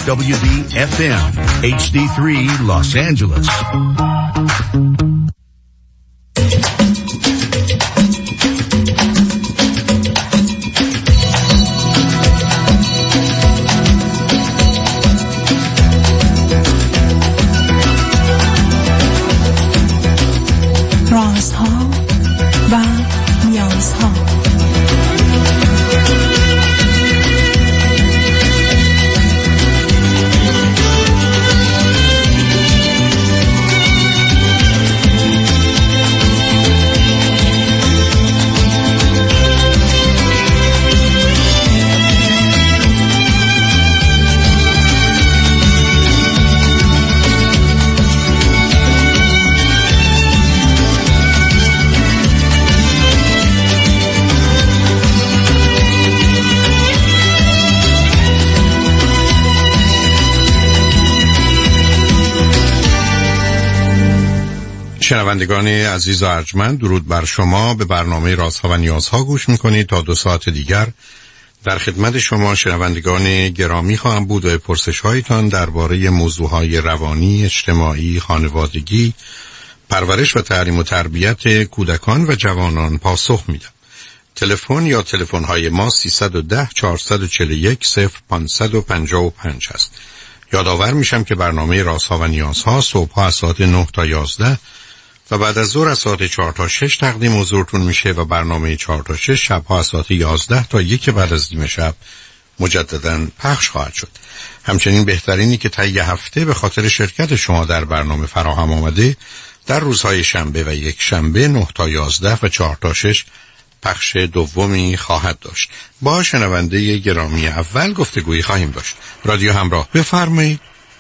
WDFM HD3 Los Angeles. رازها و نیازها. شنوندگان عزیز و ارجمند، درود بر شما. به برنامه رازها و نیازها گوش میکنید. تا 2 ساعت دیگر در خدمت شما شنوندگان گرامی خواهم بود و پرسش هایتان درباره موضوعهای روانی، اجتماعی، خانوادگی، پرورش و تعلیم و تربیت کودکان و جوانان پاسخ میدم. تلفن یا تلفن های ما 310 441 0555 است. یادآور میشم که برنامه رازها و نیازها صبح از ساعت 9 تا 11 و بعد از ظهر از ساعت 4 تا 6 تقدیم حضورتون میشه و برنامه 4 تا 6 شبها از ساعت 11 تا 1 بعد از نیم شب مجددا پخش خواهد شد. همچنین بهترینی که طی هفته به خاطر شرکت شما در برنامه فراهم آمده در روزهای شنبه و یک شنبه 9 تا 11 و 4 تا 6 پخش دومی خواهد داشت. با شنونده گرامی اول گفتگویی خواهیم داشت. رادیو همراه، بفرمایید.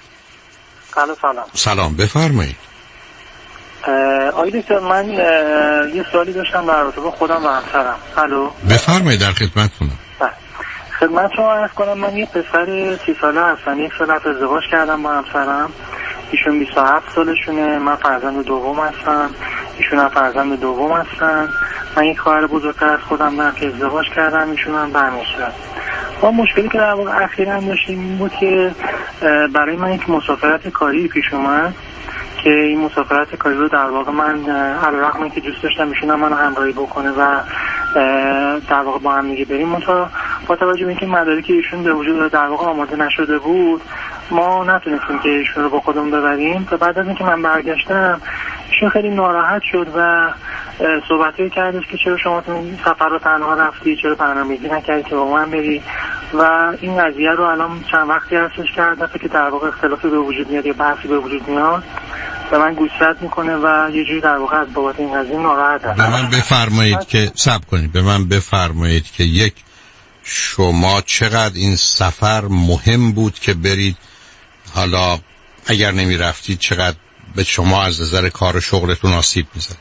سلام بفرمایید. آقای دکتر، من یه سوالی داشتم در رابطه با خودم و همسرم. الو، بفرمایید، در خدمتتونم. خدمت شما عرض کنم، من یه پسر 30 ساله هستم. 1 سال ازدواج کردم با همسرم. ایشون 27 سالشونه. من فرزند دوم هستم، ایشون هم فرزند دوم هستن. من یک خواهر بزرگتر از خودم دارم که ازدواج کردم، ایشون هم برمی‌شدن. ما مشکلی که در واقع اخیراً داشتیم این بود که برای من یک مسافرت کاری پیش اومد که این مسافرت کاری رو در واقع من علیرغم اینکه دوست داشتم ایشون هم منو همراهی بکنه و در واقع با هم دیگه بریم، با توجه به اینکه مدارک ایشون به وجود در واقع آماده نشده بود، ما نتونستیم که ایشون رو با خودمون ببریم. تا بعد از اینکه من برگشتم ایشون خیلی ناراحت شد و صحبتی کردش که چرا شما تو این سفر رو تنها رفتی، چرا برنامه‌ریزی نکردی که با من بری. و این قضیه رو الان چند وقتی هستش که که در واقع اختلافی به وجود میاد یا بحثی به وجود میاد و من گوشزد میکنه و یه جوری در واقع از بابت این قضیه ناراحت هست. به من بفرمایید که صبر کنید. به من بفرمایید که یک، شما چقدر این سفر مهم بود که برید؟ حالا اگر نمی رفتید چقدر به شما از نظر کار و شغلتون آسیب میزد؟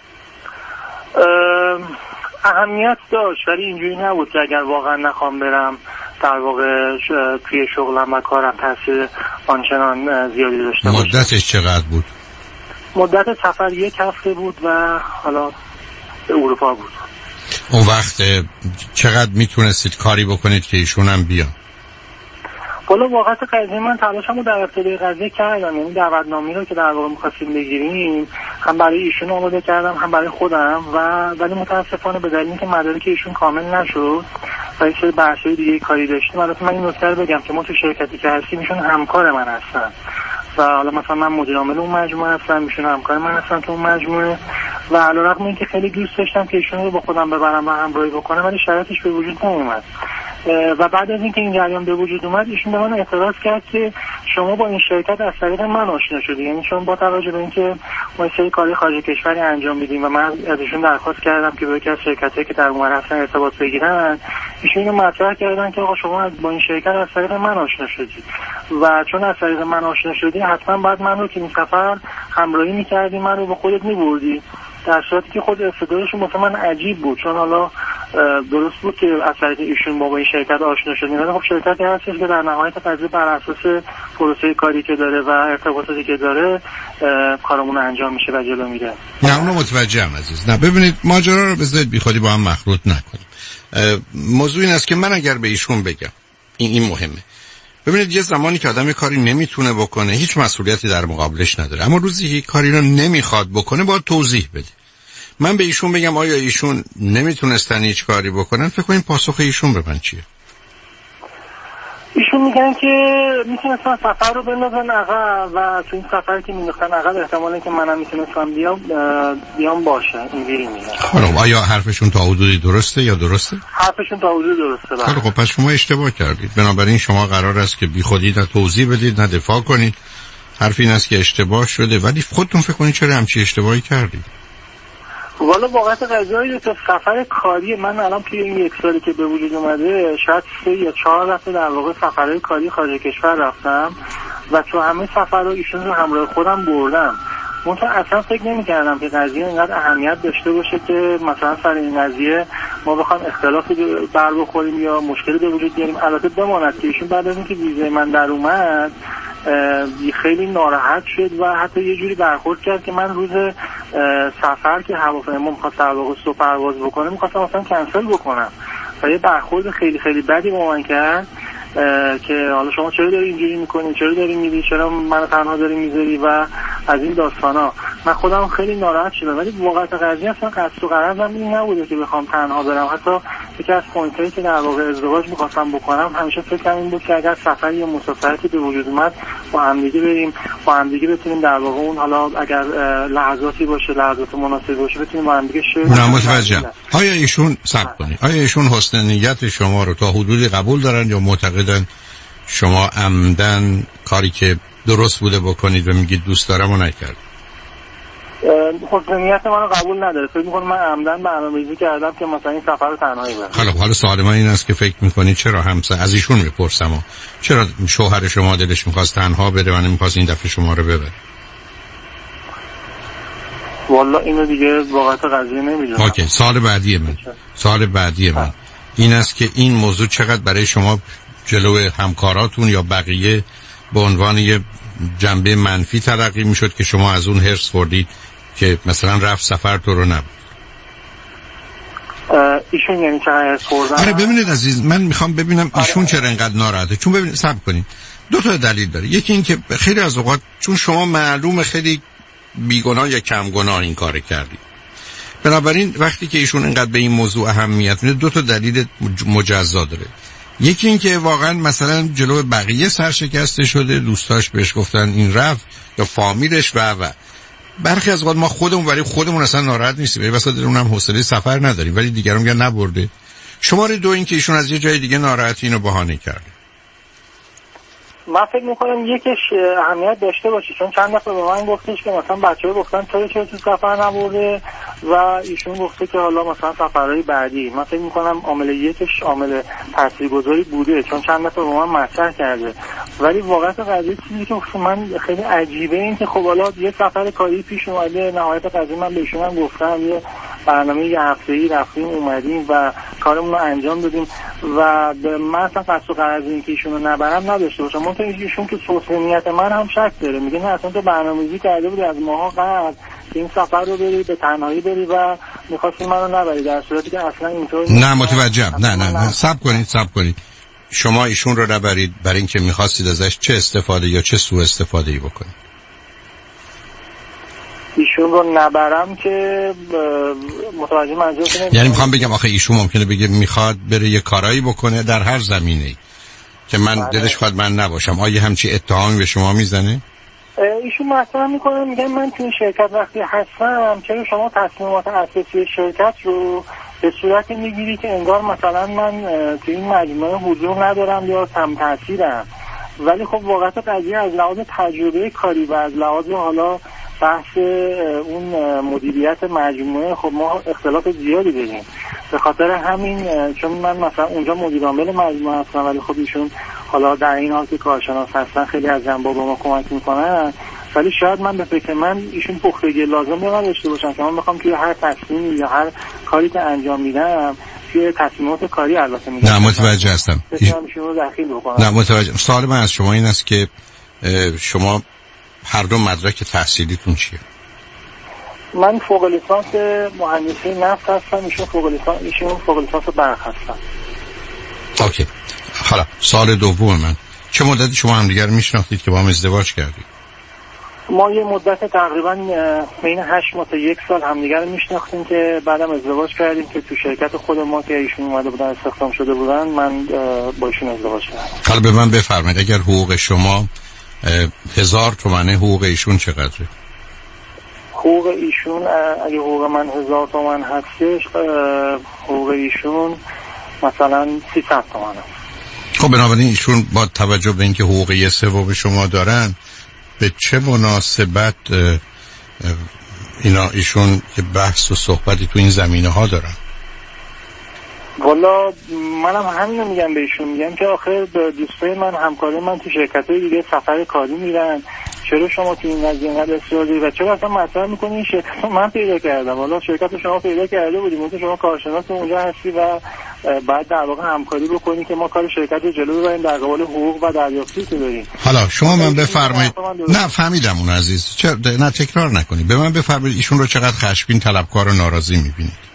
اهمیت داشت، ولی اینجوری نبود که اگر واقعا نخوام برم در واقع توی شغلم و کارم تاثیر آنچنان زیادی داشته باشه. مدتش چقدر بود؟ مدت سفر 1 هفته بود و حالا به اروپا بود. اون وقت چقدر میتونستید کاری بکنید که ایشون هم بیان؟ حالا واقعا قضیه من تلاشمو در ابتدای قضیه کردم، یعنی دعوتنامه‌ای رو که در واقع می‌خواستیم بگیریم هم برای ایشون آماده کردم هم برای خودم، ولی متاسفانه به دلیل اینکه مدارک ایشون کامل نشد و یه سری بحث‌های دیگه کاری داشتیم. البته من این نکته رو بگم که ما تو شرکتی که هستیم ایشون همکار من هستن و حالا مثلا من مدیر عامل اون مجموعه هستم، ایشون همکار من هستن تو اون مجموعه و علیرغم اینکه خیلی دوست داشتم که ایشون رو با خودم ببرم و همراهی بکنم ولی شرایطش به وجود نیومد. و بعد از اینکه این جریان به وجود اومد ایشون به من اعتراض کرد که شما با این شرکت از طریق من آشنا شدی، یعنی شما با توجه به اینکه ما یه سری کاری خارج کشوری انجام میدیم و من از ایشون درخواست کردم که با یکی از شرکتایی که در اون هستن ارتباط بگیرن، ایشون رو مطرح کردن که آقا شما با این شرکت از طریق من آشنا شدی و چون از طریق من آشنا شدی حتما بعد من رو که این سفر همراهی می‌کردی، من رو با خودت می‌بردی، در صورتی که خود استدلالشون واسه من عجیب بود. چون حالا درست بود که از طریق ایشون با این شرکت آشنا شدیم، ولی خب شرکتی هستش که در نهایت قضیه بر اساس پروسه کاری که داره و ارتباطاتی که داره کارمون انجام میشه و جلو میره. نه اونو متوجهم عزیز. نه ببینید ماجرا رو بذارید بیخودی با هم مخلوط نکنیم. موضوع این است که من اگر به ایشون بگم این مهمه، ببینید یه زمانی که آدم کاری نمیتونه بکنه هیچ مسئولیتی در مقابلش نداره، اما روزی که کاری رو نمیخواد بکنه باید توضیح بده. من به ایشون بگم آیا ایشون نمیتونستن هیچ کاری بکنن، فکر کنین پاسخ ایشون به من چیه؟ ایشون میگن که میتونستن سفر رو بندازن عقب و تو این سفری که مینداختن عقب احتمالاً که منم میتونستم بیام باشه. اینجوری میگن. خب آیا حرفشون تا حدودی درسته یا درسته؟ حرفشون تا حدودی درسته. خب پس شما اشتباه کردید. بنابراین شما قرار است که بی خودی نه توضیح بدید نه دفاع کنید. حرف این است که اشتباه شده، ولی خودتون فکر کنید چرا همچین اشتباهی کردید. والا واقعا قضیه تو سفر کاری من الان توی این یک سالی که به وجود اومده شاید 3 یا 4 دفعه در واقع سفرهای کاری خارج کشور رفتم و تو همه سفرها ایشون رو همراه خودم بردم. منتها اصلا فکر نمی‌کردم که قضیه اینقدر اهمیت داشته باشه که مثلا سر این قضیه ما بخوایم اختلافی بر بخوریم یا مشکلی به وجود بیاریم. البته بماند که ایشون بعد از اینکه ویزای من در اومد خیلی ناراحت شد و حتی یه جوری برخورد کرد که من روز سفر که هواپیما می‌خواست در واقع صبح پرواز بکنه می‌خواستم اصلا کنسل بکنم و یه برخورد خیلی خیلی بدی با من کرد که حالا شما چرا داری اینجوری میکنی، چرا داری میری، چرا منو تنها داری میذاری و از این داستانا. من خودم خیلی ناراحت شدم، ولی واقعا قضیه اصلا قصد و غرضم این نبوده که بخوام تنها برم. حتی یکی از پوینتایی که در واقع ازدواج میخواستم بکنم همیشه فکرم این بود که اگر سفری یا مسافرتی به وجود اومد با همدیگه بریم، با همدیگه بتونیم در واقع اون حالا اگر لحظاتی باشه، لحظات مناسبی باشه، بتونیم با همدیگه شیر کنیم. متوجهم. آیا ایشون صبر کنید، آیا ایشون حسن نیت شما رو تا حدودی قبول دارن یا معتقدن شما عمدن کاری که درست بوده بکنید و میگید دوست دارم و نکرد؟ حسن نیت من رو قبول نداره. فکر میکنم من عمدن برنامه‌ریزی کردم که مثلا این سفر رو تنهایی برم. حالا سوال من این است که فکر میکنید چرا از ایشون میپرسم چرا شوهر شما دلش میخواست تنها بره و نمیخواست این دفعه شما رو ببره؟ والا اینو دیگه واقعا قضیه نمیدونم. اوکی، سوال بعدی من این است که این موضوع چقدر برای شما جلو همکاراتون یا بقیه به عنوان یه جنبه منفی تلقی میشد که شما از اون هرس خوردید که مثلا رفت سفر تو رو نبود؟ ایشون یعنی چقدر هرس خوردن؟ آره ببینید عزیز، من میخوام ببینم ایشون چرا اینقدر ناراحته. چون ببینید صبر کنید، 2 تا دلیل داره. یکی این که خیلی از اوقات چون شما معلومه خیلی بیگناه یا کم گناه این کار کردید، بنابراین وقتی که ایشون اینقدر به این موضوع اهمیت میده 2 تا دلیل مجزا داره. یکی این که واقعا مثلا جلو بقیه سرشکسته شده، دوستاش بهش گفتن این رفت یا فامیلش و برخی از اوقات ما خودمون اصلا ناراحت نیستیم، ولی واسه اونم حوصله سفر نداریم ولی دیگران میگن نبرده. شماره 2 این که ایشون از یه جای دیگه ناراحتی اینو بهانه کرده. من فکر میکنم یکیش اهمیت داشته باشه، چون چند دفعه به من گفتش که مثلا بچه‌ها گفتن چرا تو سفر نبرده و ایشون گفته که حالا مثلا سفرهای بعدی. من فکر میکنم عامل یکش عامل تاثیرگذاری بوده، چون چند دفعه به من مطرح کرده. ولی واقعا قضیه چیزی که من خیلی عجیبه این که خب حالا یه سفر کاری پیش اومده، نهایت قضیه من به ایشون هم گفتم یه برنامه یه هفته‌ای رفتیم اومدیم و کارمون رو انجام دادیم و من اصلا قصد و غرض این که ایشون رو نبرم نداشته باشم. منتها ایشون که صحبت من هم شک داره، میگه نه اصلا تو برنامه‌ریزی کرده بودی از ماها قبل این سفر رو بری به تنهایی بری و می‌خواستی منو نبری، در صورتی که اصلا اینطور نه. متوجهم. نه صبر کنید. شما ایشون رو نبرید برای اینکه می‌خواستید ازش چه استفاده یا چه سوء استفاده‌ای بکنید؟ ایشون رو نبرم که متوجه منظورتون؟ یعنی میخوام بگم آخه ایشون ممکنه بگه میخواد بره یه کارایی بکنه در هر زمینه‌ای که من دلش خواهد من نباشم. آیا همچی اتهامی به شما میزنه؟ ایشون مثلا میکنه میگن من تو این شرکت وقتی هستم چرا شما تصمیمات اساسی شرکت رو به صورتی میگیری که انگار مثلا من تو این مجموعه حضور ندارم یا کم تاثیرم. ولی خب واقعا قضیه از لحاظ تجربه کاری و از لحاظ حالا بحث اون مدیریت مجموعه خب ما اختلاف زیادی داریم. به خاطر همین چون من مثلا اونجا مدیر عامل مجموعه هستم ولی خب ایشون حالا در این حال که کارشناس هستن خیلی از جنبا به ما کمک میکنن، ولی شاید من به فکر من ایشون پختگی لازم نداشته باشن که من بخوام توی هر تصمیمی یا هر کاری که انجام میدم توی تصمیمات کاری البته میگم. نه متوجه هستم. نه متوجه. سوال من از شما این است که شما هر دو مدرک تحصیلیتون چیه؟ من فوق لیسانس مهندسی نفت هستم، ایشون فوق لیسانس برق هستم. اوکی. حالا سال دوم من چه مدتی شما همدیگر میشناختید که با هم ازدواج کردید؟ ما یه مدت تقریبا بین 8 ماه تا 1 سال همدیگر میشناختیم که بعدم ازدواج کردیم که تو شرکت خود ما که ایشون اومده بودن استخدام شده بودن من با ایشون ازدواج کردم. حالا به من بفرمایید اگر حقوق شما 1000 تومنه حقوق ایشون چقدره؟ حقوق ایشون اگه حقوق من 1000 تومن هستش حقوق ایشون مثلا 300 تومن هست. خب بنابراین ایشون با توجه به اینکه حقوق 1/3 شما دارن به چه مناسبت ایشون که بحث و صحبتی تو این زمینه ها دارن؟ والا منم همینو میگم به ایشون، میگم که آخه دوستای من همکارای من تو شرکت‌های دیگه سفر کاری میرن، چرا شما تو این قضیه اینقدر اصرار دارید و چرا اصلا مطرح میکنید این شرکت من پیدا کردم، والا شرکت شما پیدا کرده بودیم مثلا شما کارشناس اونجا هستی و بعد در واقع همکاری بکنید که ما کار شرکت رو جلو ببریم در قبال حقوق و دریافتی که داریم. حالا شما من بفرمایید. نه فهمیدم اون عزیز، نه تکرار نکنید. به من بفرمایید ایشون رو چقدر خشمگین، طلبکار و ناراضی میبینید؟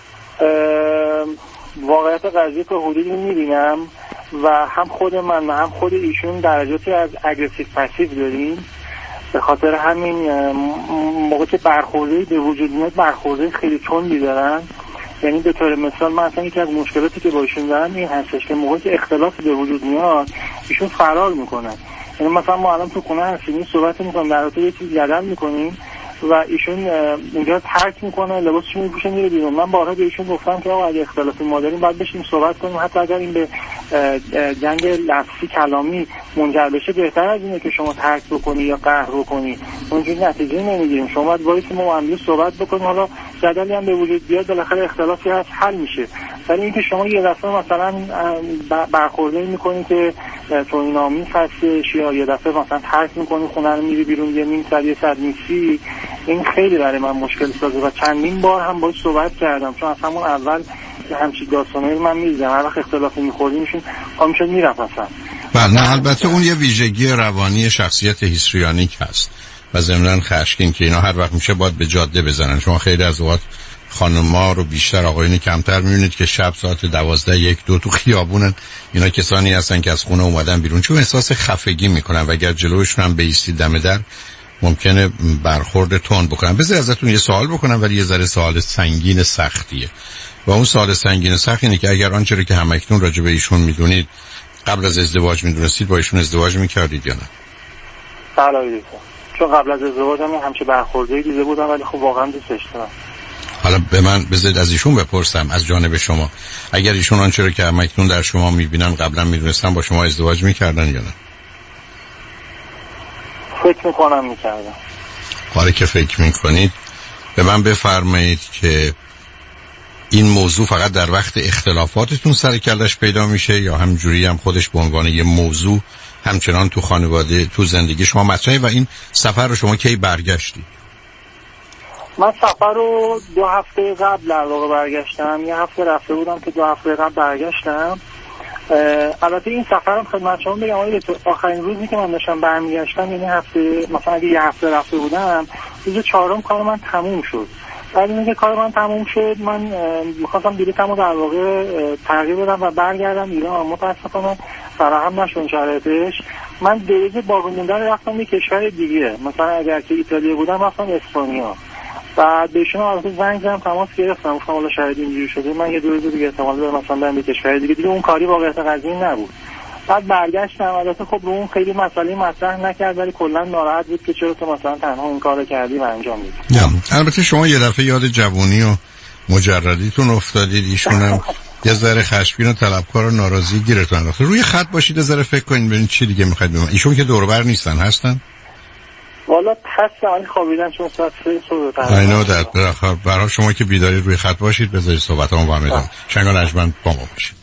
واقعیت قضیه که حدودی میبینم و هم خود من و هم خود ایشون درجاتی از اگریسیو پسیو داریم، به خاطر همین موقع که برخوردی به وجود میاد برخوردی خیلی تندی دارن. یعنی به طور مثال من اصلا یکی از مشکلاتی که با ایشون دارم این هستش که موقعی که اختلافی به وجود میاد ایشون فرار میکنن. یعنی مثلا ما الان تو خونه هستیم صحبت میکنیم در رابطه یه چیز جدل میکنیم و ایشون اونجا ترک میکنه لباسش میپوشه میره بیرون. من بارها به ایشون گفتم که آقا اگه اختلافی ما داریم باید بشیم صحبت کنیم، حتی اگر این به جنگ لفظی کلامی منجر بشه بهتر از اینه که شما ترک بکنی یا قهر بکنی، اونجوری نتیجه نمیگیریم. شما باید وایسیم ما هم صحبت بکنیم، حالا جدلی هم به وجود بیاد بالاخره اختلافی هست حل میشه. ولی اینکه شما یه دفعه مثلا برخوردی میکنید که توهین‌آمیز هستش یا یه دفعه مثلا ترک میکنی خونه رو میری بیرون یه نیم ساعت یه ساعت نیستی، این خیلی برای من مشکل سازه و چندین بار هم باهاش صحبت کردم چون از همون اول همچین داستانایی من می‌دیدم هر وقت اختلافی می‌خوردیم میشون میشد میرفت اصلا. نه البته اون یه ویژگی روانی شخصیت هیستریونیک هست و ضمناً خشمگین که اینا هر وقت میشه باید به جاده بزنن. شما خیلی از اوقات خانم‌ها رو بیشتر آقایون کمتر می‌بینید که شب ساعت 12 1 2 تو خیابونن. اینا کسانی هستن که از خونه اومدن بیرون چون احساس خفگی میکنن و اگر جلوشون هم بایستید دم در ممکنه برخورد تند بکنن. بذار ازتون یه سوال بکنم ولی یه ذره سوال سنگین سختیه و اون سوال سنگین سخت اینه که اگر آنچه که همکنون راجع به ایشون میدونید قبل از ازدواج میدونستید با ایشون ازدواج میکردید یا نه؟ بله چون قبل از ازدواج هم همچه برخوردی دیده بودم ولی خب واقعا دوستش دارم. حالا به من بذارید از ایشون بپرسم از جانب شما اگر ایشون آنچه که همکنون در شما میبینن قبلا میدونستن با شما ازدواج میکردن یا نه؟ فکر میکنم میکردم. حالا که فکر میکنید به من بفرمایید که این موضوع فقط در وقت اختلافاتتون سر کلش پیدا میشه یا همجوری هم خودش به عنوان یه موضوع همچنان تو خانواده تو زندگی شما مطرحه و این سفر رو شما کی برگشتید؟ من سفر رو 2 هفته قبل در واقع برگشتم. یه هفته رفته بودم که 2 هفته قبل برگشتم. البته این سفرم خدمت شما بگم آخرین روزی که من داشتم برمیگشتم یعنی هفته مثلا اگه یه هفته رفته بودم روز 4م کار من تموم شد. بعد اینکه کار من تموم شد من می‌خواستم بلیطمو در واقع تغییر بدم و برگردم ایران. متأسفانه فراهم نشد شرایطش. من دیگه باقی موندن رفتم یه کشور دیگه، مثلا اگر که ایتالیا بودم رفتم اسپانیا. بعد بهشون البته زنگ زدم تماس گرفتم گفتم والا شاید اینجوری شده من یه 2 روز دیگه احتمال داره مثلا برم به کشور دیگه اون کاری واقعیت قضیه نبود. بعد برگشتم البته خب رو اون خیلی مسئله مطرح نکرد ولی کلا ناراحت بود که چرا تو مثلا تنها این کارو کردی و انجام میدی. البته شما یه دفعه یاد جوونی و مجردیتون افتادید، ایشون هم یه ذره خشمگین و طلبکار و ناراضی گیرتون انداخت. روی خط باشید یه ذره فکر کنید ببینید چی دیگه میخواید بگید. ایشون که دور و بر نیستن هستن؟ والا خستم خوابیدن چون ساعت 3 صبح. اینا در آخر برای شما که بیداری روی خط باشید بذارید صحبتامو با هم ادامه. شنگان اجمن با ما باشید.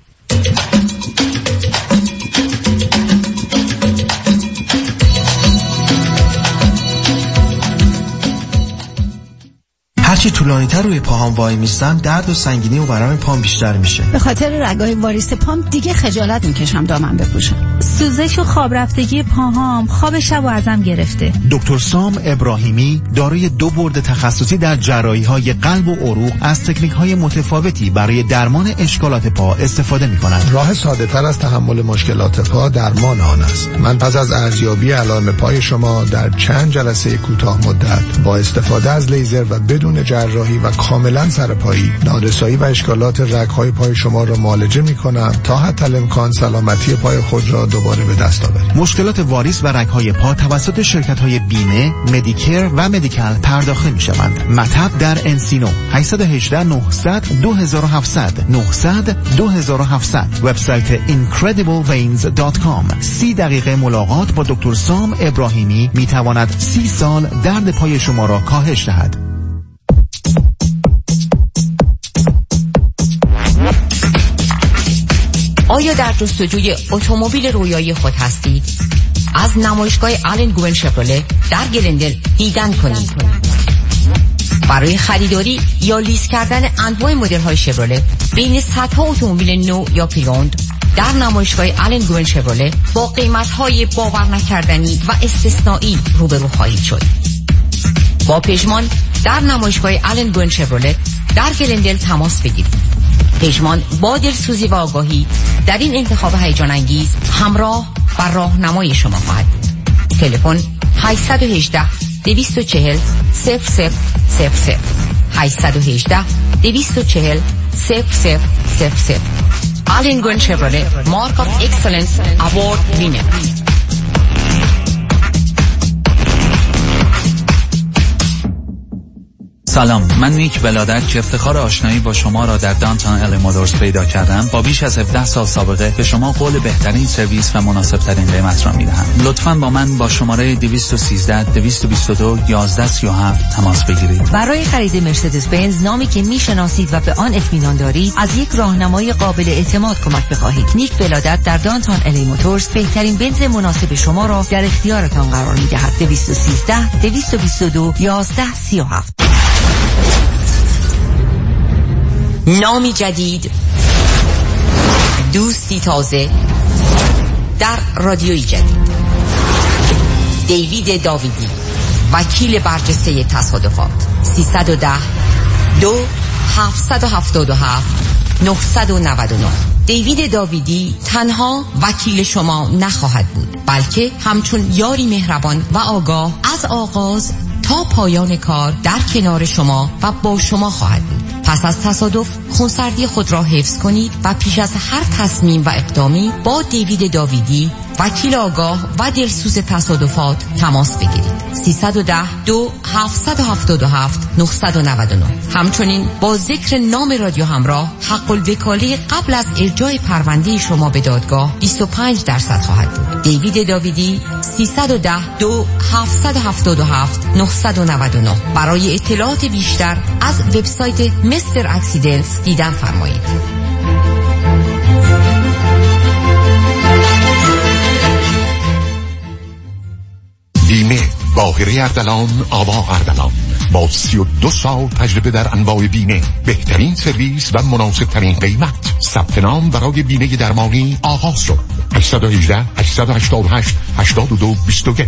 هرچی طولانی‌تر روی پاهام وای میستم درد و سنگینی و ورم پام بیشتر میشه. به خاطر رگای واریس پام دیگه خجالت میکشم دامن بپوشم. سوزش و خواب رفتگی پاهام خواب شب و ازم گرفته. دکتر سام ابراهیمی دارای 2 بورد تخصصی در جراحی‌های قلب و عروق از تکنیک‌های متفاوتی برای درمان اشکالات پا استفاده می‌کنند. راه ساده‌تر از تحمل مشکلات پا درمان آن است. من پس از ارزیابی علائم پای شما در چند جلسه کوتاه مدت با استفاده از لیزر و بدون جراحی و کاملا سرپایی، نارسایی و اشکالات رگ‌های پای شما را معالجه می‌کنم تا حتی الامکان سلامتی پای خود را دوباره به دست آورید. مشکلات واریس و رگ‌های پا توسط شرکت‌های بیمه، مدیکر و مدیکال پرداخت می‌شوند. مطب در انسینو 818 900 2700 900 2700. وبسایت incredibleveins.com. 30 دقیقه ملاقات با دکتر سام ابراهیمی می‌تواند 30 سال درد پای شما را کاهش دهد. آیا در جستجوی اتومبیل رویایی خود هستید؟ از نمایشگاه آلن گوون شفرله در گلندل دیدن کنید. برای خریداری یا لیز کردن انواع مدل‌های شفرله بین صدها اتومبیل نو یا پریوند در نمایشگاه آلن گوون شفرله با قیمت‌های باور نکردنی و استثنایی روبرو خواهید شد. با پژمان در نمایشگاه آلن گوون شفرله در گلندل تماس بگیرید. پژمان با دلسوزی و آگاهی در این انتخاب هیجان انگیز همراه و راهنمای شما خواهد. تلفن 818 240 0000 818 240 0000. آلن گوون شفرله مارک آف اکسلنس اوارد وینر. سلام، من نیک ولادت که افتخار آشنایی با شما را در دانتون الی موتورز پیدا کردم. با بیش از 17 سال سابقه به شما قول بهترین سرویس و مناسب ترین قیمت را میدهم. لطفاً با من با شماره 213 222 1137 تماس بگیرید. برای خرید مرسدس بنز، نامی که میشناسید و به آن اطمینان دارید، از یک راهنمای قابل اعتماد کمک بخواهید. نیک ولادت در دانتون الی موتورز بهترین بنز مناسب شما را در اختیارتان قرار میدهد. 213 222 1137. نامی جدید، دوستی تازه در رادیوی جدید. دیوید داویدی، وکیل برجسته تصادفات. 310 2 777 999. دیوید داویدی تنها وکیل شما نخواهد بود، بلکه همچون یاری مهربان و آگاه از آغاز تا پایان کار در کنار شما و با شما خواهد بود. پس از تصادف خونسردی خود را حفظ کنید و پیش از هر تصمیم و اقدامی با دیوید داویدی، وکیل آگاه و دلسوز تصادفات تماس بگیرید. 310 2 777 999. همچنین با ذکر نام رادیو همراه، حق الوکاله قبل از ارجاع پرونده شما به دادگاه 25% خواهد بود. دیوید داویدی 310 2 777 999. برای اطلاعات بیشتر از وبسایت مستر اکسیدنتس دیدن فرمایید. بیمه باقری اردلان آوا اردلان با 32 سال تجربه در انواع بیمه، بهترین سرویس و مناسب ترین قیمت. ثبت نام برای بیمه درمانی آغاز شد. 818 888 82 21.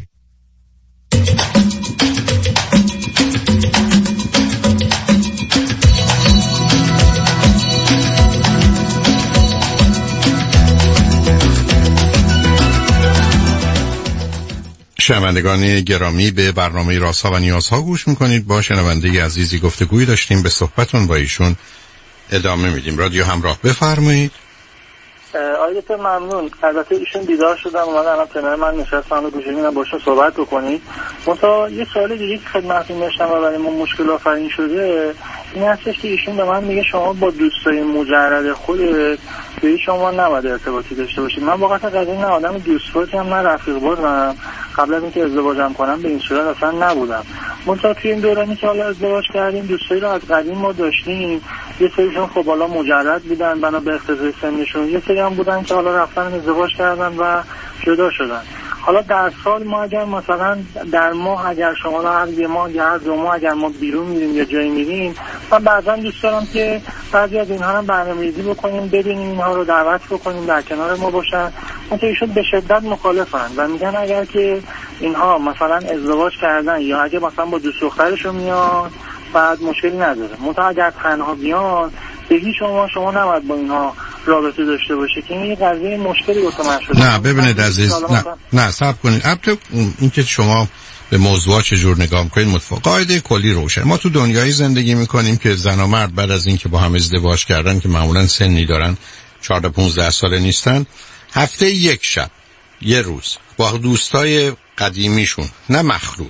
شنوندگان گرامی، به برنامه رازها و نیازها گوش میکنید. با شنونده عزیزی گفتگویی داشتیم، به صحبتون با ایشون ادامه میدیم. رادیو همراه، بفرمایید. آقای دکتر ممنون. البته ایشون بیدار شدن اومدن الان کنار من نشستن و گوشه میدن باشون صحبت بکنید. منتها یه سوال دیگه که خدمتتون داشتم و برای ما مشکل آفرین شده این هستش که ایشون به من میگه شما با دوستای مجرد خودت به شما نباید ارتباطی داشته باشید. من واقعا قضیه نه آدم دوستاتی هم نه رفیق بازم، قبل از اینکه ازدواجم کنم به این صورت اصلا نبودم. منتها توی این دورانی که حالا ازدواج کردیم دوستایی رو از قدیم ما داشتیم. یه سریشون خب حالا مجرد بودن بنا به اقتضای سنشون، یه سری هم بودن که حالا رفتن ازدواج کردن و جدا شدن. حالا در سال ما اگر مثلا در ماه اگر شما هر یه ماه یا هر 2 ماه اگر ما بیرون میریم یا جایی میریم، من بعضا دوست دارم که بعضی از اینها هم برنامه‌ریزی بکنیم، ببینیم اینها رو دعوت بکنیم در کنار ما باشن اون که ایشون به شدت مخالفن و میگن اگر که اینها مثلا ازدواج کردن یا اگه مثلا با دوست دخترشون میاد بعد مشکلی نداره، منتها اگر تنها بیان به هیچ شما نباید با اینها رابطه داشته باشه که این قضیه مشکلی واسه من شده. نه ببینید عزیز، نه صبر کنید. البته این که شما به موضوع چجور نگاه میکنید متفاوت. قاعده کلی روشن. ما تو دنیایی زندگی میکنیم که زن و مرد بعد از اینکه با هم ازدواج کردن که معمولا سنی دارن 14-15 ساله نیستن، هفته یک شب یه روز با دوستای قدیمیشون، نه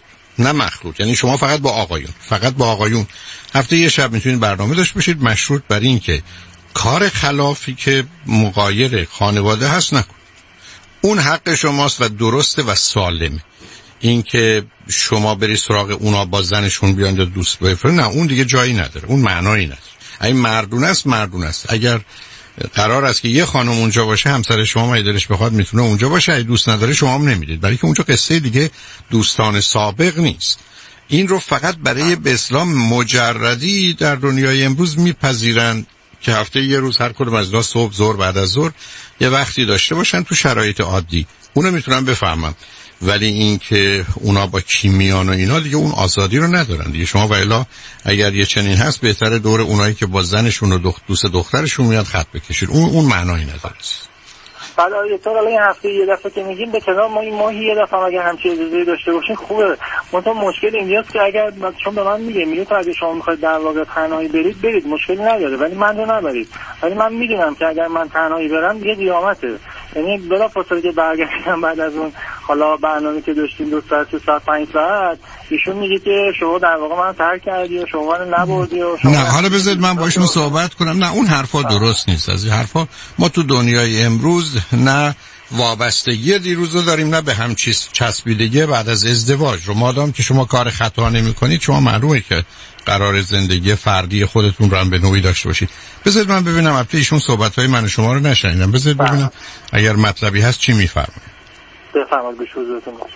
مخلوط، یعنی شما فقط با آقایون هفته یه شب میتونید برنامه داشته باشید مشروط بر این که کار خلافی که مغایر خانواده هست نکن. اون حق شماست و درسته و سالمه. این که شما بری سراغ اونا با زنشون بیان یا دوست بفرن، نه اون دیگه جایی نداره، اون معنایی نداره. اگه مردونه است، اگر قرار است که یه خانم اونجا باشه همسر شما اگه دلش بخواد میتونه اونجا باشه، اگه دوست نداره شما هم نمیدید، برای که اونجا قصه دیگه دوستان سابق نیست. این رو فقط برای به اسلام مجردی در دنیای امروز میپذیرن که هفته یه روز هر کدوم از اینا صبح ظهر بعد از ظهر یه وقتی داشته باشن تو شرایط عادی. اونو میتونم بفهمم، ولی این که اونا با کیمیان و اینا دیگه اون آزادی رو ندارن دیگه. شما والا اگر یه چنین هست بهتره دور اونایی که با زنشون و دوست دخترشون میاد خط بکشید. اون معنایی نداره. بعد حالا این هفته یه دفعه که میگیم به کنار ما این ماهی یه دفعه اگه همچین اجازه‌ای داشته باشین خوبه. منتها مشکل اینجاست که اگر چون به من میگه تو اگه شما میخواید در واقع تنهایی برید مشکلی نداره، ولی من رو نبرید. ولی من میدونم که اگر من تنهایی برم دیگه قیامته. یعنی بلافاصله که برگشتم بعد از اون حالا برنامه‌ای که داشتیم 2 ساعت 5 ساعت ایشون میگه که شما در واقع من ترک کردی و شما رو نبردی و شما. نه حالا بذارید من باشون صحبت کنم. نه اون حرفا درست نیست. از این حرفا ما تو دنیای امروز نه وابستگی دیروز رو داریم نه به هم چسبیدگی بعد از ازدواج رو. مادام که شما کار خطا نمی‌کنید شما معلومه که قرار زندگی فردی خودتون رو هم به نوعی داشته باشید. بذارید من ببینم البته ایشون صحبت‌های من و شما رو نشنیدم. بذارید ببینم اگر مطلبی هست چی می‌فرمایید. بفرمایید. به حضورتون باشه.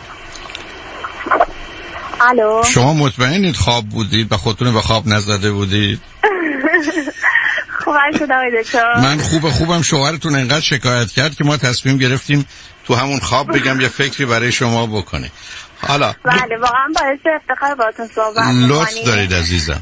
الو، شما مطمئنید خواب بودید و خودتون به خواب نزده بودید؟ من خوبم. شوهرتون انقدر شکایت کرد که ما تصمیم گرفتیم تو همون خواب بگم یه فکری برای شما بکنه. حالا بله واقعا باعث افتخار باهاتون صحبت می‌کنم. لطف دارید عزیزم.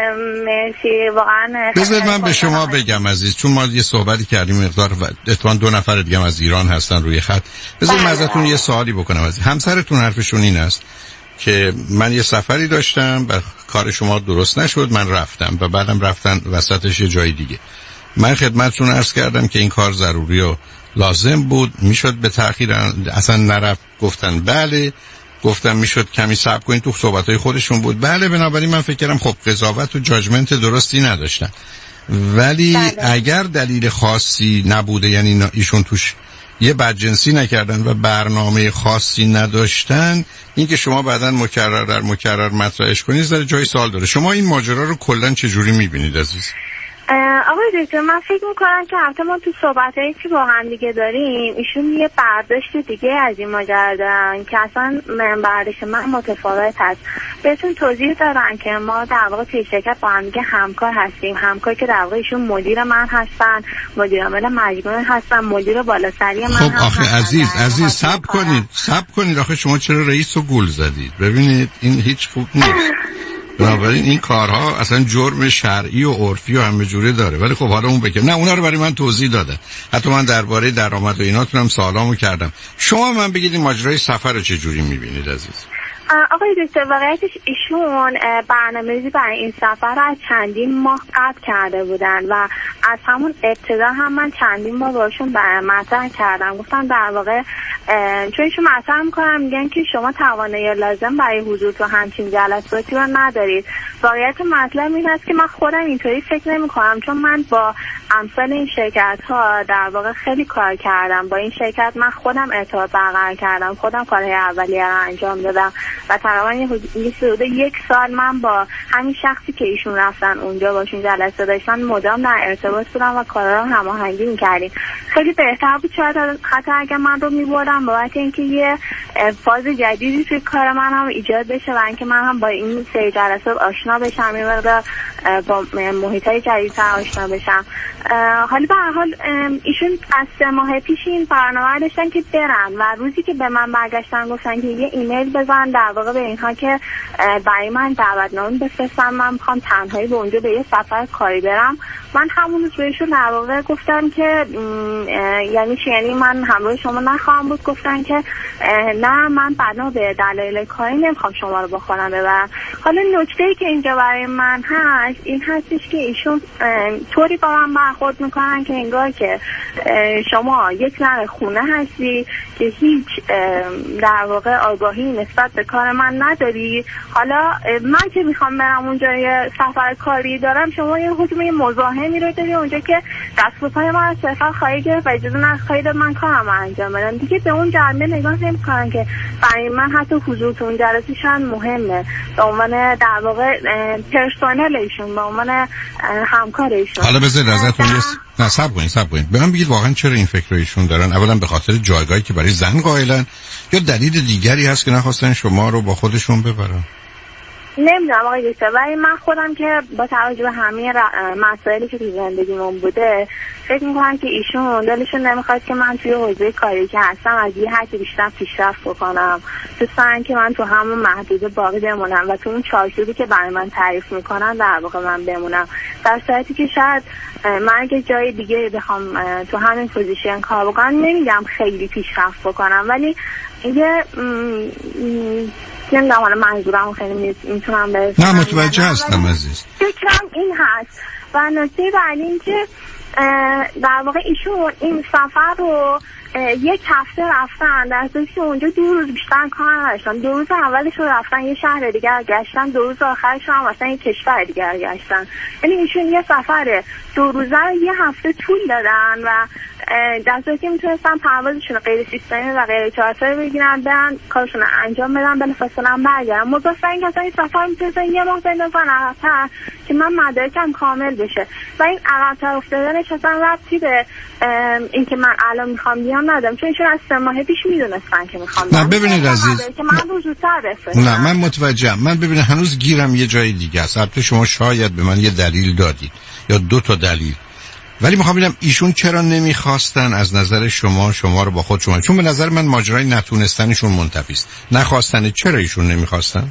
مرسی واقعا. بذارید من به شما بگم عزیز، چون ما یه صحبتی کردیم مقدار اتفاقا 2 نفر دیگه از ایران هستن روی خط. بذارید من ازتون یه سوالی بکنم عزیز. همسرتون حرفشون این است که من یه سفری داشتم و کار شما درست نشد، من رفتم و بعدم رفتن وسطش یه جای دیگه. من خدمتتون عرض کردم که این کار ضروری و لازم بود، میشد به تأخیر اصلا نرفت. گفتن بله. گفتم میشد کمی صبر کنین. تو صحبت‌های خودشون بود بله. بنابراین من فکر کردم خب قضاوت و جاجمنت درستی نداشتن، ولی اگر دلیل خاصی نبوده، یعنی ایشون توش یه بدجنسی نکردن و برنامه خاصی نداشتن، این که شما بعداً مکرر مطرحش کنید در جای سوال داره. شما این ماجرا رو کلاً چجوری میبینید عزیز؟ آقای دکتر من فکر میکنم که البته ما تو صحبتایی که با هم دیگه داریم ایشون یه برداشت دیگه از این ماجرا دارن که اصلا برداشت من متفاوت هست. بهتون توضیح دارن که ما در واقع توی شرکت با هم دیگه همکار هستیم، همکاری که در واقع ایشون مدیر من هستن، مدیر عامل مجموعه هستن، مدیر بالاسری من. خب آخه عزیز صبر کنید آخه شما چرا رئیس رو گول زدید؟ ببینید این هیچ خوب نیست. بنابراین این کارها اصلا جرم شرعی و عرفی و همه جوره داره. ولی خب حالا اون بگم نه، اونا رو برای من توضیح دادن. حتی من درباره درآمد و ایناتونم سوالامو کردم. شما من بگید این ماجرای سفر رو چه جوری می‌بینید عزیز؟ آقای دکتر واقعیتش ایشون برنامه‌ریزی برای این سفر رو از چندین ماه قبل کرده بودن و از همون ابتدا هم من چندین ماه باشون مطرح کردم. گفتم در واقع چون ایشون مطرح میکنم میگن که شما توانایی لازم برای حضور تو همچین جلساتی رو ندارید. واقعیت مطلب این است که من خودم اینطوری فکر نمی‌کنم، چون من با امثال این شرکت ها در واقع خیلی کار کردم. با این شرکت من خودم ارتباط برقرار کردم، خودم کارهای اولیه رو انجام دادم و تقریبا یک سال من با همین شخصی که ایشون رفتن اونجا باشون جلسه داشتن مدام در ارتباط بودم و کارا رو هماهنگی می‌کردیم. خیلی بهتر بود شاید حتی اگر من رو می‌بردم بابت اینکه یه فاز جدیدی توی کار من هم ایجاد بشه و اینکه من هم با این سری جلسه آشنا بشم، یه مقدار با محیطای جدیدتر آشنا بشم. حالا به هر حال ایشون از 3 ماه پیش این برنامه داشتن که برن و روزی که به من برگشتن گفتن که یه ایمیل بزن در واقع به اینها که برای من دعوتنامه بفرستن، من میخوام تنهایی به اونجا به یه سفر کاری برم. من همون روز بهشون در واقع گفتم که یعنی من همراه شما نخواهم بود. گفتن که نه، من بنا به دلایل کاری نمیخوام شما رو با خودم ببرم. حالا نکته‌ای که اینجا برای من هست این هستش که ایشون طوری با من برخورد میکنن که انگار که شما یک زن خونه هستی که هیچ در واقع آگاهی نسبت به کار من نداری. حالا من که میخوام برم اونجا یه سفر کاری دارم، شما یه حکم مزاحمی رو داری اونجا که دست و پای من صرفا خواهی گرفت و اجازه نخواهی داد من کارم انجام بدم. دیگه به اون جنبه نگاه نمی‌کنن که برای من حتی حضور تو اون جلسه شاید مهمه به عنوان در واقع پرسونل ایشون، به عنوان همکار ایشون. حالا بذارید ازتون نه صبر کنید به من بگید واقعا چرا این فکر رو ایشون دارن؟ اولا به خاطر جایگاهی که برای زن قائلن یا دلیل دیگری هست که نخواستن شما رو با خودشون ببرن؟ نمیدونم آقای دکتر، ولی من خودم که با توجه به همه مسائلی که تو زندگیمون بوده فکر میکنم که ایشون دلشون نمیخواد که من توی حوزه کاری که هستم از یه حدی بیشتر پیشرفت بکنم. دوستان که من تو همون محدوده باقی بمونم و تو اون چارچوبی که برای من تعریف میکنن در واقع من بمونم، در صورتی که شاید من اگه جای دیگه بخوام تو همین پوزیشن کار بکنم نمیگم خیلی پیشرفت بکنم، ولی یه نمیدونم حالا منظورم خیلی میتونم برسم. نه متوجه هستم عزیز. فکرم این هست و نکته بعدی این که در واقع ایشون این سفر رو 1 هفته رفتن، در صورتی که اونجا 2 روز بیشتر کار نداشتن. 2 روز اولش رو رفتن یه شهر دیگر گشتن، 2 روز آخرش هم مثلا یه کشور دیگر گشتن. یعنی ایشون یه سفر 2 روزه رو 1 هفته طول دادن و در صورتی که میتونستن پروازشون غیر سیستمی و غیر چارتر بگیرن، برن کارشون رو انجام بدن، بلافاصله هم برگردن. مضافاً اینکه اصلا این سفر میتونستن 1 ماه بندازن عقب‌تر که من مدارکم کامل بشه و این عقب‌تر افتادنش اصلا ربطی به این که من الان میخوام بیام ندارم، چون ایشون از 3 ماه پیش میدونستن که میخوام بیام. نه ببینید عزیز، که من رو زودتر بفرستم. نه من متوجهم. من ببینید هنوز گیرم یه جای دیگه است. البته شما شاید به من یه دلیل دادید یا 2 تا دلیل، ولی میخوام ببینم ایشون چرا نمیخواستن از نظر شما رو با خودشون، چون به نظر من ماجرای نتونستنشون منتفی است. نخواستن چرا ایشون نمیخواستن؟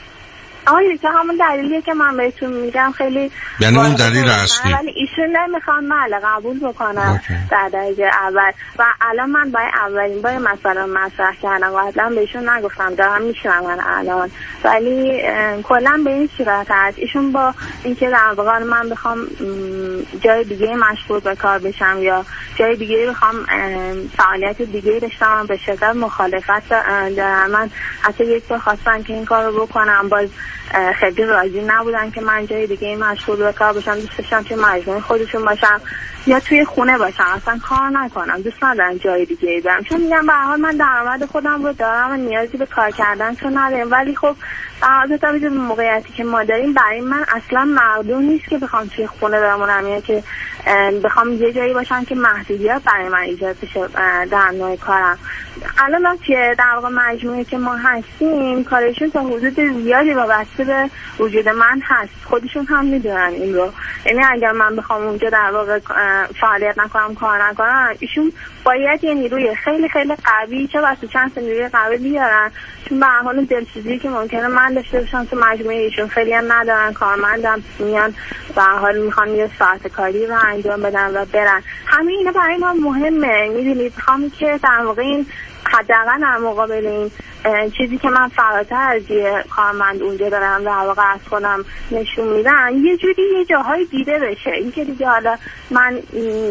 آره که همون دلیلیه که من بهتون میگم خیلی یعنی اون دلیل اصلی، ولی ایشون نمیخوان من قبول بکنم در درجه اول و الان من برای اولین بار مثلا مطرح کردم و قبلا بهشون نگفتم دارم میشنم من الان، ولی کلا به این صورت هست ایشون با اینکه در واقع من بخوام جای دیگه مشغول به کار بشم یا جای دیگه بخوام فعالیت دیگه داشتم به شدت مخالفت دارم. من حتی یک بار خواستم که این کار رو بکنم، باز خیلی راضی نبودن که من جای دیگه مشغول به کار باشم. دوست داشتم که مجموعه خودشون باشم یا توی خونه باشم، اصلا کار نکنم، دوست ندارم جای دیگه برم، چون میگم به هر حال من درآمد خودم رو دارم و نیازی به کار کردن تو ندارم. ولی خب با توجه به موقعیتی که ما داریم برای من اصلا مردم نیست که بخوام توی خونه بمونم یا که بخوام یه جایی باشم که محدودیت برای من ایجاد بشه در نوع کارم. الان که در واقع مجموعه که ما هستیم کارشون تا حدود زیادی وابسته به وجود من هست، خودشون هم میدونن این رو. یعنی اگر من بخوام اونجا در واقع فعالیت نکنم کار نکنم، ایشون باید یه نیروی خیلی خیلی قوی چه واسه چند تا نیروی قوی بیارن، چون به هر حال دلسوزی که ممکنه من داشته باشم تو مجموعه ایشون خیلی هم ندارن، کارمندم میان به هر حال میخوان یه ساعت کاری رو انجام بدن و برن. همه اینا برای ما مهمه. میدونید میخوام که در واقع این حداقل در مقابل این چیزی که من فراتر از یه کارمند اونجا دارم در واقع از خودم نشون میدن یه جوری یه جاهای دیده بشه. این که دیگه حالا من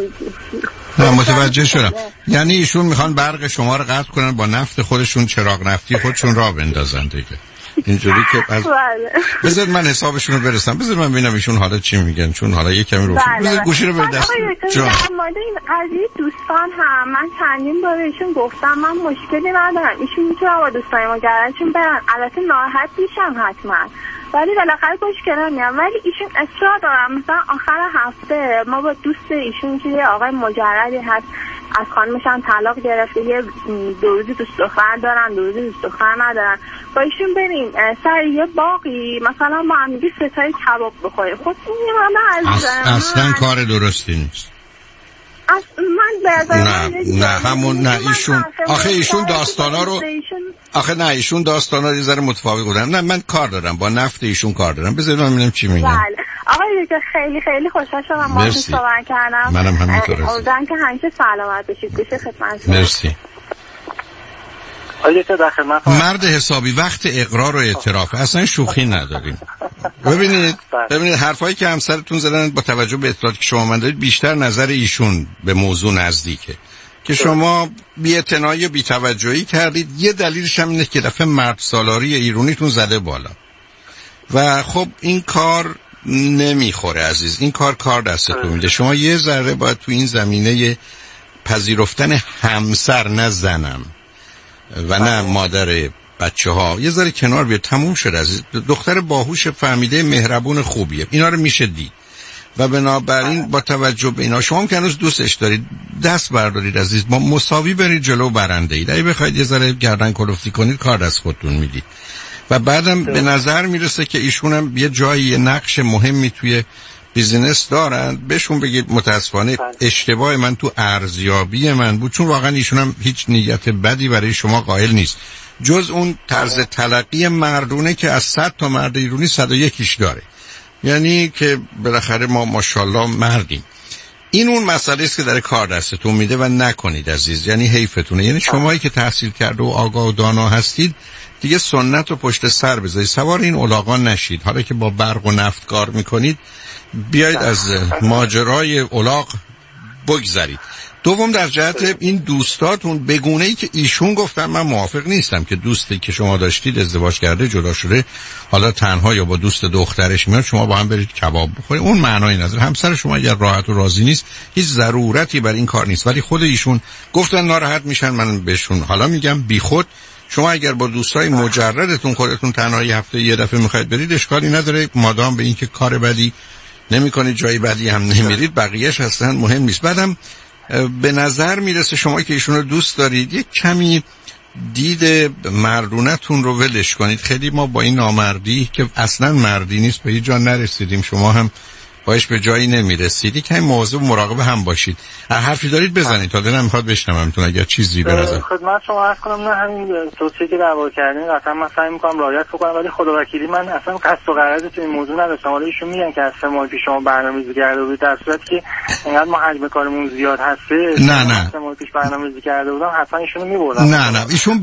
متوجه شدم. یعنی ایشون میخوان برق شما رو قطع کنن، با نفت خودشون چراغ نفتی خودشون راه بندازن دیگه. اینجوری که بذار من حسابشون رو برسم، بذار من ببینم ایشون حالا چی میگن، چون حالا یه کمی رو بذار گوشی رو به دست جان. ماده این قضیه دوستان هم من چندین بار ایشون گفتم من مشکلی ندارم، ایشون میتونه با دوستای ما گردنشون برن، البته ناراحت میشم حتما ولی بالاخره باش کنار میام، ولی ایشون اصرار دارم مثلا آخر هفته ما با دوست ایشون که یه آقای مجردی هست از خانمش هم طلاق گرفته، یه 2 روزی دوست دختر دارن 2 روزی دوست دختر ندارن، با ایشون بریم سر یه باقی مثلا ما هم دیگه 3 تای کباب بخوریم. خود اصلا کار درستی نیست. نه ایشون آخه ایشون داستانا رو ایشون داستانا یه ذره متفاوت بودن. نه من کار دارم با نفت ایشون کار دارم، بذارید من ببینم چی میگن. بله آقای دکتر خیلی خیلی خوشحال شدم با شما صحبت کردم. منم همینطوره. امیدوارم که همیشه سلامت باشید. گوشه خدمتتون. مرسی. مرد حسابی وقت اقرار و اعتراف اصلا شوخی نداریم. ببینید حرفایی که همسرتون زدن با توجه به اطلاعاتی که شما من دارید بیشتر نظر ایشون به موضوع نزدیکه که شما بی‌اعتنایی و بی‌توجهی کردید. یه دلیلش هم اینه که دفعه مرد سالاری ایرونیتون زده بالا و خب این کار نمیخوره عزیز، این کار دستتون میده. شما یه ذره باید تو این زمینه پذیرفتن همسر نه زنم و نه مادر بچه ها یه ذره کنار بیاد. تموم شد عزیز. دختر باهوش فهمیده مهربون خوبیه، اینا رو میشه دید و بنابراین با توجه به اینا شما هم که هنوز دوستش دارید دست بردارید عزیز، با مساوی برید جلو، برنده اید. اگه بخواید یه ذره گردن کلفتی کنید کار دست خودتون میدید و بعدم به نظر میرسه که ایشون هم یه جایی یه نقش مهمی توی بیزینس دارن. بهشون بگید متاسفانه اشتباه من تو ارزیابی من بود، چون واقعا ایشون هم هیچ نیت بدی برای شما قائل نیست جز اون طرز تلقی مردونه که از 100 تا مرد ایرانی 101ش داره، یعنی که بالاخره ما ماشاءالله مردیم. این اون مسئله است که در کار دستتون میده و نکنید عزیز، یعنی حیفتونه. یعنی شمایی که تحصیل کرده و آگاه و دانا هستید دیگه سنت رو پشت سر بذارید، سوار این الاغا نشید. حالا که با برق و نفت کار میکنید بیایید از ماجرای الاغ بگذرید. دوم در جهت این دوستاتون بگونه‌ای که ایشون گفتن من موافق نیستم که دوستی که شما داشتید ازدواج کرده جدا شده حالا تنها یا با دوست دخترش میاد شما با هم برید کباب بخورید، اون معنایی نداره. همسر شما اگر راحت و راضی نیست هیچ ضرورتی بر این کار نیست، ولی خود ایشون گفتن ناراحت میشن. من بهشون حالا میگم بیخود شما اگر با دوستای مجردتون خودتون تنها یه هفته یه دفعه میخواید برید اشکالی نداره، مادام به این که کار بدی نمیکنید جای بدی هم نمیرید بقیه‌اش اصلا مهم نیست. بعدم به نظر میرسه شما که ایشون رو دوست دارید یک کمی دید مردونتون رو ولش کنید. خیلی ما با این نامردی که اصلا مردی نیست به هیچ جا نرسیدیم، شما هم باش به جایی نمیرسید. که مواظب مراقب هم باشید. حرفی دارید بزنید تا دلم میخواد بشنومتون اگر چیزی به نظر خدمت شما عرض کنم. نه همین توصیه‌ای که دعوا کردین قطعا من سعی می‌کنم رعایت بکنم، ولی خداوکیلی من اصلا قصد و غرض تو این موضوع نداشتم. حالا ایشون میگن که از 3 ماه پیش شما برنامه‌ریزی کرده بودید، در صورتی که اینقدر ما حجم کارمون زیاد هسته نه 3 ماه پیش برنامه‌ریزی کرده بودم حتما ایشونو می‌بردم. نه ایشون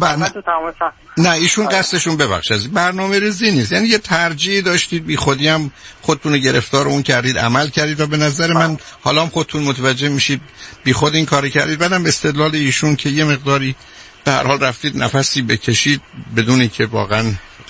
نه ایشون قصدشون ببخشید برنامه‌ریزی نیست، یعنی یه ترجیح داشتید بی خودی هم خودتون گرفتار اون کردید عمل کردید و به نظر من حالا هم خودتون متوجه میشید بی خود این کاری کردید. بعدم استدلال ایشون که یه مقداری به هر حال رفتید نفسی بکشید بدون اینکه واقعا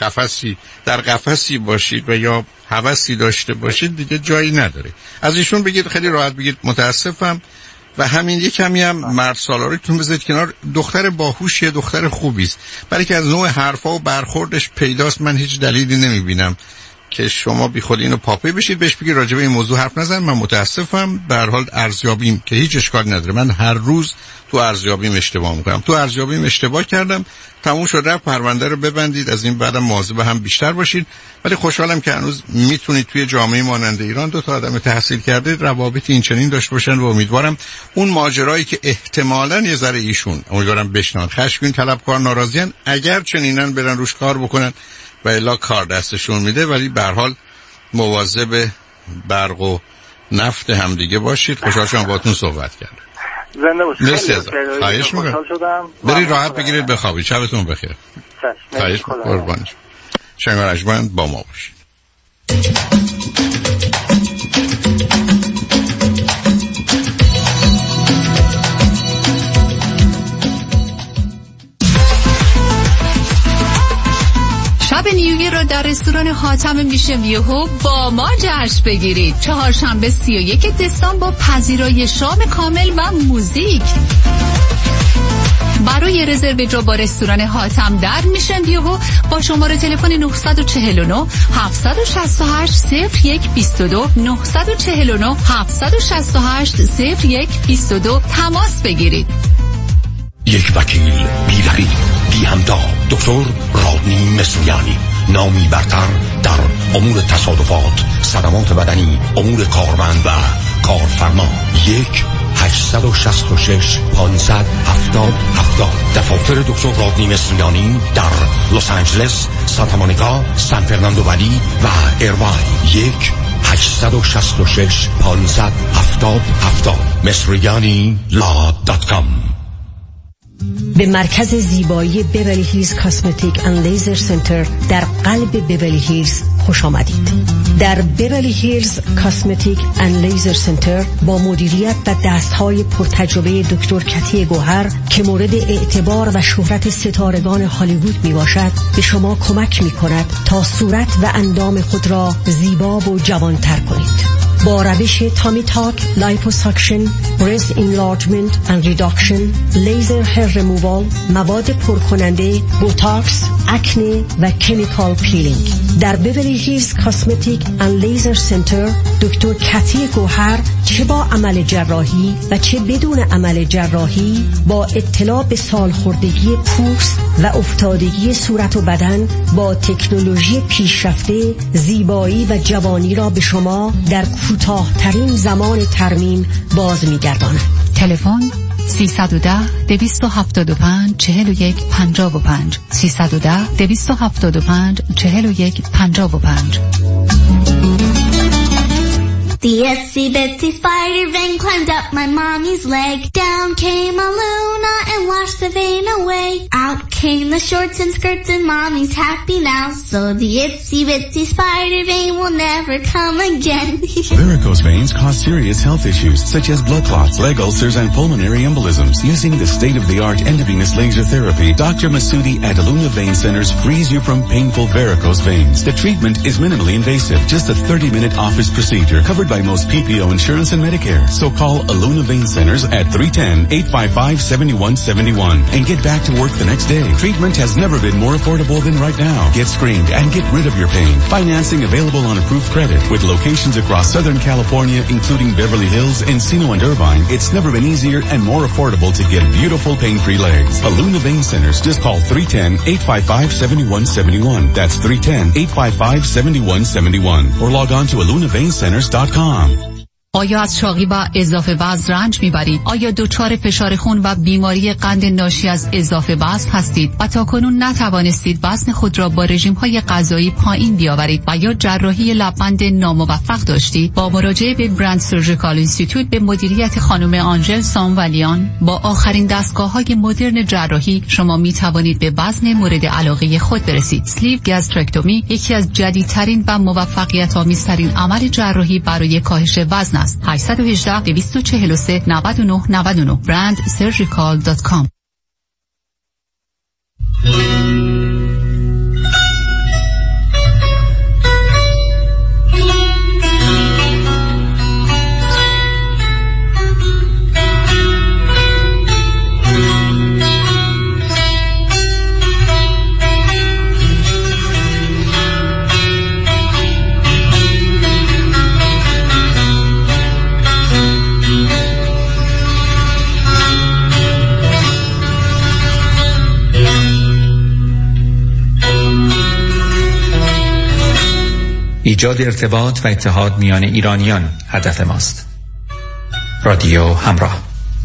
در قفسی باشید و یا هوسی داشته باشید دیگه جایی نداره. از ایشون بگید خیلی راحت بگید متاسفم و همین یک کمی هم مرد سالاریتون بذارید کنار. دختر باهوشیه، دختر خوبی است، برای که از نوع حرفا و برخوردش پیداست. من هیچ دلیلی نمیبینم که شما بی خود اینو پاپی بشید بهش بگید راجع به این موضوع حرف نزن. من متاسفم، به هر حال ارزیابیم که هیچ اشکالی نداره. من هر روز تو ارزیابیم اشتباه میکنم، تو ارزیابیم اشتباه کردم، تموم شد رفت. پرونده رو ببندید، از این بعدم مواظب هم بیشتر باشید. ولی خوشحالم که هنوز میتونید توی جامعه مانند ایران 2 تا آدم تحصیل کرده روابط این چنین داشته باشن و امیدوارم اون ماجرایی که احتمالاً یه ذره ایشون امیدوارم بشنن خشمگین طلبکار ناراضیان اگر چنینن برن روش کار بکنن و الا کار دستشون میده، ولی به هر حال مواظب برق و نفت هم دیگه باشید. خوشحال شدم باهاتون صحبت کردم. زنده باشید. مرسی ازم. خواهش می‌کنم. برید راحت بگیرید بخوابید. شبتون بخیر. خواهش قربان شما. رجمند با ما باشید. شب نیویورک در رستوران حاتم میشن ویوهو با ما جشن بگیرید. چهارشنبه 31 دسامبر با پذیرایی شام کامل و موزیک. برای رزرو جا با رستوران حاتم در میشن ویوهو با شماره تلفن 949 768 0122 949 768 0122 تماس بگیرید. یک وکیل بی‌رقیب، بی همتا، دکتر رادنی مصریانی، نامی برتر در امور تصادفات، صدمات بدنی، امور کارمند و کارفرما. 1-866-570-7070. دفاتر دکتر رادنی مصریانی در لس آنجلس، سانتا مونیکا، سان فرناندو ولی و ایرواین. 1-866-570-7070. مصریانی.com. به مرکز زیبایی بیولی هیلز کاسمتیک اند لیزر سنتر در قلب بیولی هیلز خوش آمدید. در بیولی هیلز کاسمتیک اند لیزر سنتر با مدیریت و دستهای پرتجربه دکتر کتی گوهر که مورد اعتبار و شهرت ستارگان هالیوود می باشد به شما کمک می کند تا صورت و اندام خود را زیبا و جوانتر کنید. با روش تامی تاک، لایپوساکشن، برست انلارجمنت اند ریداکشن، لیزر هیر ریمووال، مواد پرکننده، بوتاکس، اکنه و کمیکال پیلینگ. در بیولی هیلز کاسمتیک اند لیزر سنتر دکتر کتی گوهر چه با عمل جراحی و چه بدون عمل جراحی با اطلاع به سالخوردگی پوست و افتادگی صورت و بدن با تکنولوژی پیشرفته زیبایی و جوانی را به شما در کوتاه‌ترین زمان ترمیم باز می‌گرداند. تلفن 310-275-4155 310-275-4155. The itsy bitsy spider vein climbed up my mommy's leg. Down came a Luna and washed the vein away. Out came the shorts and skirts and mommy's happy now. So the itsy bitsy spider vein will never come again. Varicose veins cause serious health issues such as blood clots, leg ulcers, and pulmonary embolisms. Using the state-of-the-art endovenous laser therapy, Dr. Masudi at Aluna Vein Centers frees you from painful varicose veins. The treatment is minimally invasive, just a 30-minute office procedure covered by most PPO insurance and Medicare. So call Aluna Vein Centers at 310-855-7171 and get back to work the next day. Treatment has never been more affordable than right now. Get screened and get rid of your pain. Financing available on approved credit with locations across Southern California, including Beverly Hills, Encino, and Irvine. It's never been easier and more affordable to get beautiful pain-free legs. Aluna Vein Centers. Just call 310-855-7171. That's 310-855-7171. Or log on to alunaveincenters.com. آیا از چاقی و اضافه وزن رنج میبرید؟ آیا دچار فشار خون و بیماری قند ناشی از اضافه وزن هستید و تاکنون نتوانستید وزن خود را با رژیم‌های غذایی پایین بیاورید و یا جراحی لب‌بند ناموفق داشتید؟ با مراجعه به برند سرجیکال اینستیتوت به مدیریت خانم آنژل سامولیان با آخرین دستگاه‌های مدرن جراحی شما میتوانید به وزن مورد علاقه خود برسید. سلیو گاسترکتومی یکی از جدیدترین و موفقیت‌آمیزترین عمل جراحی برای کاهش وزن 818-243-9999 brandsurgical.com. ایجاد ارتباط و اتحاد میان ایرانیان هدف ماست. رادیو همراه.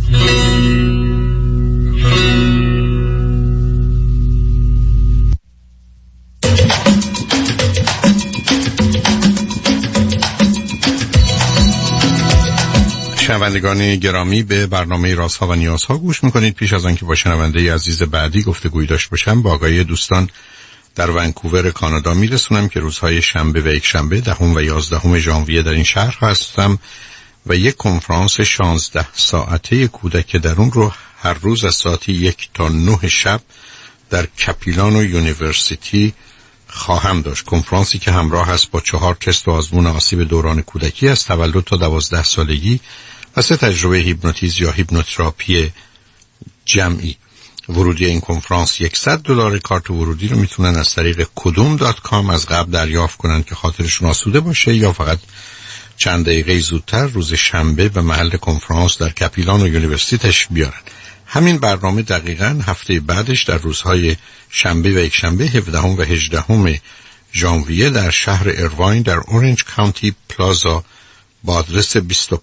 شنوندگان گرامی، به برنامه رازها و نیازها گوش میکنید. پیش از آنکه با شنونده عزیز بعدی گفتگوی داشته باشم، با آقای دوستان در ونکوور کانادا میرسونم که روزهای شنبه و یک شنبه 10 و 11 ژانویه در این شهر هستم و یک کنفرانس 16 ساعته کودک درون رو هر روز از ساعت 1 تا 9 شب در کپیلانو یونیورسیتی خواهم داشت. کنفرانسی که همراه است با 4 تست و آزمون آسیب دوران کودکی از تولد تا 12 سالگی و 3 تجربه هیپنوتیزم یا هیپنوتراپی جمعی. ورودی این کنفرانس $100. کارت ورودی رو میتونن از طریق kudum.com از قبل دریافت کنن که خاطرشون آسوده باشه، یا فقط چند دقیقه زودتر روز شنبه به محل کنفرانس در کپیلان و یونیورسیتی تشریف بیارن. همین برنامه دقیقاً هفته بعدش در روزهای شنبه و یکشنبه 17 و 18 ژانویه در شهر ایرواین در اورنج کانتی پلازا با آدرس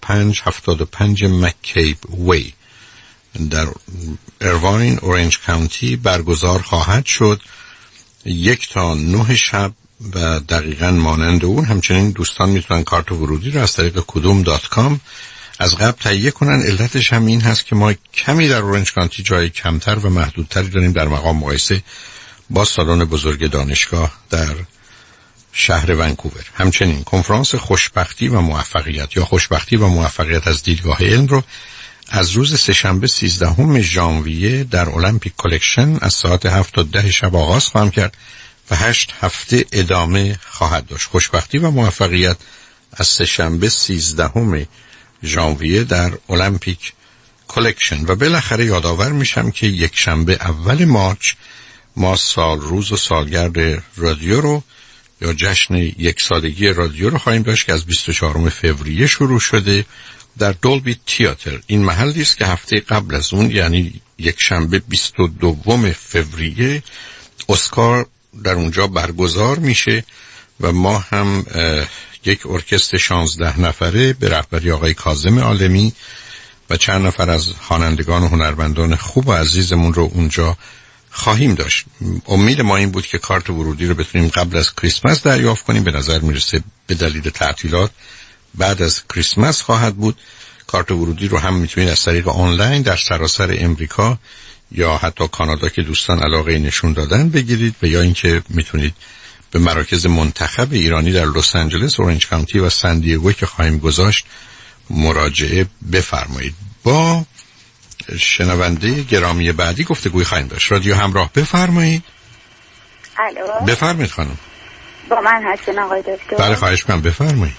2575 مککیب وی در ایرواین اورنج کانتی برگزار خواهد شد 1 تا 9 شب و دقیقاً مانند اون. همچنین دوستان میتونن کارت ورودی رو از طریق kudum.com از قبل تهیه کنن. علتش هم این هست که ما کمی در اورنج کانتی جای کمتر و محدودتری داریم در مقام مقایسه با سالن بزرگ دانشگاه در شهر ونکوور. همچنین کنفرانس خوشبختی و موفقیت یا خوشبختی و موفقیت از دیدگاه علم رو از روز سه‌شنبه 13 ژانویه در المپیک کلکشن از ساعت 7 تا 10 شب آغاز خواهم کرد و 8 هفته ادامه خواهد داشت. خوشبختی و موفقیت از سه‌شنبه 13 ژانویه در المپیک کلکشن. و بالاخره یادآور میشم که یک شنبه اول مارچ ما سال روز و سالگرد رادیو رو یا جشن 1 سالگی رادیو رو خواهیم داشت که از 24 فوریه شروع شده در دولبی تئاتر. این محلی است که هفته قبل از اون یعنی یک شنبه 22 فوریه اسکار در اونجا برگزار میشه و ما هم یک ارکستر 16 نفره به رهبری آقای کاظم عالمی و چند نفر از خوانندگان و هنرمندان خوب و عزیزمون رو اونجا خواهیم داشت. امید ما این بود که کارت ورودی رو بتونیم قبل از کریسمس دریافت کنیم. به نظر میرسه به دلیل تعطیلات بعد از کریسمس خواهد بود. کارت ورودی رو هم میتونید از طریق آنلاین در سراسر امریکا یا حتی کانادا که دوستان علاقه نشون دادن بگیرید و یا اینکه میتونید به مراکز منتخب ایرانی در لس آنجلس، اورنج کانتی و سان دیگو که خواهیم گذاشت مراجعه بفرمایید. با شنونده گرامی بعدی گفتگوی خواهیم داشت. رادیو همراه، بفرمایید. الو، بفرمایید خانم. با من هستین آقای دکتر؟ بله خواهش می‌کنم بفرمایید.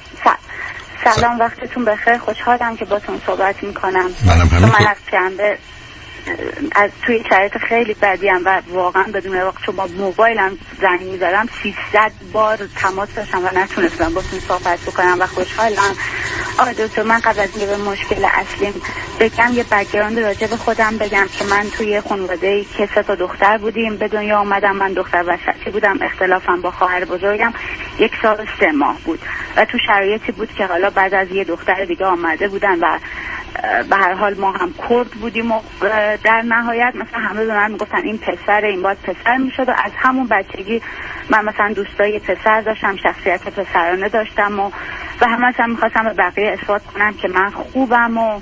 سلام، وقتتون بخیر. خوشحالم که باتون صحبت میکنم. منم همینطور. من از شنبه از توی شرایط خیلی بدیم و واقعا بدون وقت شما موبایلم زنگ می‌زدم 300 بار تماس داشتم و نتونستم باتون صحبت بکنم و خوشحالم. آقای دکتر، من قبل از اینکه به مشکل اصلیم بگم یه بک‌گراند راجع به خودم بگم که من توی خانواده‌ای که 3 تا دختر بودیم به دنیا آمدم. من دختر وسطی بودم. اختلافم با خواهر بزرگم 1 سال و 3 ماه بود و تو شرایطی بود که حالا بعد از یه دختر دیگه آمده بودن و به هر حال ما هم کرد بودیم و در نهایت مثلا همه به من میگفتن این پسر، این باید پسر میشد و از همون بچگی من مثلا دوستای پسر داشتم، شخصیت پسرانه داشتم و همه مثلا میخواستم به بقیه اثبات کنم که من خوبم و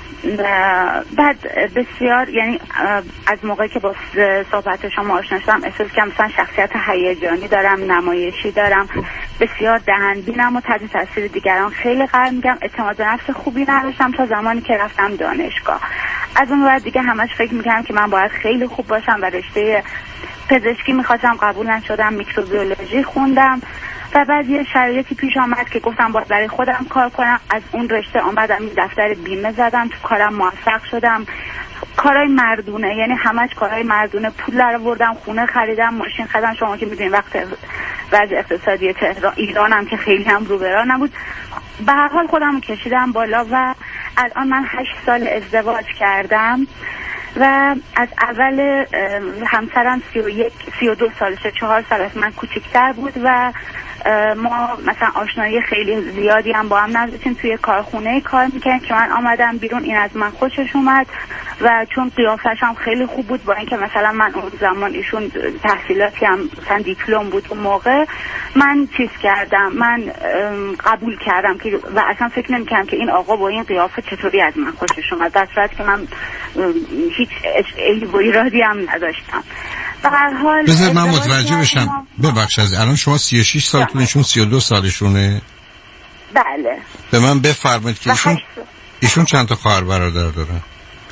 بعد بسیار یعنی از موقعی که با صحبت شما آشنا شدم احساس کردم مثلا شخصیت هیجانی دارم، نمایشی دارم، بسیار دهنبینم و تحت تاثیر دیگران خیلی قرار میگم. اعتماد به نفس خوبی نداشتم تا زمانی که رفتم دانشگاه. از اون بعد دیگه همش فکر میکردم که من باید خیلی خوب باشم و رشته پزشکی میخواستم، قبول نشدم، میکروبیولوژی خوندم و بعد یه شرایطی پیش آمد که گفتم باید برای خودم کار کنم. از اون رشته آمدم این دفتر بیمه زدم، تو کارم موفق شدم. کارهای مردونه، یعنی همش کارهای مردونه، پول درآوردم، خونه خریدم، ماشین خریدم. شما که میدونید وقت وضع اقتصادی تهران ایران هم که خیلی هم رو به راه نبود، به هر حال خودم کشیدم بالا و الان من 8 سال ازدواج کردم و از اول همسرم 32 سالشه، 4 سال از من کوچکتر بود و ما مثلا آشنایی خیلی زیادی هم با هم نداشتیم. توی کارخونه کار میکنیم که من آمدم بیرون، این از من خوشش اومد و چون قیافش هم خیلی خوب بود، با اینکه مثلا من اون زمان ایشون تحصیلاتی هم مثلا دیپلم بود اون موقع، من چیز کردم، من قبول کردم که و اصلا فکر نمی‌کردم که این آقا با این قیافه چطوری از من خوشش اومد، در صورتی که من هیچ عیب و ایرادی هم نداشتم. به هر حال بذار من متوجه بشم، ببخشید از الان شما 36 سالتونشون 32 سالشونه؟ بله. به من بفرمایید که ایشون چند تا خواهر برادر دارن؟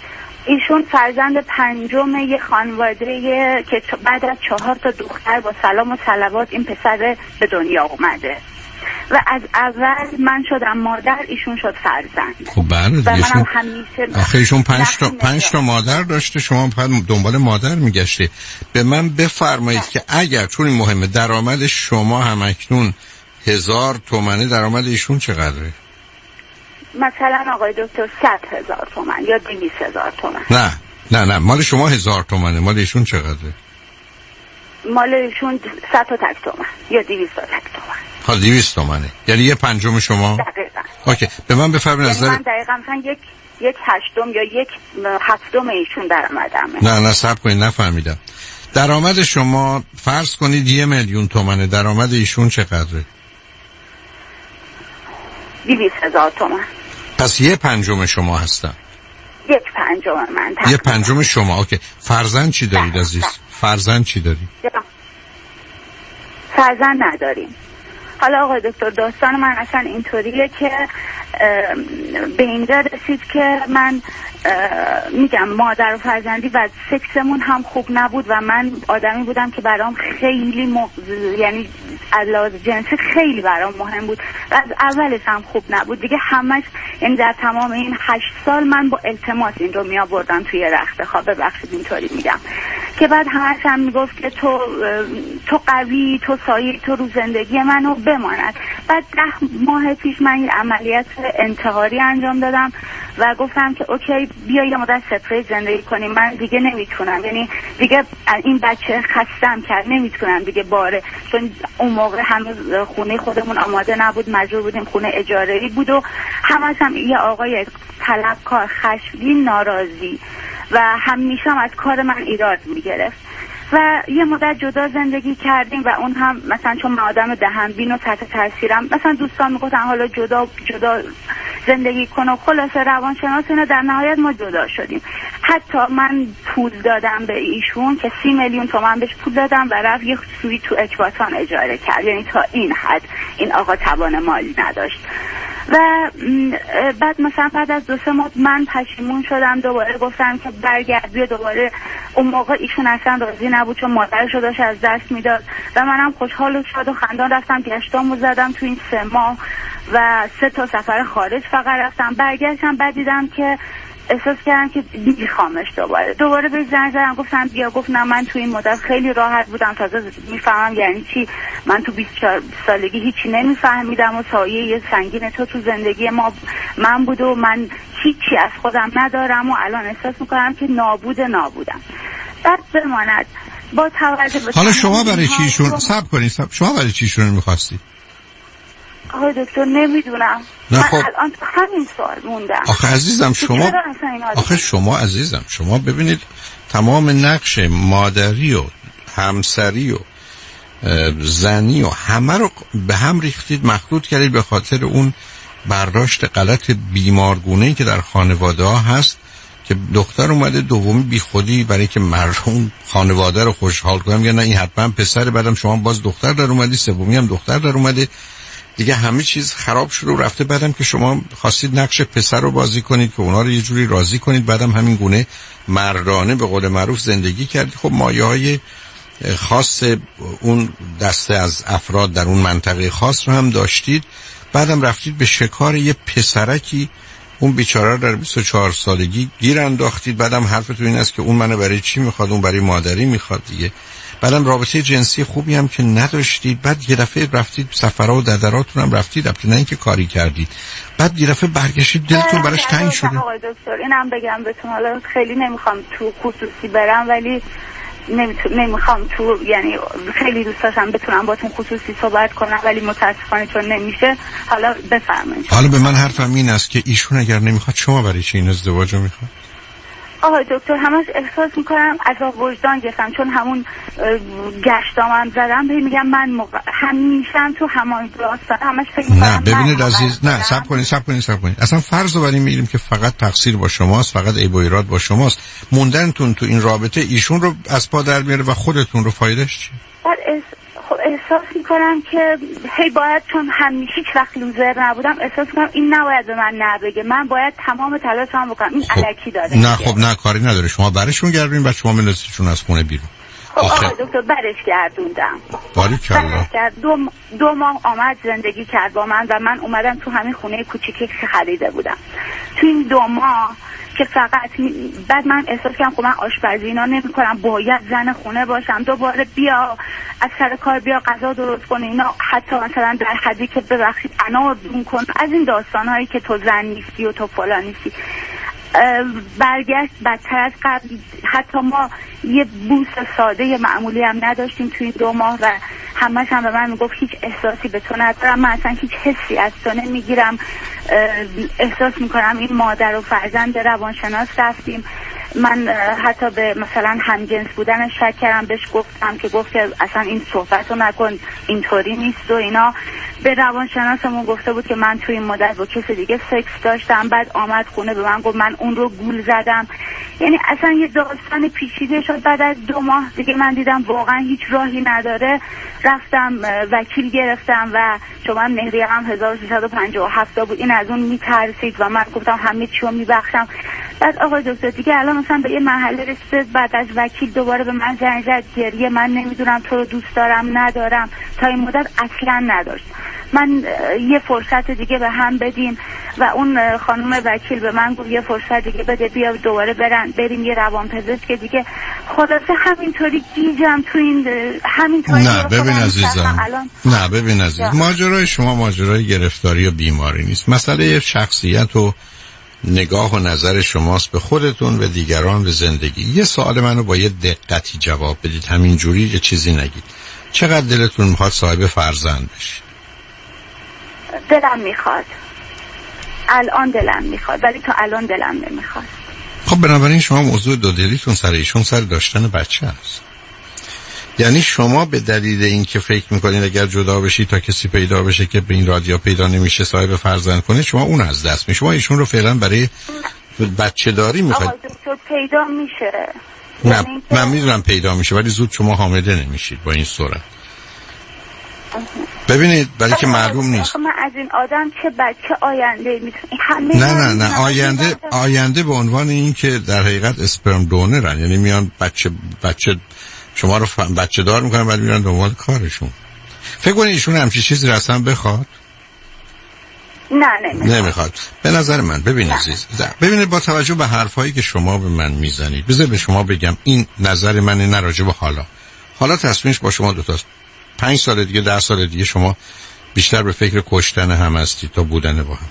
ایشون فرزند پنجم یه خانواده که بعد از 4 تا دختر با سلام و صلوات این پسر به دنیا اومده و از اول من شدم مادر، ایشون شد فرزند. خب بله دیگه. آخه ایشون 5 تا مادر داشته، شما فقط دنبال مادر میگشته. به من بفرمایید که اگر چون این مهمه درآمد شما همکنون 1000 تومنه، درآمد ایشون چقدره؟ مثلا آقای دکتر 100,000 تومان یا 200,000 تومان. نه مال شما 1000 تومنه، مال ایشون چقدره؟ مال ایشون 100 تا تک تومان یا 200 تا تک تومان. ها 200 تومنه، یعنی 1/5 شما؟ دقیقاً. اوکی، به من بفرمایید از من دقیقاً مثلا یک هشتم یا 1/7 ایشون درآمدمه. نه صبر کنید، نفهمیدم. درآمد شما فرض کنید 1,000,000 تومنه، درآمد ایشون چقدره؟ 200,000 تومان. پس 1/5 شما هستن. 1/5 من. 1/5 شما. اوکی. فرزند چی دارید عزیز؟ فرزند چی دارید؟ فرزند نداریم. حالا آقای دکتر داستان من اصلا اینطوریه که به اینجا رسید که من میگم مادر و فرزندی و سکسمون هم خوب نبود و من آدمی بودم که برام خیلی یعنی علاوه جنسی خیلی برام مهم بود و از اولش هم خوب نبود دیگه. همش یعنی در تمام این 8 سال من با التماس این رو می آوردم توی رخت خواب، ببخشید اینطوری میگم، که بعد همش هم میگفت که تو قوی، تو سایه، تو رو زندگی منو بماند. بعد 10 ماه پیش من این عملیات انتحاری انجام دادم و گفتم که اوکی بیا یه مدت سپریت زندگی کنیم، من دیگه نمیتونم، یعنی دیگه این بچه خستم کرد، نمیتونم دیگه باره، چون اون موقع هنوز خونه خودمون آماده نبود، مجبور بودیم خونه اجاره‌ای بود و همش هم یه آقای طلبکار، خشمگین، ناراضی و همیشه هم از کار من ایراد میگرفت و یه مدت جدا زندگی کردیم و اون هم مثلا چون من آدم دهنبین و تحت تاثیرم مثلا دوستان میگفتن حالا جدا زندگی کن و خلاصه روانشناس اینا، در نهایت ما جدا شدیم. حتی من پول دادم به ایشون که 30,000,000 تومان بهش پول دادم و رفت یه سویت تو اکباتان اجاره کرد، یعنی تا این حد این آقا توان مالی نداشت. و بعد مثلا بعد از 2-3 ماه من پشیمون شدم، دوباره گفتم که برگرد بیا دوباره. اون موقع ایشون اصلا راضی نبود چون مادرش رو داشت از دست میداد و منم خوشحال و شاد و خندان رفتم گشتامو زدم تو این 3 ماه و 3 تا سفر خارج فقط رفتم. برگشتم بعد دیدم که احساس کردم که میخوامش دوباره به زنگ زدم گفتم بیا. گفت نه من تو این مدت خیلی راحت بودم، تازه میفهمم یعنی چی، من تو 24 سالگی هیچی نمیفهمیدم و سایه یه سنگین تو زندگی من بود و من هیچی از خودم ندارم و الان احساس میکنم که نابودم. بعد بماند با توجه به حالا شما برای چیشون صبر کنید، شما برای چیشون میخواستی؟ آقای دکتر نمیدونم، من الان همین سوال موندم. آخه عزیزم شما ببینید تمام نقش مادری و همسری و زنی و همه رو به هم ریختید، مخلوط کردید به خاطر اون برداشت غلط بیمارگونه‌ای که در خانواده ها هست که دختر اومده دومی بی خودی برای که مردم خانواده رو خوشحال کنن میگن نه این حتما پسر، بعدم شما باز دختر در اومدی، سومی هم دختر در اومده، دیگه همه چیز خراب شده و رفته. بعدم که شما خواستید نقش پسر رو بازی کنید که اونا رو یه جوری راضی کنید، بعدم همین گونه مردانه به قول معروف زندگی کردید. خب مایه‌های خاص اون دسته از افراد در اون منطقه خاص رو هم داشتید، بعدم رفتید به شکار یه پسرکی، اون بیچاره رو در 24 سالگی گیر انداختید. بعدم حرفتون این است که اون منو برای چی میخواد، اون برای مادری میخواد دیگه. بعدم رابطه جنسی خوبی هم که نداشتید، بعد یه دفعه رفتید سفرها و ددراتون هم رفتید، البته نه اینکه کاری کردید، بعد یه دفعه برگشتید دلتون براش تنگ شده. آقای دکتر اینم بگم بهتون، حالا خیلی نمیخوام تو خصوصی برم ولی نمیخوام تو، یعنی خیلی دوست داشتم بتونم باتون خصوصی صحبت کنم ولی متاسفانه چون نمیشه. حالا بفرمایید. حالا به من حرفم این است که ایشون اگر نمیخواد شما برای چی این ازدواج رو میخواد؟ آقای دکتر همش احساس میکنم عذاب وجدان گرفتم، چون همون گشتامم زدم میگم من همیشه تو همان داستان همش فکر میکنم. نه ببینید عزیز، نه صبر کنید. اصلا فرض رو بر این میگیریم که فقط تقصیر با شماست، فقط عیب و ایراد با شماست. موندنتون تو این رابطه ایشون رو از پا در میاره و خودتون رو فایدهش چی؟ خب احساس میکنم که هی باید، چون همیشه هیچ وقت لوزر نبودم، احساس میکنم این نباید به من نبگه، من باید تمام تلاشم بکنم. این الکی داره. نه خب نه، کاری نداره، شما برشون گردونین بعد شما بندازیدشون از خونه بیرون. آقای دکتر برش گردوندم. دو ماه آمد زندگی کرد با من و من اومدم تو همین خونه کوچیکی که خریده بودم. تو این 2 ماه که فقط بعد من احساس کردم خب من آشپزی اینا نمی‌کنم، باید زن خونه باشم، دوباره بیا از سر کار بیا غذا درست کن اینا، حتی مثلا در حدی که ببخشید انار دون کن، از این داستان‌هایی که تو زن نیستی و تو فلان نیستی. برگشت بدتر از قبل. حتی ما یه بوس ساده معمولی هم نداشتیم توی 2 ماه و همش هم به من میگفت هیچ احساسی به تو ندارم، من اصلا هیچ حسی از تو نمیگیرم، احساس میکنم این مادر و فرزند. روانشناس رفتیم، من حتی به مثلا همجنس بودن شک کردم، بهش گفتم که گفت که اصلا این صحبت رو نکن، اینطوری نیست و اینا. به روانشناسمون گفته بود که من توی این مدت با کسی دیگه سکس داشتم، بعد آمد خونه به من گفت من اون رو گول زدم. یعنی اصلا یه داستان پیچیده شد. بعد از 2 ماه دیگه من دیدم واقعا هیچ راهی نداره، رفتم وکیل گرفتم و شما مهریه هم 1357 بود، این از اون میترسید و من گفتم همه چی رو میبخشم. بعد آقای دکتر دیگه الان مثلا به یه مرحله رسید، بعد از وکیل دوباره به من زنگ زد، گریه، من نمیدونم تو رو دوست دارم ندارم، تا این مدت اصلا نداشت. من یه فرصت دیگه به هم بدیم و اون خانم وکیل به من گفت یه فرصت دیگه بده، بیا دوباره بریم یه روانپزشک دیگه. خلاصه همینطوری گیجم تو این همینطوری. نه ببین عزیزم، نه ببین عزیز، ماجرای شما ماجرای گرفتاری یا بیماری نیست، مسئله شخصیت و نگاه و نظر شماست به خودتون و دیگران و زندگی. یه سوال منو با یه دقتی جواب بدید، همینجوری یه چیزی نگید. چقدر دلتون میخواد صاحب فرزند بشید؟ دلم میخواد، الان دلم میخواد، ولی تا الان دلم نمیخواد. خب بنابراین شما موضوع دو دلیتون سر ایشون سر داشتن بچه است. یعنی شما به دلیل اینکه فکر میکنید اگر جدا بشید تا کسی پیدا بشه که به این رادیو پیدا نمیشه صاحب فرزند کنه، شما اون از دست می، شما ایشون رو فعلا برای بچه داری میخواید. آقا دکتر پیدا میشه. نه من میدونم پیدا میشه، ولی زود شما حامله نمیشید با این صورت. ببینید برای که معلوم نیست. من از این آدم چه بچه آینده میتونم. نه آینده به عنوان این که در حقیقت اسپرم دونرن، یعنی میان بچه شما رو بچه دار میکنن ولی میرن دنبال کارشون. فکر کنید ایشون همچین چیزی رو اصلا بخواد؟ نه نمیخواد. به نظر من ببینید عزیز، ببینید با توجه به حرفایی که شما به من میزنید، بذار به شما بگم این نظر منه، نه راجع به حالا تصمیمش با شما دوتاست. 5 سال دیگه 10 سال دیگه شما بیشتر به فکر کشتن هم هستید تا بودن با هم.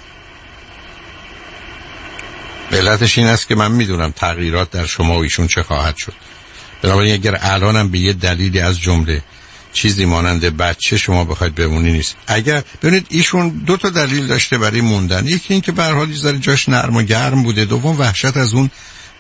علتش این است که من میدونم تغییرات در شما و ایشون چه خواهد شد. بنابراین اگر الانم به یه دلیلی از جمله چیزی مانند بچه شما بخواید بمونی نیست. اگر ببینید ایشون 2 تا دلیل داشته برای موندن، یکی این که به هر حال یه جاش نرم و گرم بوده، دوم وحشت از اون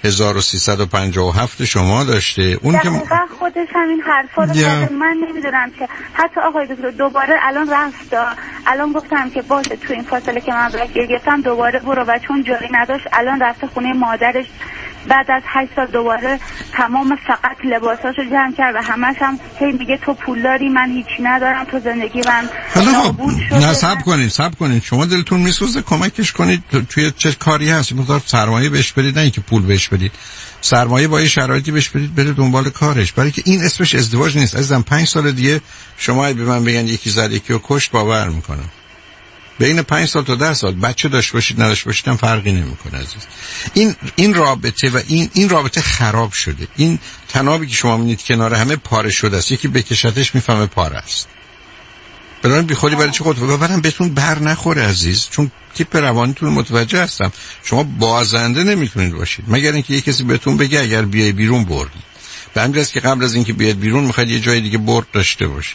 1357 شما داشته. اون که خودش همین حرفا رو زده. من نمیدونم که حتی آقای دکتر دوباره الان رفت، الان گفتم که باشه تو این فاصله که من گرفتم دوباره برو، و چون جایی نداشت الان رفته خونه مادرش. بعد از 8 سال دوباره تمام فقط لباساشو جمع کرد و همش هم هی میگه تو پول داری من هیچی ندارم، تو زندگی من نابود شده. نه صبر کنید شما دلتون میسوزه کمکش کنید. توی چه کاری هست مقدار سرمایه بهش بدید، نه اینکه پول بهش بدید، سرمایه با یه شرایطی بهش بدید بره دنبال کارش، برای که این اسمش ازدواج نیست عزیزم. 5 سال دیگه شما به من بگن یکی زد یکی رو کشت، باور میکنم. بین 5 سال تا 10 سال بچه داشته باشید نداشته باشید هم فرقی نمیکنه عزیز. این رابطه و این رابطه خراب شده. این تنابی که شما میبینید کنار همه پاره شده است، یکی بکشتش میفهمه پاره است. بنابراین بی خودی برای چه خودت ببرم بهتون بر نخوره عزیز، چون تیپ روانیتون متوجه هستم. شما بازنده نمیتونید باشید مگر اینکه یه کسی بهتون بگه اگر بیای بیرون بردی. به همین است که قبل از اینکه بیاد بیرون میخواید یه جای دیگه برد داشته باشید.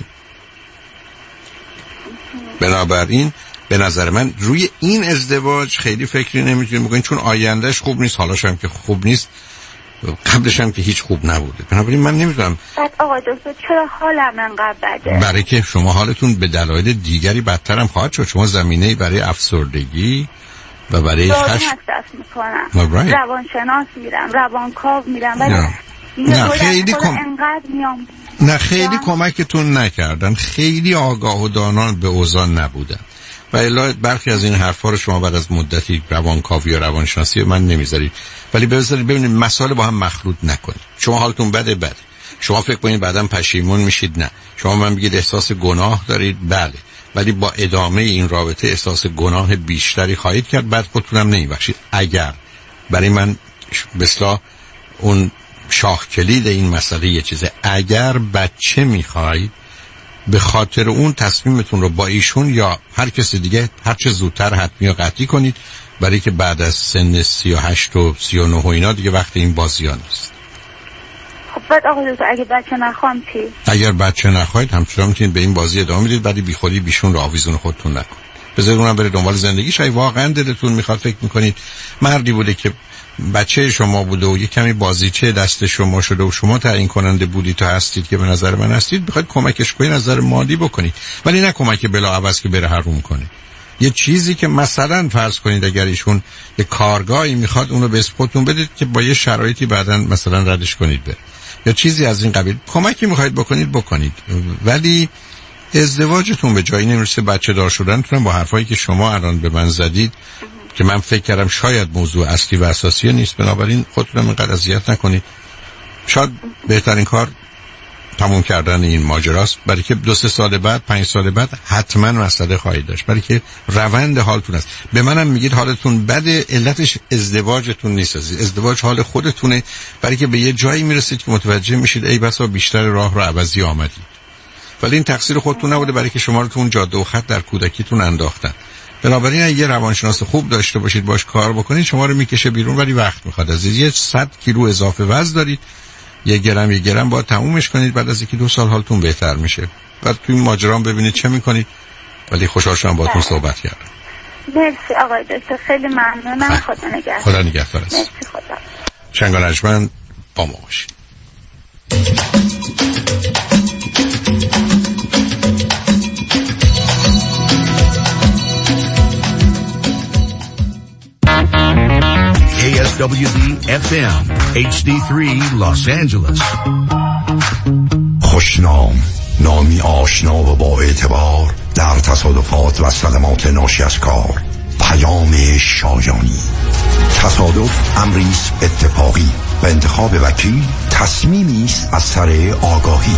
بنابراین به نظر من روی این ازدواج خیلی فکری نمیتونیم بکنید، چون آیندهش خوب نیست، حالاش هم که خوب نیست، قبلش هم که هیچ خوب نبوده. بنابراین من نمیدونم بعد آقا دکتر چرا حالم انقدر بده؟ برای که شما حالتون به دلایل دیگری بدتر هم خواهد شد. شما زمینه‌ای برای افسردگی و برای خشم دست میکنم، روانشناس میرم، روانکاو میرم، ولی نه خیلی انقدر میام نه خیلی کمکتون نکردن، خیلی آگاه و دانان به اوضاع نبودن و الا برخی از این حرفا رو شما بعد از مدتی روانکاوی و روانشناسی من نمیذارید، ولی ببینید مسائل با هم مخلوط نکنید. شما حالتون بده، شما فکر کنید بعداً پشیمون میشید، نه. شما من بگید احساس گناه دارید، بله، ولی با ادامه این رابطه احساس گناه بیشتری خواهید کرد، بعد خودتونم نمیبخشید. اگر برای من بسلا اون شاخ کلید این مسئله یه چیزه، اگر بچه میخواید به خاطر اون تصمیمتون رو با ایشون یا هر کسی دیگه هر چه زودتر حتمی و قطعی کنید، برای که بعد از سن 38 و 39 و اینا دیگه وقت این بازی ها نیست. خب بعد آقا دکتر اگه بچه نخوام چی؟ اگر بچه نخواید همچنان میتونید به این بازی ادامه بدید، ولی بی خودی بیشون رو آویزون خودتون نکنید. بذارید اونم بره دنبال زندگیش. اگه واقعا دلتون میخواد فکر میکنید مردی بوده که بچه شما بوده و یه کمی بازیچه دست شما شده و شما تعیین کننده بودید تا هستید که به نظر من هستید، بخواید کمکش کنید نظر مالی بکنید، ولی نه کمک بلا عوض که بره حروم کنه. یه چیزی که مثلا فرض کنید اگر ایشون یه کارگاهی میخواد اونو به خودتون بدید که با یه شرایطی بعداً مثلا ردش کنید بره، یا چیزی از این قبیل. کمکی میخواید بکنید، ولی ازدواجتون به جایی نمیرسه. بچه دار شدنتون با حرفایی که شما الان به من زدید که من فکر کردم شاید موضوع اصلی و اساسی نیست، بنابراین خودتون اینقدر اذیت نکنید. شاید بهترین کار تموم کردن این ماجراست، برای که 2-3 سال بعد 5 سال بعد حتما مسئله خواهید داشت، برای که روند حالتون است. به منم میگید حالتون بده، علتش ازدواجتون نیست، ازدواج حال خودتونه، برای که به یه جایی میرسید که متوجه میشید ای بسا بیشتر راه رو عوضی آمدید، ولی این تقصیر خودتون نبوده، برای که شما رو تو اون جاده و خط در کودکیتون انداختن. بنابراین اگه یه روانشناس خوب داشته باشید باش کار بکنید، شما رو میکشه بیرون، ولی وقت میخواد. از یه 100 کیلو اضافه وزن دارید، یه گرم باید تمومش کنید، بعد از 1-2 سال حالتون بهتر میشه. بعد تو این ماجرا ببینید چه میکنید. ولی خوشحال شدم باهاتون صحبت کردم. مرسی آقای دکتر، خیلی ممنونم. خدا نگهدار. مرسی. خدا. شنگ نجمن با ما باشید. KSWD FM HD3 Los Angeles. خوشنام، نامی آشنا و با اعتبار در تصادفات و صدمات ناشی از کار. پیام شایانی. تصادف امری است اتفاقی و انتخاب وکیل تصمیمی است از سر آگاهی.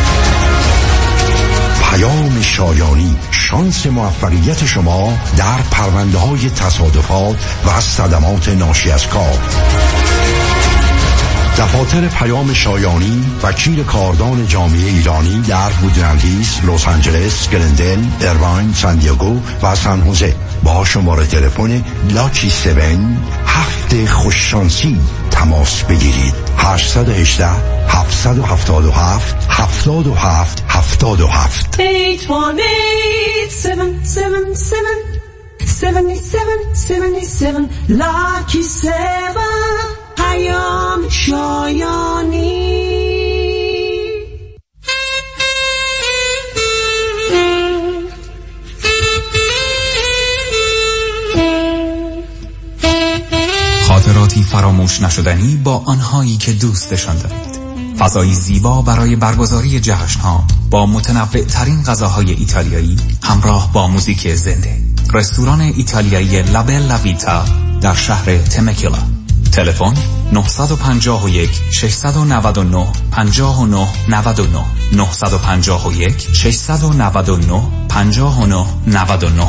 پیام شایانی، شانس موفقیت شما در پرونده‌های تصادفات و صدمات ناشی از کار. دفاتر پیام شایانی، وکیل کاردان جامعه ایرانی در وودلند هیلز، لس آنجلس، گلندل، ایرواین، سان دیگو و سان خوزه با شماره تلفن لاکی 7 هفت خوششانسی تماس بگیرید. 818 777 77 77 818-777-7777 Lucky 7 پیام شایانی. خاطراتی فراموش نشدنی با آنهایی که دوستشان دارید. فضایی زیبا برای برگزاری جشن‌ها با متنوع ترین غذاهای ایتالیایی همراه با موزیک زنده. رستوران ایتالیایی لابلا ویتا در شهر تمکیلا. تلفن 951 699 59 99 951 699 59 99.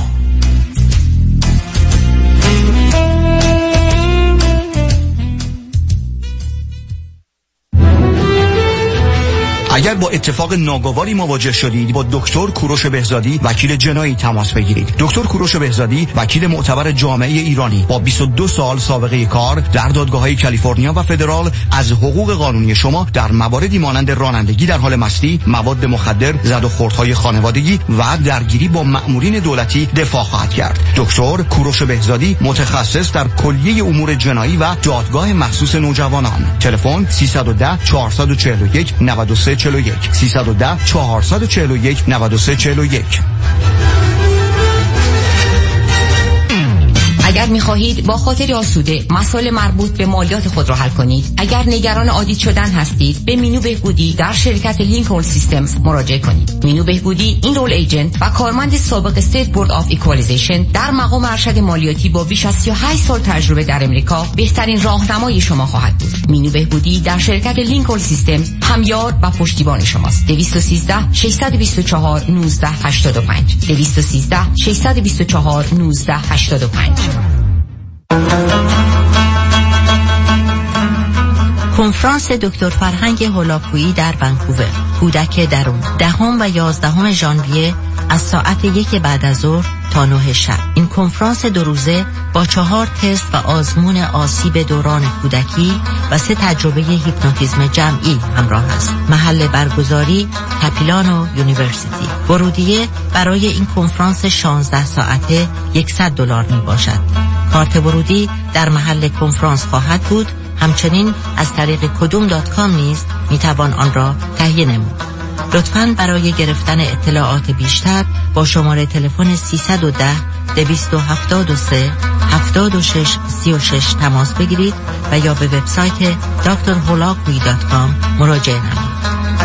اگر با اتفاق ناگواری مواجه شدید، با دکتر کوروش بهزادی وکیل جنایی تماس بگیرید. دکتر کوروش بهزادی وکیل معتبر جامعه ایرانی با 22 سال سابقه کار در دادگاه‌های کالیفرنیا و فدرال از حقوق قانونی شما در مواردی مانند رانندگی در حال مستی، مواد مخدر، زد و خوردهای خانوادگی و درگیری با مأمورین دولتی دفاع خواهد کرد. دکتر کوروش بهزادی متخصص در کلیه امور جنایی و دادگاه مخصوص نوجوانان. تلفن 310 441 93 310 441 93 41. اگر می‌خواهید با خاطر آسوده مسائل مربوط به مالیات خود را حل کنید، اگر نگران آدیت شدن هستید، به مینو بهبودی در شرکت لینکلن سیستمز مراجعه کنید. مینو بهبودی اینرول ایجنت و کارمند سابق استیت بورد آف ایکوالیزیشن در مقام ارشد مالیاتی با بیش از 38 سال تجربه در امریکا بهترین راهنمای شما خواهد بود. مینو بهبودی در شرکت لینکلن سیستمز همیار و پشتیبان شماست. 213 624 1985 213 624 1985. کنفرانس دکتر فرهنگ هولاکویی در ونکوور، کودک درون، 10 و 11 ژانویه از ساعت 1 بعد از ظهر تا 9 شب. این کنفرانس 2 روزه با 4 تست و آزمون آسیب دوران کودکی و 3 تجربه هیپنوتیزم جمعی همراه است. محل برگزاری کاپیلانو یونیورسیتی. ورودیه برای این کنفرانس 16 ساعته $100 می باشد. کارت ورودی در محل کنفرانس خواهد بود. همچنین از طریق kudum.com نیز می توان آن را تهیه نمود. لطفاً برای گرفتن اطلاعات بیشتر با شماره تلفن 310 273 76 36 تماس بگیرید و یا به وبسایت drholakui.com مراجعه نمایید.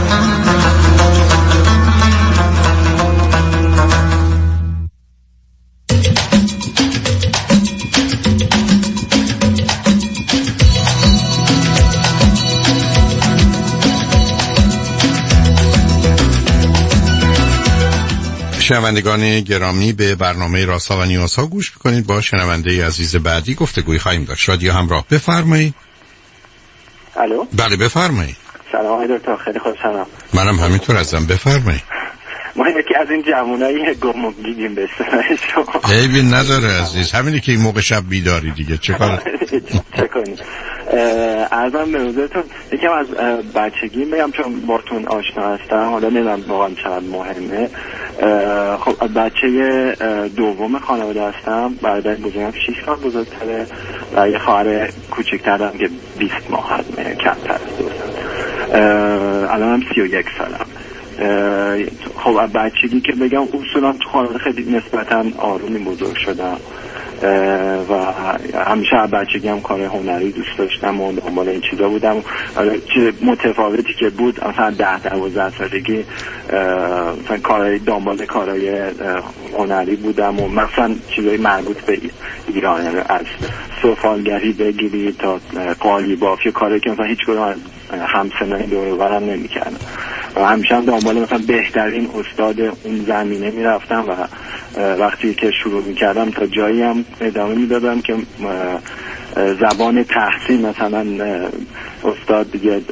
شنوندگان گرامی، به برنامه رازها و نیازها گوش میکنید. با شنونده عزیز بعدی گفتگوی خواهیم داشت. رادیو همراه، بفرمایید. الو. بله بفرمایید. سلام آقای دکتر، خیلی خوشحالم. منم همینطور هستم، بفرمایید. ما یکی از این جوانایی گم دیدیم به اصطلاح شما. عیبی نداره عزیز، همینی که این موقع شب بیداری دیگه، چه کار چه کنی. عرضم به حضورتون یکم از بچگی بگم، چون باتون آشنا هستم، حالا نمیدونم واقعا چقدر مهمه. خب بچه دوم خانواده هستم. برادر بزرگم 6 سال بزرگتره و یه خواهر کوچکتر دارم که 20 ماه کمتر از 2 سال. الانم 31 سالم. خب بچگی که بگم اصولا تو خانواده خیلی نسبتا آرومی بزرگ شدم و همیشه بچگی هم کار هنری دوست داشتم و دنبال این چیزا بودم. چیز متفاوتی که بود مثلا 10-12 سالگی مثلا کارهای دنبال کارهای هنری بودم و مثلا چیزای مربوط به ایران، یعنی از سفالگری بگیری تا قالیبافی، کاری که مثلا هیچ کدوم از همسنای دور و برم نمی‌کردم و همیشه هم دنبال مثلا بهترین استاد اون زمینه میرفتم و وقتی که شروع میکردم تا جایی هم ادامه میدادم که زبان تحسین مثلا استاد دیگه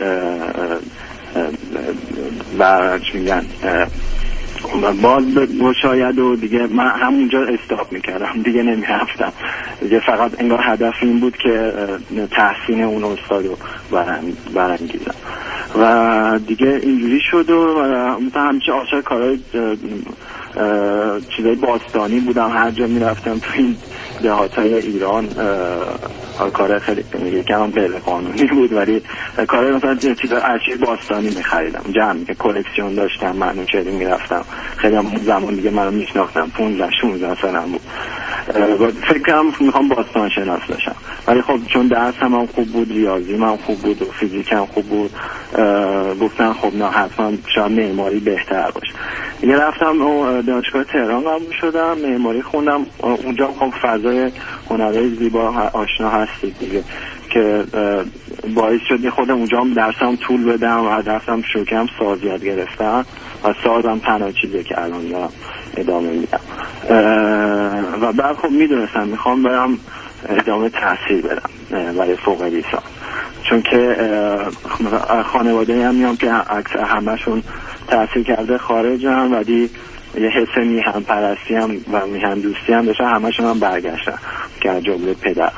و چی میگن باز شاید و دیگه من همونجا استاپ میکردم، دیگه نمیرفتم دیگه. فقط انگار هدف این بود که تحسین اون استاد رو برانگیزم و دیگه اینجوری شد و همیشه عاشق کارهای چیزای باستانی بودم. هر جا میرفتم تو این دهاتای ایران کار خیلی یکم غیر قانونی بود ولی کار مثلا چیزای ارشیو باستانی می‌خریدم، جمع که کلکسیون داشتم، منوچهری میرفتم. خیلی هم زمان دیگه منو میشناختم، 15-16 سالم بود. فکر کنم میخوام باستان شناس بشم ولی خب چون درسم هم خوب بود، ریاضیم هم خوب بود و فیزیکم خوب بود، گفتن خب نه حتما شاید معماری بهتر باشه. دیگه رفتم و دانشگاه تهران قبول شدم، معماری خوندم. اونجا خب فضای هنرهای زیبا آشنا هستید دیگه که باعث شد خودم اونجا هم درسم طول بدم و درسم شوکم ساز یاد گرفتم و سازم تنها چیزی که الان دارم ادامه میدم و بعد خب میدونستم میخوام برم ادامه تحصیل بدم برای فوق لیسانس، چون که خانواده هم میام که اکثر همشون تحصیل کرده خارجن ولی یه حس میهم پرستی هم و میهم دوستی هم داشتن، همشون هم برگشتن که از جمله پدر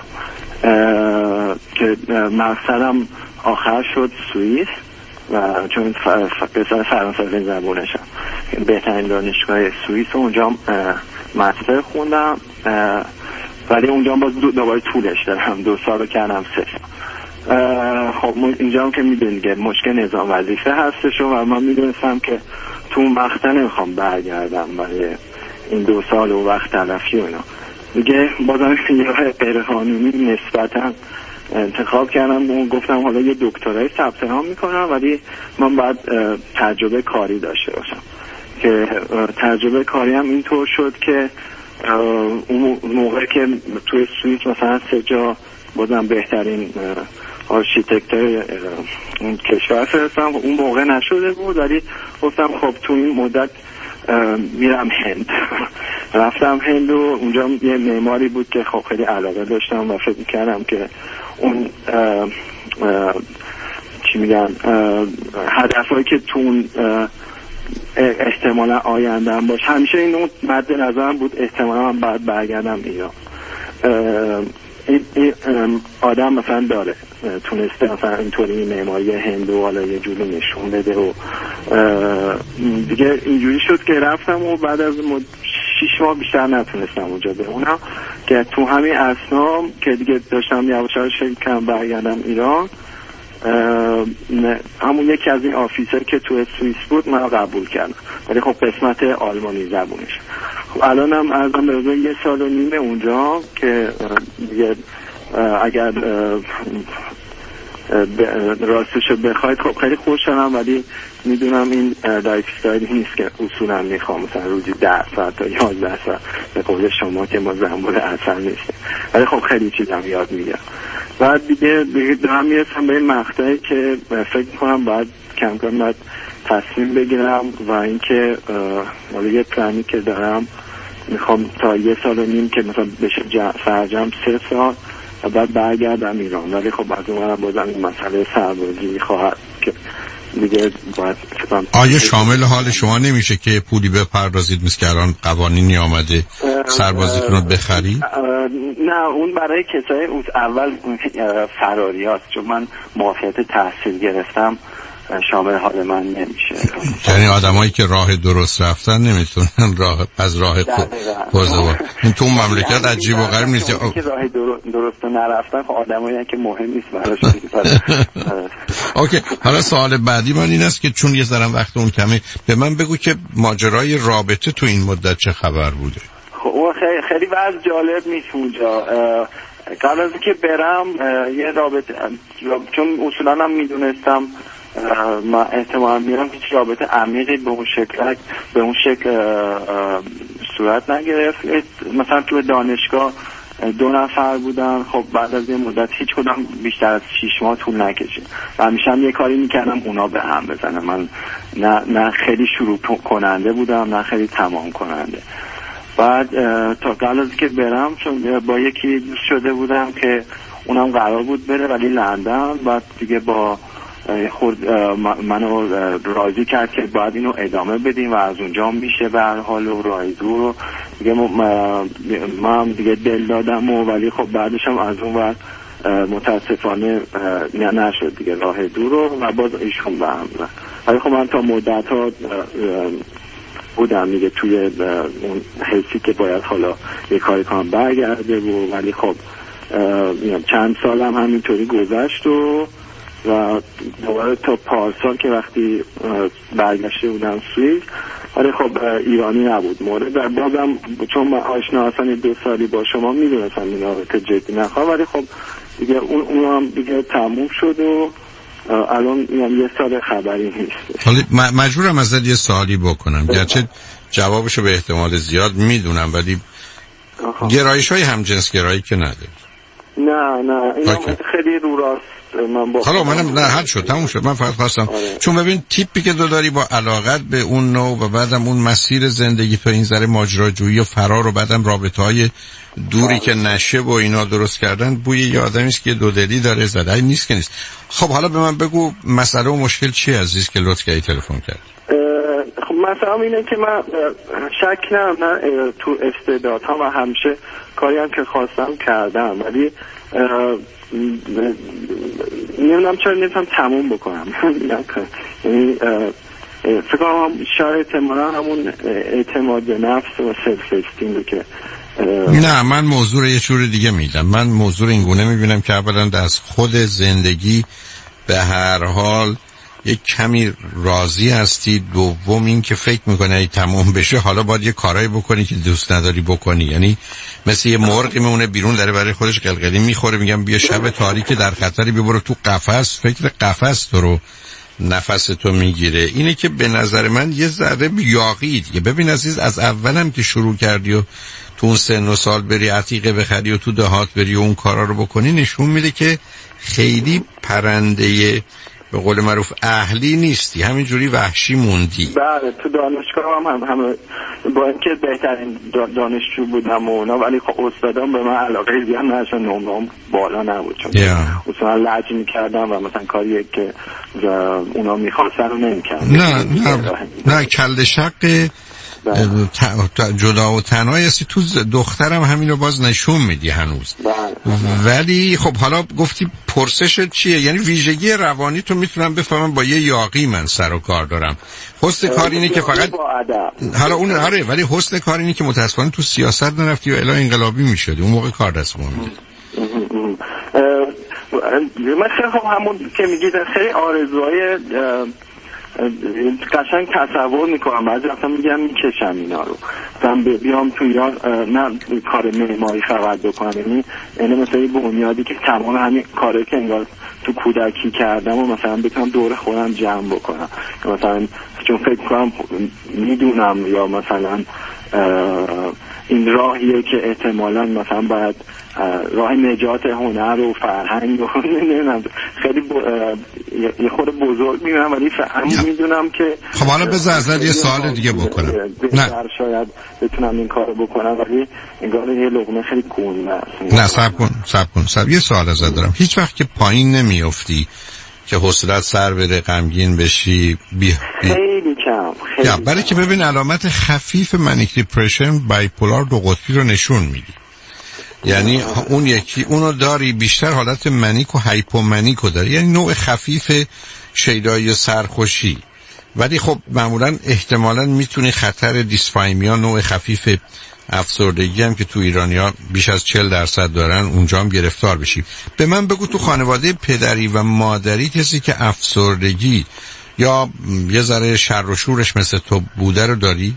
که مقصدم آخر شد سوئیس و چون قصه فرانسوی زبونشم بهترین دانشگاه سوئیس و اونجا مستر خوندم ولی اونجا باز دوباره طولش دارم، 2 سال رو کردم 3 سال. خب اینجا هم که میدونید که مشکل نظام وظیفه هستش و من میدونستم که تو اون مقطع نمیخوام برگردم برای این 2 سال و وقت تلفی و اینا. دیگه بازم یه راه غیر قانونی نسبتاً انتخاب کردم و گفتم حالا یه دکترای ثبت نام میکنم ولی من باید تجربه کاری داشته باشم که تجربه کاری هم اینطور شد که اون موقع که توی سوئیس مثلا 3 جا بازم بهترین آرشیتکت اون کشور فرستم، اون موقع نشده بود ولی گفتم خب تو این مدت میرم هند. رفتم هند و اونجا یه معماری بود که خب خیلی علاقه داشتم و فکر میکردم که اون چی میگن هدفهایی که تو اون احتمالا آیندم باشه، همیشه اینو مد نظرم بود احتمالا من باید برگردم ایران. این آدم مثلا داره تونسته مثلا اینطوری معماری هندو حالا یه جوری نشون بده و دیگه اینجوری شد که رفتم و بعد از 6 ماه بیشتر نتونستم اونجا بمونم که تو همین اثنا که دیگه داشتم یواش یواش کم برگردم ایران، همون یکی از این آفیسر که تو سوئیس بود من قبول کردم ولی خب قسمت آلمانی زبونش. خب الانم ازم به 1.5 سال اونجا که دیگه اگر راستشو بخواید خب خیلی خوشحالم ولی میدونم این لایف استایلی نیست که اصولا میخوام مثلا روزی 10 ساعت تا 11 ساعت به قول شما که ما زنبور اصل نیستیم، ولی خب خیلی چیزم یاد میگم. بعد دیگه دارم میرسم به این مقطعی که فکر کنم باید کم کم باید تصمیم بگیرم و اینکه یه پلانی که دارم میخوام تا 1.5 سال که مثلا بشه فرجم 3 سال و بعد برگردم ایران، ولی خب از اون بازم این مسئله سربازی خواهد که دیگه باید. آیا شامل حال شما نمیشه که پولی بپردازید مثل که الان قوانینی آمده سربازیتون رو بخرید؟ نه اون برای کسای اول فراری هست، چون من معافیت تحصیل گرفتم شامل حال من نمیشه. یعنی آدمایی که راه درست رفتن نمیتونن از راه پرزوار. این تو مملکت عجیب و غریب نیست که راه درست نرفتن خب آدمایی که مهم نیست براشون. اوکی، حالا سوال بعدی من این است که چون یه ذره وقت اون کمه به من بگو که ماجرای رابطه تو این مدت چه خبر بوده؟ خب خیلی وضع جالب نیست اونجا. قبل از اینکه برم یه رابطه، چون اصولا هم میدونستم من احتمالا میرم هیچ رابطه عمیقی به اون شکل صورت نگرفت. مثلا تو دانشگاه 2 نفر بودن، خب بعد از یه مدت هیچ کدام بیشتر از 6 ماه طول نکشید و همیشه هم یه کاری میکردم اونا به هم بزنن. من نه خیلی شروع کننده بودم نه خیلی تمام کننده. بعد تا قبل از که برم چون با یکی دوست شده بودم که اونم قرار بود بره ولی لندن، بعد دیگه با خود منو راضی کرد که باید اینو ادامه بدیم و از اونجا میشه به هر حال و راه دور رو دیگه من دیگه دل دادم ولی خب بعدش هم از اون وقت متاسفانه نشد دیگه راه دور رو و باز ایشون به هم زد. ولی خب من تا مدت ها بودم دیگه توی اون حسی که باید حالا یه کاری کنم برگرده بود، ولی خب چند سال هم همینطوری گذشت و دوباره تا پارسال که وقتی برگشته بودم سوئیس، ولی خب ایرانی نبود مورد. در بازم چون من آشنا هستم 2 سالی با شما میدونستم این رابطه جدی نخواه، ولی خب دیگه اون هم دیگه تموم شد و الان 1 سال خبری نیست. حالا مجبورم ازت یه سوالی بکنم، گرچه جوابشو به احتمال زیاد میدونم ولی گرایش های همجنس گرایی که نداری؟ نه این خیلی رو راست. حالا منم نه حل شد تموم شد. من فقط خواستم چون ببین تیپی که داری با علاقت به اون نوع و بعدم اون مسیر زندگی تو این ذره ماجراجویی و فرار و بعدم رابطه‌های دوری که نشه و اینا درست کردن، بوی یه آدمی است که دودلی داره زده نیست که نیست. خب حالا به من بگو مسئله و مشکل چیه عزیز که لطف کردی تلفن کرد؟ خب مثلا اینه که من شک نه تو استعدادها و همیشه کاری هم که خواستم کردم، ولی نمیدونم چرا نمیتونم تموم بکنم. یعنی فکر کنم شاید احتمالا همون اعتماد به نفس و سلف استیم که نه من موضوع یه جور دیگه میدم. من موضوع اینگونه میبینم که اولا از خود زندگی به هر حال یک کمی راضی هستی، دوم این که فکر میکنه ای تمام بشه حالا باید یه کارایی بکنی که دوست نداری بکنی. یعنی مثل یه مرغی میمونه بیرون داره برای خودش قلقلی میخوره، میگم بیا شب تاریک در خطری ببرو تو قفس، فکر قفس تو رو نفس تو میگیره. اینه که به نظر من یه ذره یاغی دیگه. ببین عزیز، از اولم که شروع کردی و تو اون سن و سال بری عتیقه بخری و تو دهات بری و اون کارا رو بکنی، نشون میده که خیلی پرنده به قول معروف اهلی نیستی، همینجوری وحشی موندی. بله، تو دانشگاه هم با اینکه بهترین دانشجو بودم و اونا، ولی خب استادان به من علاقه زیاد نداشتن، نمره‌ام بالا نبود چون اصلا لج می‌کردم و مثلا کاری که اونا می‌خواستن رو نمی‌کردم. نه کله شق جدا و تنهایی هستی. تو دخترم همین رو باز نشون میدی هنوز. ولی خب حالا گفتی پرسش چیه؟ یعنی ویژگی روانی تو میتونم بفهمم با یه یاغی من سر و کار دارم. حسن کار اینه که فقط حالا اون آره، ولی حسن کار اینه که متاسفانه تو سیاست نرفتی و الا انقلابی میشدی، اون موقع کار دست ما میدی. مثلا خب همون که میگید خیلی آرزوهای قشنگ تصور میکنم، بعضی وقتا میگم میکشم اینا رو، مثلا بیام تو ایران نه کار معماری فقط بکنم، یعنی مثلا یه بنیادی که تمام همین کاری که انگار تو کودکی کردم و مثلا بتونم دور خودم جمع بکنم. مثلا چون فکر کنم میدونم یا مثلا این راهیه که احتمالاً مثلا باید راه نجات هنر و فرهنگ و نمیدونم خیلی یه خورده بزرگ میدونم، ولی میدونم که خب حالا بذار ازت یه سوال دیگه بکنم. نه شاید بتونم این کارو بکنم، ولی انگار یه لقمه خیلی گونه است. نه صبر کن یه سوال ازت دارم. هیچ وقت که پایین نمیافتی که حوصله‌ات سر بره، غمگین بشی؟ خیلی کم. یا برای که ببین علامت خفیف منیک دیپرشن بایپولار دو قطبی رو نشون میدی. یعنی اون یکی اونو داری، بیشتر حالت منیک و هایپومنیک رو داری، یعنی نوع خفیف شیدایی و سرخوشی. ولی خب معمولا احتمالاً میتونی خطر دیسفایمیا، نوع خفیف افسردگی هم که تو ایرانیا بیش از 40% دارن، اونجا هم گرفتار بشی. به من بگو تو خانواده پدری و مادری کسی که افسردگی یا یه ذره شر و شورش مثل تو بوده رو داری؟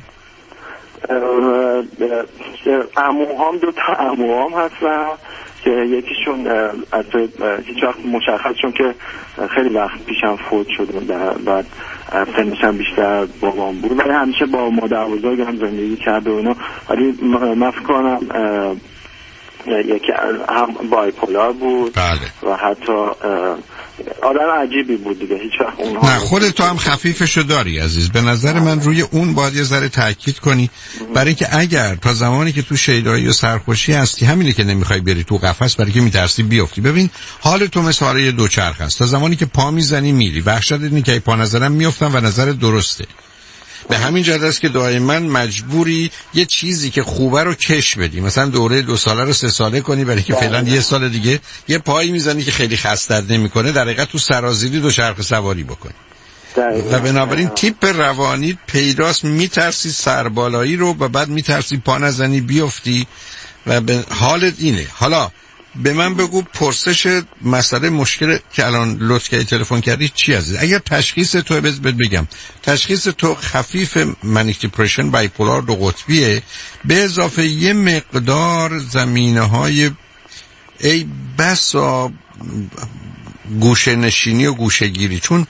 عموهام، دو تا عموهام هستن که یکیشون از هیچ وقت مشخص، چون که خیلی وقت پیشم فوت شدن، بعد سنشم بیشتر بابام بود، ولی همیشه با مادر بزرگم زندگی کرده و اینا. ولی من فکر کنم یکی هم بایپولار بود. بله. و حتی آدم عجیبی بود دیگه، هیچ وقت اونها. نه خودت تو هم خفیفشو داری عزیز. به نظر من روی اون باید یه ذره تاکید کنی، برای که اگر تا زمانی که تو شیدایی و سرخوشی هستی، همینه که نمیخوای بری تو قفس، برای که میترسی بیفتی. ببین حال تو مثل حال یه دوچرخ است، تا زمانی که پا میزنی میری، وحشت اینه که پا نظرم میافتم و نظر درسته. به همین جهت است که دائما مجبوری یه چیزی که خوبه رو کش بدی، مثلا دوره 2 ساله رو 3 ساله کنی، برای که فعلا یه سال دیگه یه پایی میزنی که خیلی خستت نمیکنه، در حقیقت تو سرازیری دوچرخه سواری بکنی. و بنابراین تیپ روانی پیداست، میترسی سربالایی رو و بعد میترسی پا نزنی بیفتی و به حالت اینه. حالا به من بگو پرسش مسئله مشکل که الان لطف کردی تلفن کردی چی عزیز؟ اگر تشخیص تو بگم تشخیص تو خفیف منیک دیپرشن بایپولار دو قطبیه، به اضافه یه مقدار زمینه‌های ای بسا گوشه نشینی و گوشه گیری، چون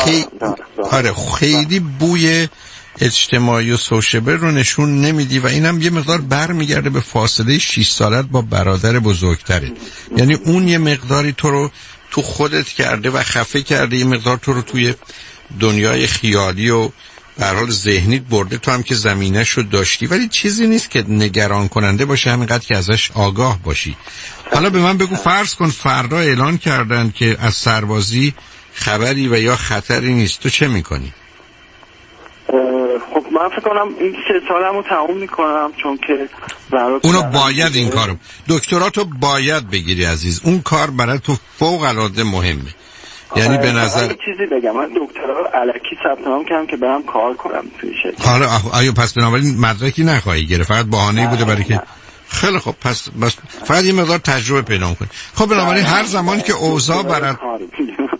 خیلی بوی اجتماعی و سوشیبل رو نشون نمیدی و اینم یه مقدار برمیگرده به فاصله 6 سالت با برادر بزرگتره. یعنی اون یه مقداری تو رو تو خودت کرده و خفه کرده، یه مقدار تو رو توی دنیای خیالی و به هر حال ذهنیت برده، تو هم که زمینه‌شو داشتی، ولی چیزی نیست که نگران کننده باشه، همینقدر که ازش آگاه باشی. حالا به من بگو فرض کن فردا اعلان کردن که از سربازی خبری و یا خطری نیست، تو چه میکنی؟ خب من فکر کنم این 3 سالمو تموم میکنم، چون که اونو باید این کارو دکتراتو باید بگیری عزیز، اون کار برای تو فوق العاده مهمه. یعنی به نظر چیزی بگم، من دکترا الکی ثبت نام کردم که برام کار کنم توی شرکت. آیا پس بنابراین مدرکی نخواهی گرفت، فقط بهانه‌ای بوده برای که خیلی خب پس بس فقط یه مقدار تجربه پیدا کنی. خب بنابراین هر زمان که اوضاع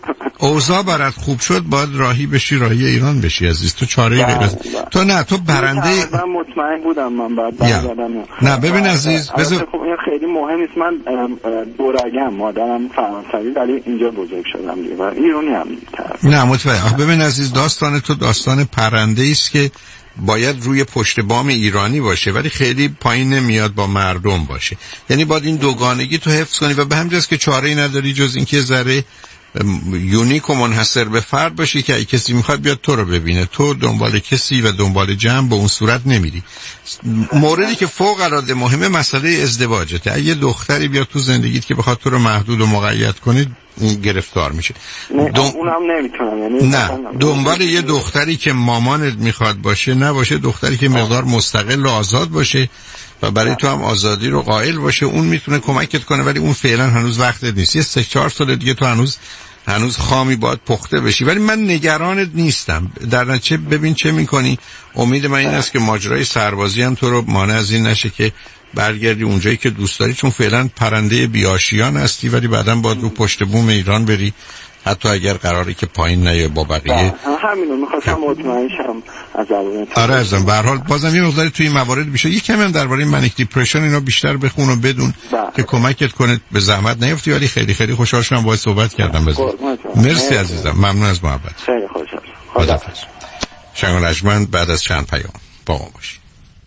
اوضاع برات خوب شد باید راهی ایران بشی عزیز. تو چاره غیر از تو نه، تو برنده. من مطمئن بودم من بعد برگردم. نه ببین عزیز، خب این خیلی مهم نیست. من دورگم، مادرم فرانسوی ولی اینجا بزرگ شدم دیگه و ایرانی هم دیگه. نه مطمئن. ببین عزیز، داستان تو داستان پرنده است که باید روی پشت بام ایرانی باشه ولی خیلی پایین نمیاد با مردم باشه. یعنی باید این دوگانگی تو حفظ کنی و به همین جاست که چاره‌ای نداری جز اینکه ذره یونیک و منحصر به فرد باشی که اگه کسی میخواد بیاد تو رو ببینه. تو دنبال کسی و دنبال جمع به اون صورت نمیری. موردی که فوق العاده مهمه مسئله ازدواجته. اگه دختری بیاد تو زندگیت که بخواد تو رو محدود و مقید کنه گرفتار میشه. اونم نمیتونم. یعنی نه، دنبال یه دختری که مامانت میخواد باشه نباشه، دختری که مقدار مستقل و آزاد باشه و برای تو هم آزادی رو قائل باشه. اون میتونه کمکت کنه ولی اون فعلا هنوز وقتت نیست. یه 3-4 سال دیگه تو هنوز خامی باید پخته بشی. ولی من نگرانت نیستم. در نتیجه ببین چه میکنی. امید من این است که ماجرای سربازی هم تو رو مانع از این نشه که برگردی اونجایی که دوست داری، چون فعلا پرنده بیاشیان هستی ولی بعداً باید رو پشت بوم ایران بری، حتی اگر قراری که پایین نیای با بقیه. همینو می‌خواستم مطمئن شم از اول. آره عزیزم، به هر حال بازم یه مقداری توی این موارد بیشتر یک کمی هم درباره منیک دیپرشن اینا بیشتر بخون و بدون که کمکت کنه به زحمت نیفتی. ولی خیلی خیلی خوشحال شدم باهات صحبت کردم. مرسی عزیزم، ممنون از محبت. خیلی خوشحال. خداحافظ. شنگ رجمند بعد از چند پیام با ما باشید.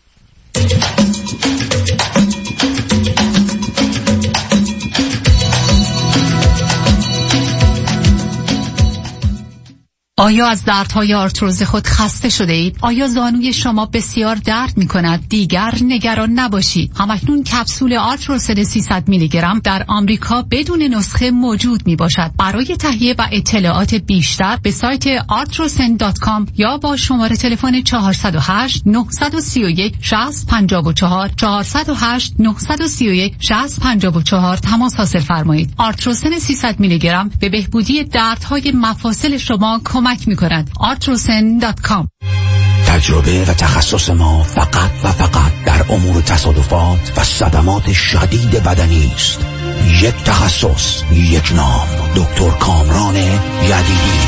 آیا از دردهای آرتروز خود خسته شده اید؟ آیا زانوی شما بسیار درد می کند؟ دیگر نگران نباشید. همکنون کپسول آرتروسن 300 میلی گرم در آمریکا بدون نسخه موجود می باشد. برای تهیه و اطلاعات بیشتر به سایت artrosen.com یا با شماره تلفن 408 931 6054 408 931 6054 تماس حاصل فرمایید. آرتروسن 300 میلی گرم به بهبودی دردهای مفاصل شما کمک می‌کند. artrosen.com. تجربه و تخصص ما فقط و فقط در امور تصادفات و صدمات شدید بدنی است. یک تخصص، یک نام، دکتر کامران یدیدی.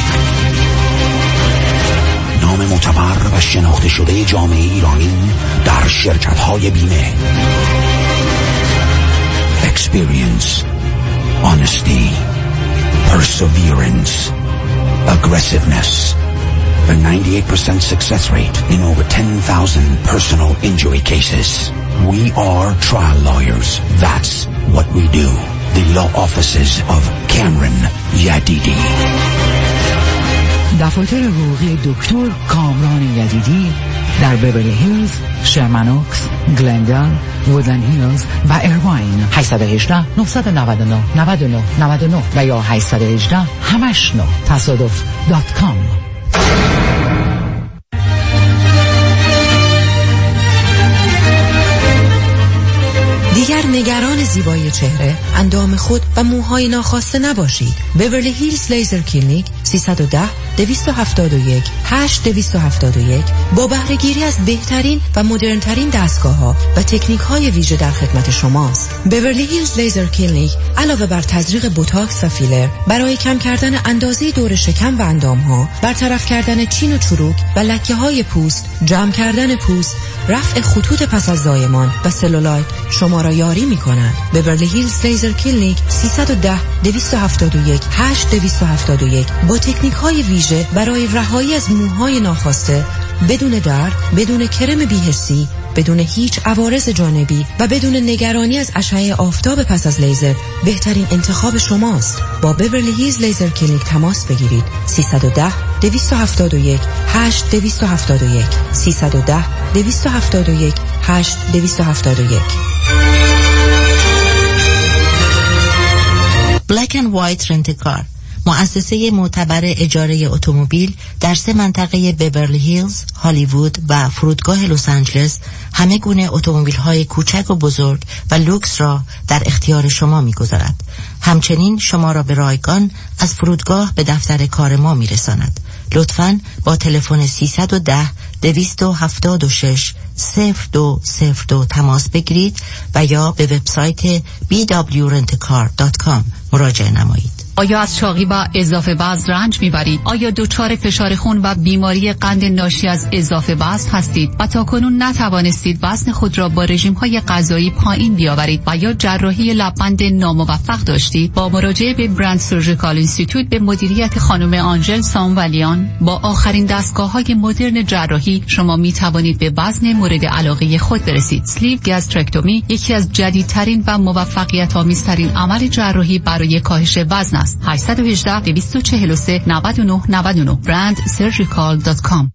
نام معتبر و شناخته شده جامعه ایرانی در شرکت‌های بیمه. Experience, honesty, perseverance, aggressiveness, a 98% success rate in over 10,000 personal injury cases. We are trial lawyers. That's what we do. The law offices of Cameron Yadidi. دفاتر حقوقی دکتر کامران یدیدی در بیولی هیلز، شرمنوکس، گلندال، وودلند هیلز و ایرواین. 818 999 99 99 و یا 818 89 تصادف.com. دیگر نگران زیبایی چهره، اندام خود و موهای ناخواسته نباشید. بیورلی هیلز لیزر کلینیک 310 271 8271 با بهره گیری از بهترین و مدرنترین دستگاه‌ها و تکنیک‌های ویژه در خدمت شماست. بیورلی هیلز لیزر کلینیک علاوه بر تزریق بوتاکس و فیلر برای کم کردن اندازه دور شکم و اندام‌ها، برطرف کردن چین و چروک و لکه‌های پوست، جمع کردن پوست، رفع خطوط پس از زایمان و سلولایت شما را یاری می‌کنند. بیورلی هیلز لیزر کلینیک 310 271 8271 با تکنیک‌های ویژه برای رهایی از موهای ناخواسته بدون درد، بدون کرم بی‌حسی، بدون هیچ عوارض جانبی و بدون نگرانی از اشعه آفتاب پس از لیزر بهترین انتخاب شماست. با بیورلی هیلز لیزر کلینیک تماس بگیرید. 310 271 8271 310 271 8271. بلک اند وایت رنت کار، مؤسسه معتبر اجاره اتومبیل در 3 منطقه بیورلی هیلز، هالیوود و فرودگاه لس آنجلس همه گونه اتومبیل‌های کوچک و بزرگ و لوکس را در اختیار شما می‌گذارد. همچنین شما را به رایگان از فرودگاه به دفتر کار ما می‌رساند. لطفاً با تلفن 310 276 0202 تماس بگیرید و یا به وبسایت bwrentcar.com مراجعه نمایید. آیا از چاقی و اضافه وزن رنج میبرید؟ آیا دچار فشار خون و بیماری قند ناشی از اضافه وزن هستید و تاکنون نتوانستید وزن خود را با رژیم‌های غذایی پایین بیاورید و یا جراحی لبخند ناموفق داشتید؟ با مراجعه به برند سرجیکال اینستیتوت به مدیریت خانم آنژل سامولیان با آخرین دستگاه‌های مدرن جراحی شما میتوانید به وزن مورد علاقه خود برسید. اسلیو گاسترکتومی یکی از جدیدترین و موفقیت‌آمیزترین عمل جراحی برای کاهش وزن است. 818 243 99 99 brandsurgical.com.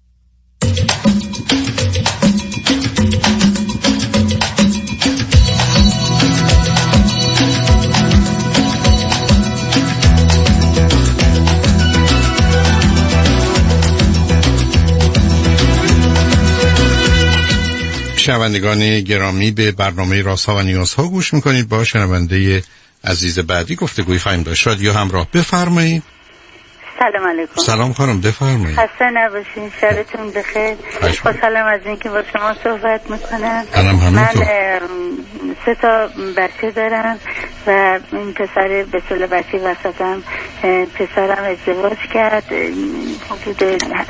شنوندگان گرامی، به برنامه رازها و نیازها گوش میکنید. با شنونده عزیز بعدی گفتگوی خواهیم داشت. رادیو همراه، بفرمایید. سلام علیکم. سلام خانم، بفرمایید. خسته نباشین، شبتون بخیر. خوشحالم از اینکه با شما صحبت میکنم. من 3 تا بچه دارم و این پسر به اصطلاح بچه وسطم، پسرم ازدواج کرد حدود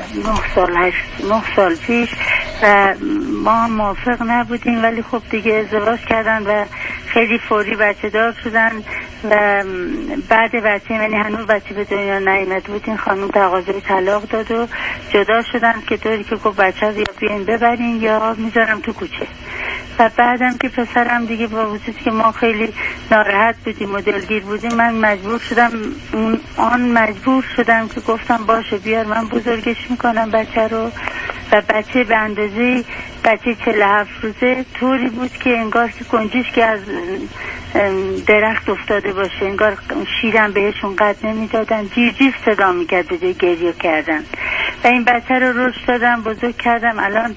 9 سال پیش و ما موافق نبودیم، ولی خب دیگه ازدواج کردن و خیلی فوری بچه دار شدن و بعد بچه، یعنی هنوز بچه به دنیا نیامده بود، این خانم تقاضای طلاق داد و جدا شدن که طوری که گفت بچه رو یا بیاین ببرین یا میذارم تو کوچه. و بعدم که پسرم دیگه با وجودی که ما خیلی ناراحت بودیم و دلگیر بودیم، من مجبور شدم که گفتم باشه بیار من بزرگش میکنم بچه رو. و بچه به اندازه بچه 47 روزه طوری بود که انگار که گنجش که از درخت افتاده باشه، انگار شیرم بهشون قد نمیدادن، جیر جیر صدا میکرد به جای گریه کردن. و این بچه رو رشد دادم، بزرگ کردم، الان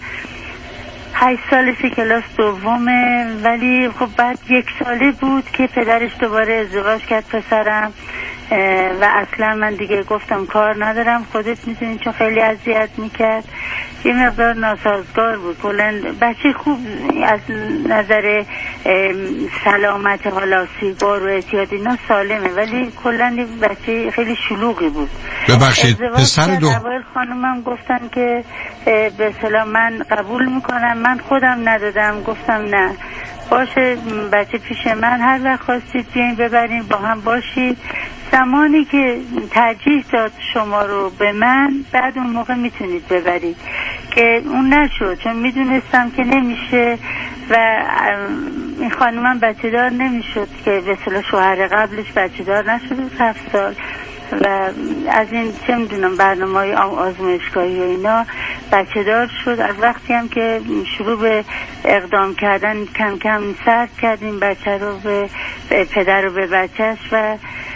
8 سالشه، کلاس دومه. ولی خب بعد 1 ساله بود که پدرش دوباره ازدواج کرد پسرم و اصلا من دیگه گفتم کار ندارم، خودت میدونی، چون خیلی اذیت میکرد، یه مقدار ناسازگار بود. کلا بچه خوب از نظر سلامت، حالا سیگار و اعتیاد اینا سالمه، ولی کلا بچه خیلی شلوغی بود. ببخشید پسر اول خانومم گفتن که به اصطلاح من قبول میکنم، من خودم ندادم، گفتم نه باشه بچه پیش من، هر وقت خواستید بیاین ببرین با هم باشید. زمانی که ترجیح داد شما رو به من، بعد اون موقع میتونید ببرید، که اون نشد چون میدونستم که نمیشه و این خانومم بچه دار نمیشد که به اصطلاح شوهر قبلش بچه دار نشد 7 سال و از این چه میدونم برنامه‌های آزمایشگاهی و اینا بچه دار شد. از وقتی هم که شروع به اقدام کردن کم کم سرد کردیم بچه رو به پدر و به بچهش و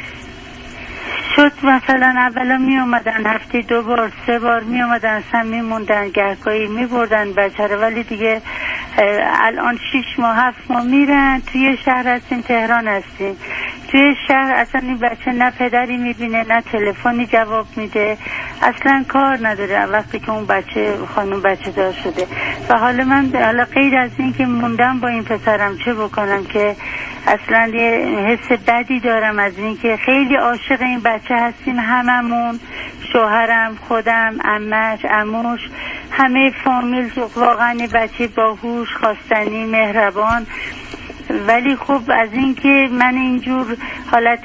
شد مثلا اولا می اومدن هفته 2 بار 3 بار می اومدن، اصلا می موندن، گهگاهی می بردن بچه رو، ولی دیگه الان 6 ماه 7 ماه میرن. توی شهر هستیم، تهران هستیم، توی شهر اصلا این بچه نه پدری میبینه نه تلفنی جواب میده، اصلا کار نداره وقتی که اون بچه خانم بچه دار شده. و حالا من غیر از این که موندم با این پسرم چه بکنم که اصلا یه حس بدی دارم از این که خیلی عاشق این بچه هستیم هممون، شوهرم، خودم، عمش، عموش، همه فامیل، واقعا بچه باهوش، خواستنی، مهربان. ولی خب از این که من اینجور حالت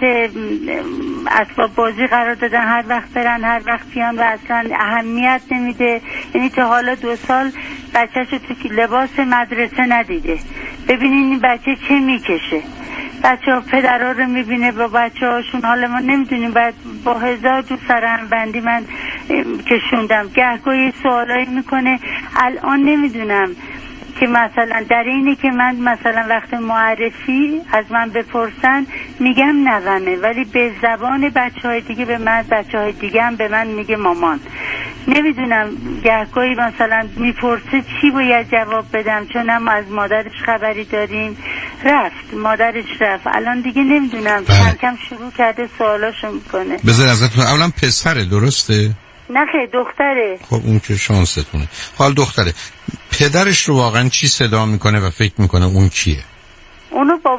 اسباب بازی قرار دادن، هر وقت برن هر وقت بیان و اصلا اهمیت نمیده، یعنی تا حالا 2 سال بچه‌شو تو لباس مدرسه ندیده. ببینین این بچه چه میکشه، بچه ها پدرها رو میبینه با بچه هاشون، حالا ما نمیدونیم، بعد با 1000 جو سرهم بندی من کشوندم، گهگاهی سوالایی میکنه. الان نمیدونم که مثلا در اینه که من مثلا وقت معرفی از من بپرسن میگم نومه، ولی به زبان بچهای دیگه به من، بچهای دیگه هم به من میگه مامان. نمیدونم گهگاهی مثلا میپرسه چی باید جواب بدم، چون هم از مادرش خبری داریم، رفت مادرش رفت، الان دیگه نمیدونم، کم کم شروع کرده سوالاشو میکنه. بذار ازتون اولا پسره، درسته؟ نه خیلی دختره. خب اون که شانستونه. حال دختره، پدرش رو واقعا چی صدا میکنه و فکر میکنه اون کیه؟ اونو با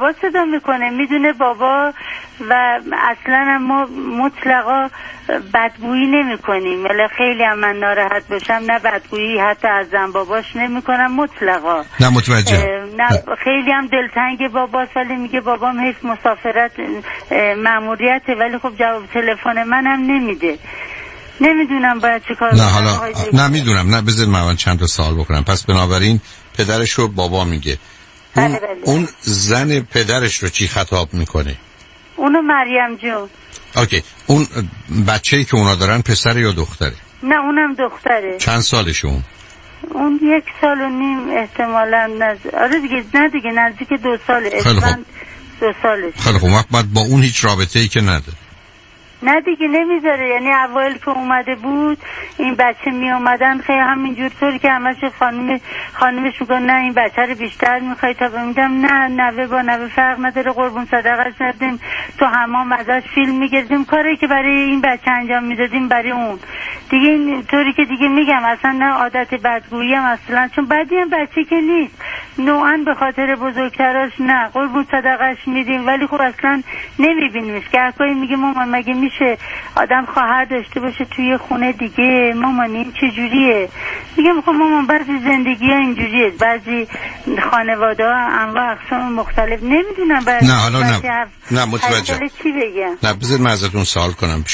بابا صدا میکنه، میدونه بابا و اصلا ما مطلقا بدگویی نمی کنیم. ولی خیلی هم من ناراحت باشم نه بدگویی حتی از زن باباش نمی کنم مطلقا. نه متوجه. نه خیلی هم دلتنگ باباست ولی میگه بابام حیف مسافرت مأموریته، ولی خب جواب تلفن منم نمیده. نمیدونم باید چی کار نه حالا نه میدونم، نه بذار من چند تا سوال بکنم. پس بنابراین پدرش رو بابا میگه. اون زن پدرش رو چی خطاب میکنه؟ اونو مریم جون. اوکی. اون بچه‌ای که اونا دارن پسر یا دختره؟ نه اونم دختره. چند سالشون؟ اون 1 سال و نیم احتمالاً آره دیگه، نه دیگه نزدیک 2 ساله. اسفند 2 سالش. خیلی خوب. بعد با اون هیچ رابطه‌ای که نداره؟ نه دیگه نمیذاره. یعنی اوایل که اومده بود این بچه می اومدن خیلی همینجور طوری که همش خانمش میگن نه این بچه رو بیشتر میخوای تا بمیدم، نه نوه با نوه فرق نداره، قربون صدقش ندیم، تو حمام ازش فیلم میگردیم، کاری که برای این بچه انجام میدادیم برای اون دیگه. این طوری که دیگه میگم اصلا نه عادت بدگویی هم اصلا، چون بدی هم بچه که نیست، نوعا به خاطر بزرگتراش نه قربون صدقش میدیم، ولی خب اصلا نمیبینیمش. گهگاهی میگه مامان مگه میشه آدم خواهر داشته باشه توی خونه دیگه؟ مامان این چه جوریه؟ میگم خب مامان بعضی زندگی ها اینجوریه، بعضی خانواده ها انواع اقسام مختلف. نمیدونم بعضی نه حالا نه متوجه چی بگم. نه بذار من ازتون سوال کنم.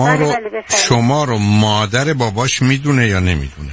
شما رو مادر باباش میدونه یا نمیدونه؟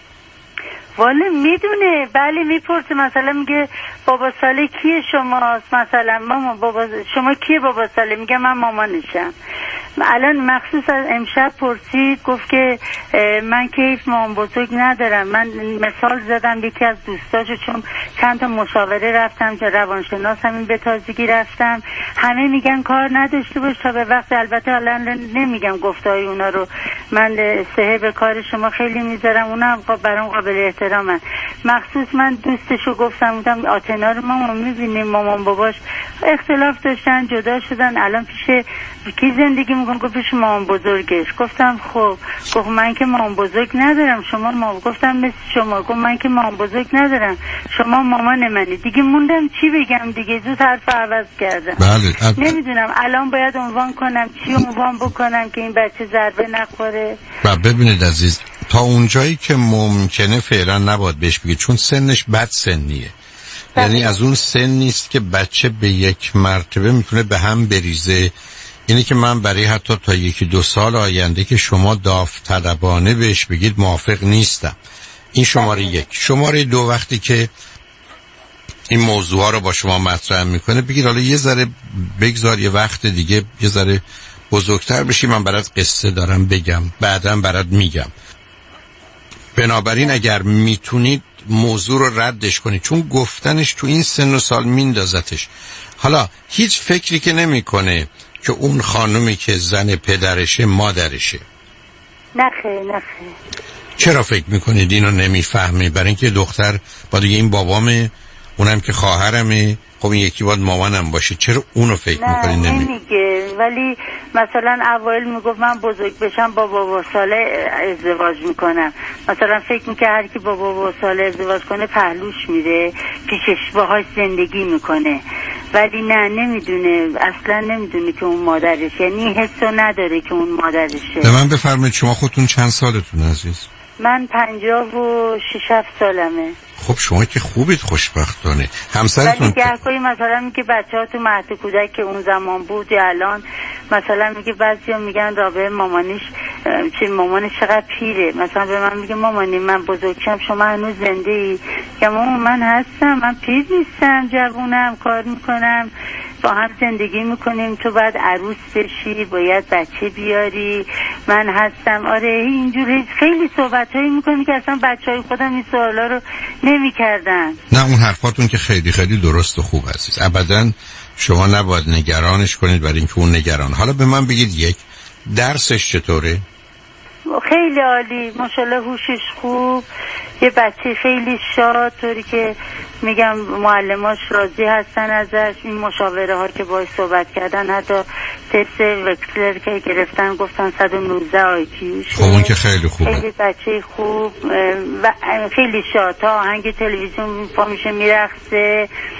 والا میدونه، بله میپرسه، مثلا میگه بابا ساله کیه شماست، مثلا مامان بابا شما کیه بابا ساله، میگه من مامانشم. الان مخصوص از امشب پرسید، گفت که من که هیچ مامان بزرگ ندارم. من مثال زدم یکی از دوستاشو، چون چند تا مشاوره رفتم که روانشناس همین به تازگی رفتم، همه میگن کار نداشته باش تا به وقت. البته الان نمیگم گفتهای اونا رو، من سهه به کار شما خیلی میذارم، اونا هم برام قابل احترامن. مخصوص من دوستشو گفتم بودم آتنا رو مامان میبینیم مامان باباش اختلاف داشتن جدا شدن، الان پیش کی زندگی میکنم؟ گفت پیش مامان بزرگش. گفتم خب. گفت من که مامان بزرگ ندارم، شما مامان. گفتم مثل شما. گفت من که مامان بزرگ ندارم، شما مامان منی. دیگه موندم چی بگم دیگه، زود حرف عوض کردم. بله. نمیدونم الان باید عنوان کنم، چی عنوان بکنم که این بچه ضربه نخوره. ببینید عزیز، تا اونجایی که ممکنه فعلا نباید بهش بگید، چون سنش بد سنیه. یعنی از اون سن نیست که بچه به یک مرتبه میتونه به هم بریزه. اینه که من برای حتی تا 1-2 سال آینده که شما داوطلبانه بهش بگید موافق نیستم. این شماره 1. شماره 2، وقتی که این موضوع رو با شما مطرح میکنه بگید حالا یه ذره بگذار، یه وقت دیگه یه ذره بزرگتر بشی، من برات قصه دارم بگم، بعداً برات میگم. بنابراین اگر میتونید موضوع رو ردش کنید، چون گفتنش تو این سن و سال میندازتش. حالا هیچ فکری که نمیکنه که اون خانومی که زن پدرشه مادرشه. نخیر. چرا فکر میکنید اینو نمیفهمی؟ برای اینکه دختر با دیگه این بابامه، اونم که خواهرمه، خب این یکی باید مامانم باشه. چرا اونو فکر میکنی نمیگه؟ ولی مثلا اوایل میگفت من بزرگ بشم با بابا ساله ازدواج میکنم. مثلا فکر میکنه هر کی با بابا ساله ازدواج کنه پهلوش میره، پیشش باهاش زندگی میکنه. ولی نه، نمیدونه، اصلا نمیدونه که اون مادرش، یعنی حسو نداره که اون مادرشه. به من بفرمایید شما خودتون چند سالتون عزیز؟ من 56-7 سالمه. خب شما که خوبید، خوشبختانه. همسرتون ولی گهگاهی مثلا میگه بچه‌ها تو مهد کودک که اون زمان بود یا الان، مثلا میگه بعضیا میگن رابعه مامانش مامانش چقدر پیره. مثلا به من میگه مامانی من بزرگشم شما هنوز زنده ای؟ که مامان من هستم، من پیر نیستم، جوونم، کار میکنم، با هم زندگی میکنیم، تو باید عروس بشی، باید بچه بیاری، من هستم. آره اینجوری خیلی صحبتایی میکنی که اصلا بچهای خودم این سوالا رو نمیکردن. نه اون حرفاتون که خیلی خیلی درست و خوب عزیز، ابداً شما نباید نگرانش کنید برای اینکه اون نگران. حالا به من بگید یک درسش چطوره؟ خیلی عالی، ماشاءالله، هوشش خوب، یه بچه خیلی شاد، طوری که میگم معلماش راضی هستن ازش. این مشاوره ها که باهاش صحبت کردن، حتی تست وکسلر که گرفتن گفتن 119 آیکیوش. خب اون که خیلی خوبه، خیلی بچه خوب و خیلی شاد، تا آهنگ تلویزیون پا میشه میرقصه.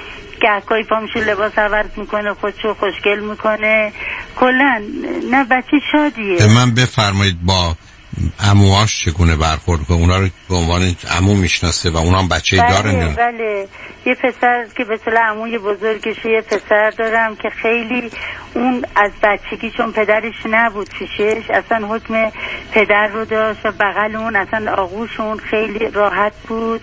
گهگاهی پا میشه لباس عوض میکنه، خودشو خوشگل میکنه، کلا نه بچه شادیه. من بفرمایید با عموهاش چگونه برخورد کنه؟ اونا رو به عنوان عمو میشناسه و اونا هم بچه‌ای دارن یا نه؟ بله یه پسر که به اصطلاح عموی بزرگشه، یه پسر دارم که خیلی اون از بچگی چون پدرش نبود پیشش اصلا حکم پدر رو داشت و بغل اون اصلا آغوشون خیلی راحت بود،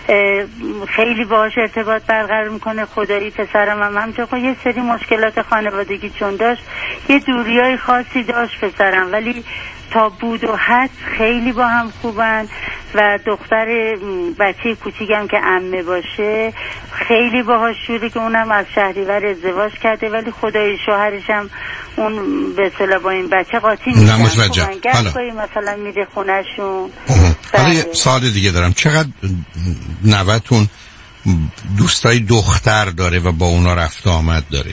خیلی باهاش ارتباط برقرار میکنه. خدایی پسرم هم همچنین یه سری مشکلات خانوادگی چون داشت، یه دوریای خاصی داشت پسرم، ولی تا بود و هست خیلی با هم خوبن و دختر بچه کوچیکم که عمه باشه خیلی باهاش شوره که اونم از شهریور ازدواج کرده، ولی خدای شوهرش هم اون به اصطلاح با این بچه قاطی میشن. نه متوجه. مثلا میره خونهشون. حالا یه سوال دیگه دارم، چقدر نوتون دوستای دختر داره و با اونا رفت آمد داره؟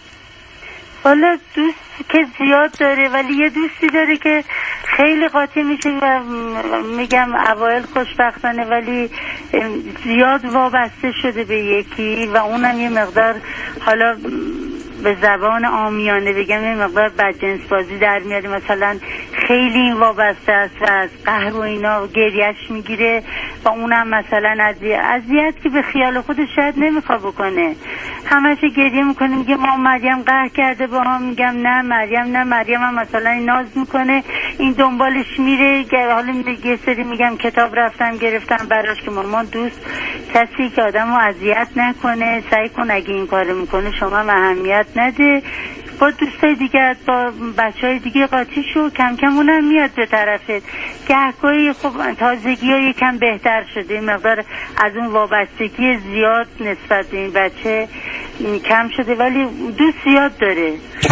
حالا دوست که زیاد داره، ولی یه دوستی داره که خیلی قاطی میشه و میگم اوایل خوشبختانه ولی زیاد وابسته شده به یکی و اونم یه مقدار حالا به زبان عامیانه بگم یه مقدار بدجنس بازی در میاره، مثلا خیلی این وابسته است و از قهر و اینا گریش میگیره و اونم مثلا اذیت که به خیال خودش شاید نمیخواد بکنه، همش گریه میکنه میگه ما مریم قهر کرده با هم، میگم نه مریم هم مثلا ناز میکنه، این دنبالش میره. حالا یه سری میگم کتاب رفتم گرفتم براش که مامان دوست کسی که آدمو اذیت نکنه، سعی کن اگه این کارو میکنه شما اهمیت نده، با دوستای دیگه با بچهای دیگه قاطی شو، کم کم اونم میاد به طرفت. گهگاهی خب تازگی ها یکم بهتر شده، این مقدار از اون وابستگی زیاد نسبت به این بچه کم شده، ولی دوست زیاد داره.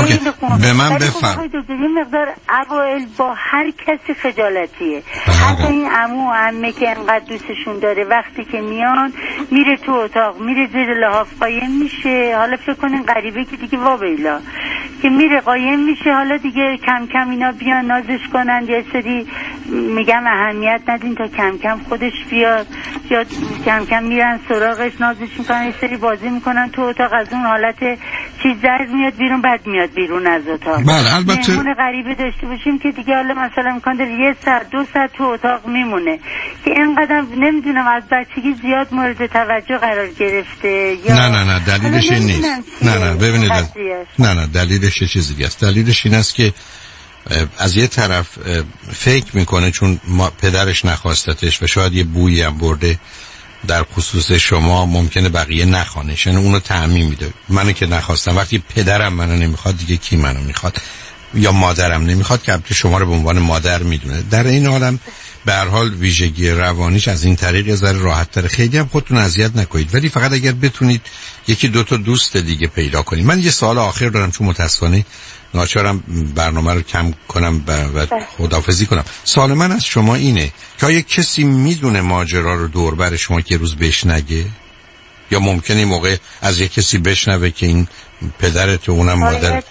به من بفرم این مقدار اوائل با هر کسی خجالتیه، حتی این عمو و عمه که انقدر دوستشون داره وقتی که میان میره تو اتاق، میره زیر لحاف قایم میشه، حالا فکر کنین غریبه که دیگه وابیلا که میره قایم میشه، حالا دیگه کم کم اینا بیان نازش کنن، یه سری میگم اهمیت ندین تا کم کم خودش بیاد، یا کم کم میرن سراغش نازش میکنن، یه سری بازی میکنن تو اتاق، از اون حالت چیز در میاد بیرون، بعد میاد بیرون از اتاق. بله البته مهمون غریبه داشته باشیم که دیگه حالا مثلا امکان داره 1 ساعت 2 ساعت تو اتاق میمونه که اینقدر نمیدونم از بچگی زیاد مورد توجه قرار گرفته یا نه دلیلش این نیست. نه ببینید نه دلیلش یه چیز دیگه است. دلیلش این است که از یه طرف فکر میکنه چون پدرش نخواستتش و شاید یه بویی هم برده در خصوص شما، ممکنه بقیه نخوانش، یعنی اونو تعمیم میده. منو که نخواستم، وقتی پدرم منو نمیخواد دیگه کی منو میخواد؟ یا مادرم نمیخواد که البته شما رو به عنوان مادر میدونه. در این حالم به هر حال ویژگی روانیش از این طریق یه ذره راحت تره. خیلی هم خودتون اذیت نکنید، ولی فقط اگر بتونید 1-2 تا دوست دیگه پیدا کنید. من یه سوال آخر دارم چون متاسفانه ناچارم برنامه رو کم کنم و خداحافظی کنم. سوال من از شما اینه که آیا کسی میدونه ماجرا رو دور بر شما که روز بهش نگه؟ یا ممکنه این موقع از یک کسی بشنوه که این پدرت و اونم مادرت؟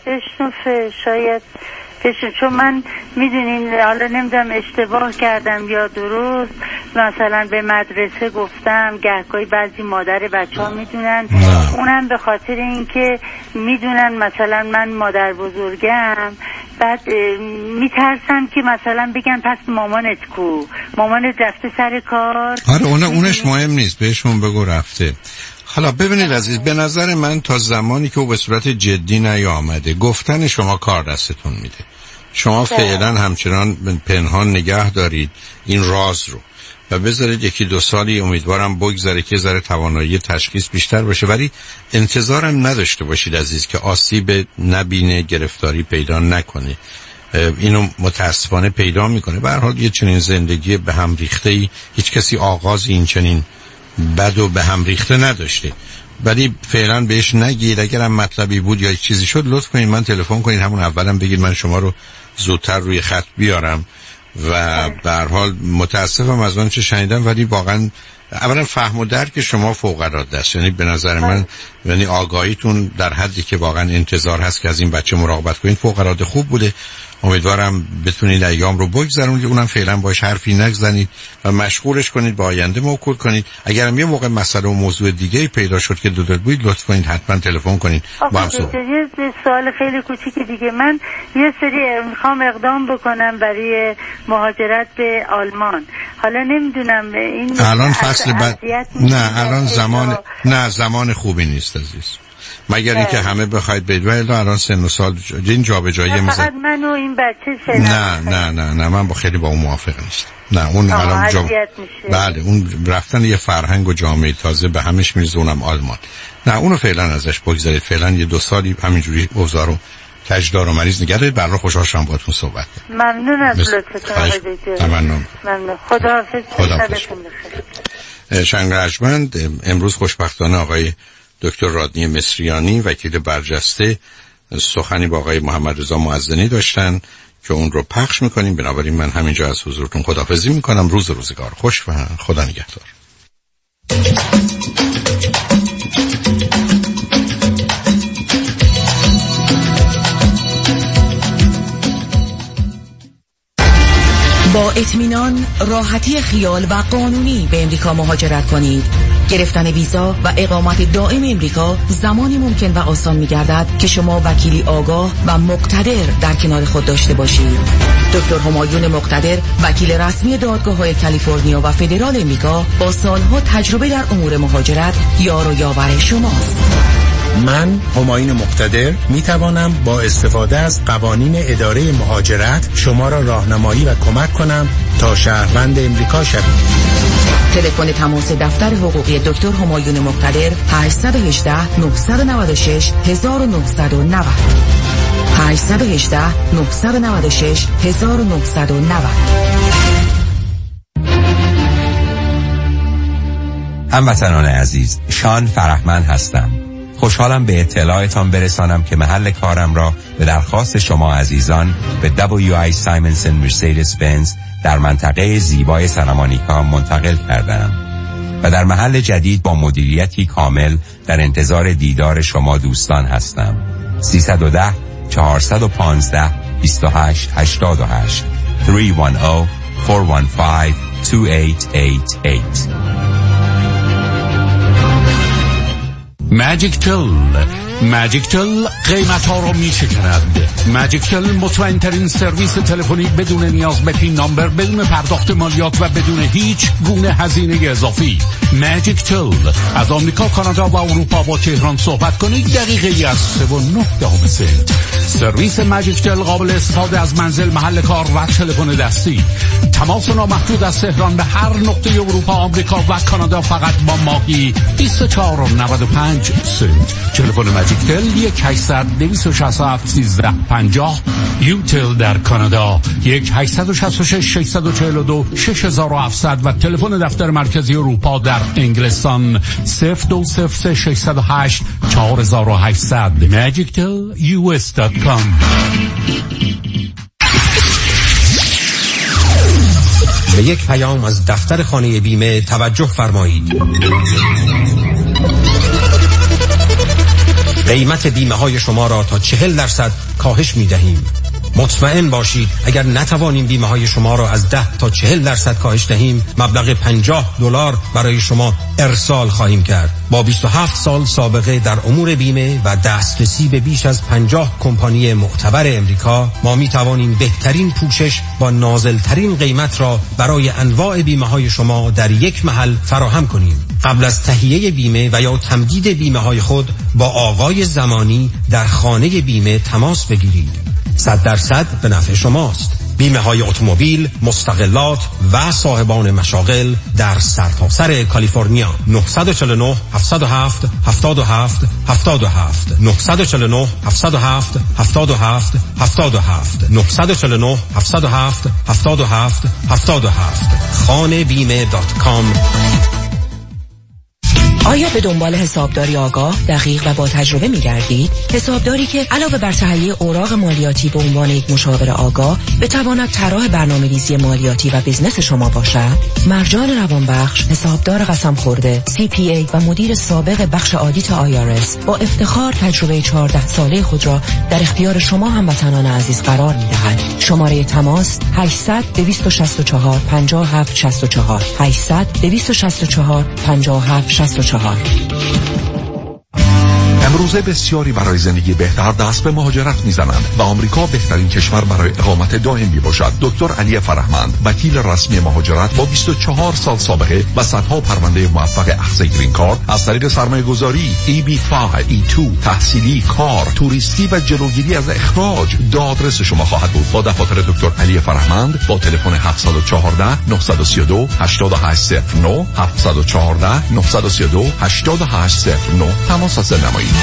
شاید چون من میدونین حالا نمیدونم اشتباه کردم یا درست، مثلا به مدرسه گفتم، گهگاهی بعضی مادر بچه ها میدونن، اونم به خاطر اینکه میدونن مثلا من مادر بزرگم، بعد میترسن که مثلا بگن پس مامانت کو، مامانت رفته سر کار. آره اونش مهم نیست، بهشون بگو رفته. حالا ببینید عزیز، به نظر من تا زمانی که او به صورت جدی نیامده گفتن شما کار دستتون میده. شما فعلا همچنان پنهان نگه دارید این راز رو و بذارید 1-2 سالی امیدوارم بگذره که ذره توانایی تشخیص بیشتر باشه، ولی انتظارم نداشته باشید عزیز که آسیب نبینه، گرفتاری پیدا نکنه. اینو متاسفانه پیدا میکنه. به هر حال یه چنین زندگی به هم ریخته‌ای هیچ کسی آغاز این چنین بد و به هم ریخته نداشته، ولی فعلا بهش نگید. اگرم مطلبی بود یا چیزی شد لطف کنید من تلفن کنید، همون اولم بگید من شما رو زودتر روی خط بیارم. و به هر حال متاسفم از آن چه شنیدم، ولی واقعا اولا فهم و درک شما فوق العاده است. یعنی به نظر من یعنی آگاهیتون در حدی که واقعا انتظار هست که از این بچه مراقبت کنید فوق العاده خوب بوده. امیدوارم بتونید ایام رو بگذرونید، اونم فعلا باش حرفی نزنید و مشغولش کنید، با آینده موکول کنید. اگرم یه موقع مسئله و موضوع دیگه پیدا شد که دو بودید، لطف کنید حتما تلفن کنید با هم صحبت. یه سوال خیلی کوچیک دیگه، من یه سری میخوام اقدام بکنم برای مهاجرت به آلمان. حالا نمیدونم این الان فصل نه الان زمان خوبی نیست عزیز، مگر اینکه همه بخواید بدید. ولی الان سن و سال این جابجایی فقط من و این بچه نه من خیلی با اون موافق نیستم. نه اون الان بله اون رفتن یه فرهنگ و جامعه تازه به همش میرزونم آلمان. نه اونو فعلا ازش بگذارید، فعلا یه 2 سالی همینجوری اوضاع رو تجدار و مریض نگرد. برای خوشحال شدم باهاتون صحبت. ممنون از لطفتون. ممنون. خداحافظ. شنگرجمند امروز خوشبختانه آقای دکتر رادنی مصریانی وکیل برجسته سخنی با آقای محمد رضا معزنی داشتن که اون رو پخش میکنیم. بنابراین من همینجا از حضورتون خداحافظی میکنم. روزگار خوش و خدا نگهدار. با اطمینان، راحتی خیال و قانونی به امریکا مهاجرت کنید. گرفتن ویزا و اقامت دائم امریکا زمانی ممکن و آسان می‌گردد که شما وکیلی آگاه و مقتدر در کنار خود داشته باشید. دکتر همایون مقتدر، وکیل رسمی دادگاه‌های کالیفرنیا و فدرال امریکا، با سالها تجربه در امور مهاجرت یار و یاور شماست. من همایون مقتدر می توانم با استفاده از قوانین اداره مهاجرت شما را راهنمایی و کمک کنم تا شهروند امریکا شوید. تلفن تماس دفتر حقوقی دکتر همایون مقتدر 818 996 1990 818 996 1990. هموطنان عزیز، شان فرحمند هستم. خوشحالم به اطلاعتان برسانم که محل کارم را به درخواست شما عزیزان به WI سایمنسن مرسدس بنز در منطقه زیبای سانتامونیکا منتقل کردم و در محل جدید با مدیریتی کامل در انتظار دیدار شما دوستان هستم. 310 415 2888 310 415 2888. ماجیک تل قیمت ها رو می شکند. ماجیک تل مطمئن ترین سرویس تلفنی بدون نیاز به پین نامبر، بدون پرداخت مالیات و بدون هیچ گونه هزینه اضافی. ماجیک تل از آمریکا، کانادا و اروپا با تهران صحبت کنید دقیقه از 3.9 سنت. سرویس ماجیک تل قابل استفاده از منزل، محل کار و تلفن دستی. تماس نامحدود از تهران به هر نقطه اروپا، آمریکا و کانادا فقط با ماهی 24.95 سنت. تلفن ماجیک تل 1-800-267-1350. یوتل در کانادا 1-866-642-6700 و تلفن دفتر مرکزی اروپا در انگلستان 02-608-4800. magictelus.com. به یک پیام از دفتر خانه بیمه توجه فرمایید. قیمت بیمه های شما را تا 40% کاهش می دهیم. مطمئن باشید اگر نتوانیم بیمه های شما را از 10 تا 40% کاهش دهیم، مبلغ $50 برای شما ارسال خواهیم کرد. با 27 سال سابقه در امور بیمه و دسترسی به بیش از 50 کمپانی معتبر امریکا، ما می توانیم بهترین پوشش با نازلترین قیمت را برای انواع بیمه های شما در یک محل فراهم کنیم. قبل از تهیه بیمه و یا تمدید بیمه های خود با آقای زمانی در خانه بیمه تماس بگیرید. 100% به نفع شماست. بیمه های اتومبیل، مستقلات و صاحبان مشاغل در سرتاسر کالیفرنیا. 949 707 77 77 949 707 77 77 949 707 77 77 khanebime.com. آیا به دنبال حسابداری آگاه، دقیق و با تجربه می‌گردید؟ حسابداری که علاوه بر تهیه اوراق مالیاتی به عنوان یک مشاور آگاه، بتواند طراح برنامه‌ریزی مالیاتی و بیزنس شما باشد؟ مرجان روانبخش، حسابدار قسم خورده، CPA و مدیر سابق بخش آدیت IRS، با افتخار تجربه 14 ساله خود را در اختیار شما هموطنان عزیز قرار می‌دهد. شماره تماس 800 264 57 64 800 264 57 64. امروزه بسیاری برای زندگی بهتر دست به مهاجرت میزنند و آمریکا بهترین کشور برای اقامت دائم می باشد. دکتر علی فرهمند، وکیل رسمی مهاجرت با 24 سال سابقه و صدها پرونده موفق اخذ گرین کارت از طریق سرمایه‌گذاری، EB5، E2، تحصیلی، کار، توریستی و جلوگیری از اخراج دادرس شما خواهد بود. با دفاتر دکتر علی فرهمند با تلفن 714 932 8809 714 932 8809 تماس نمایید.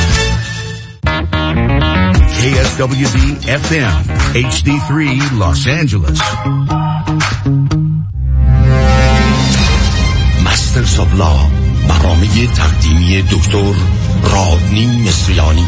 KSWB FM HD3 Los Angeles. Masters of Law، برنامه تقدیمی دکتر رادنی مصریانی.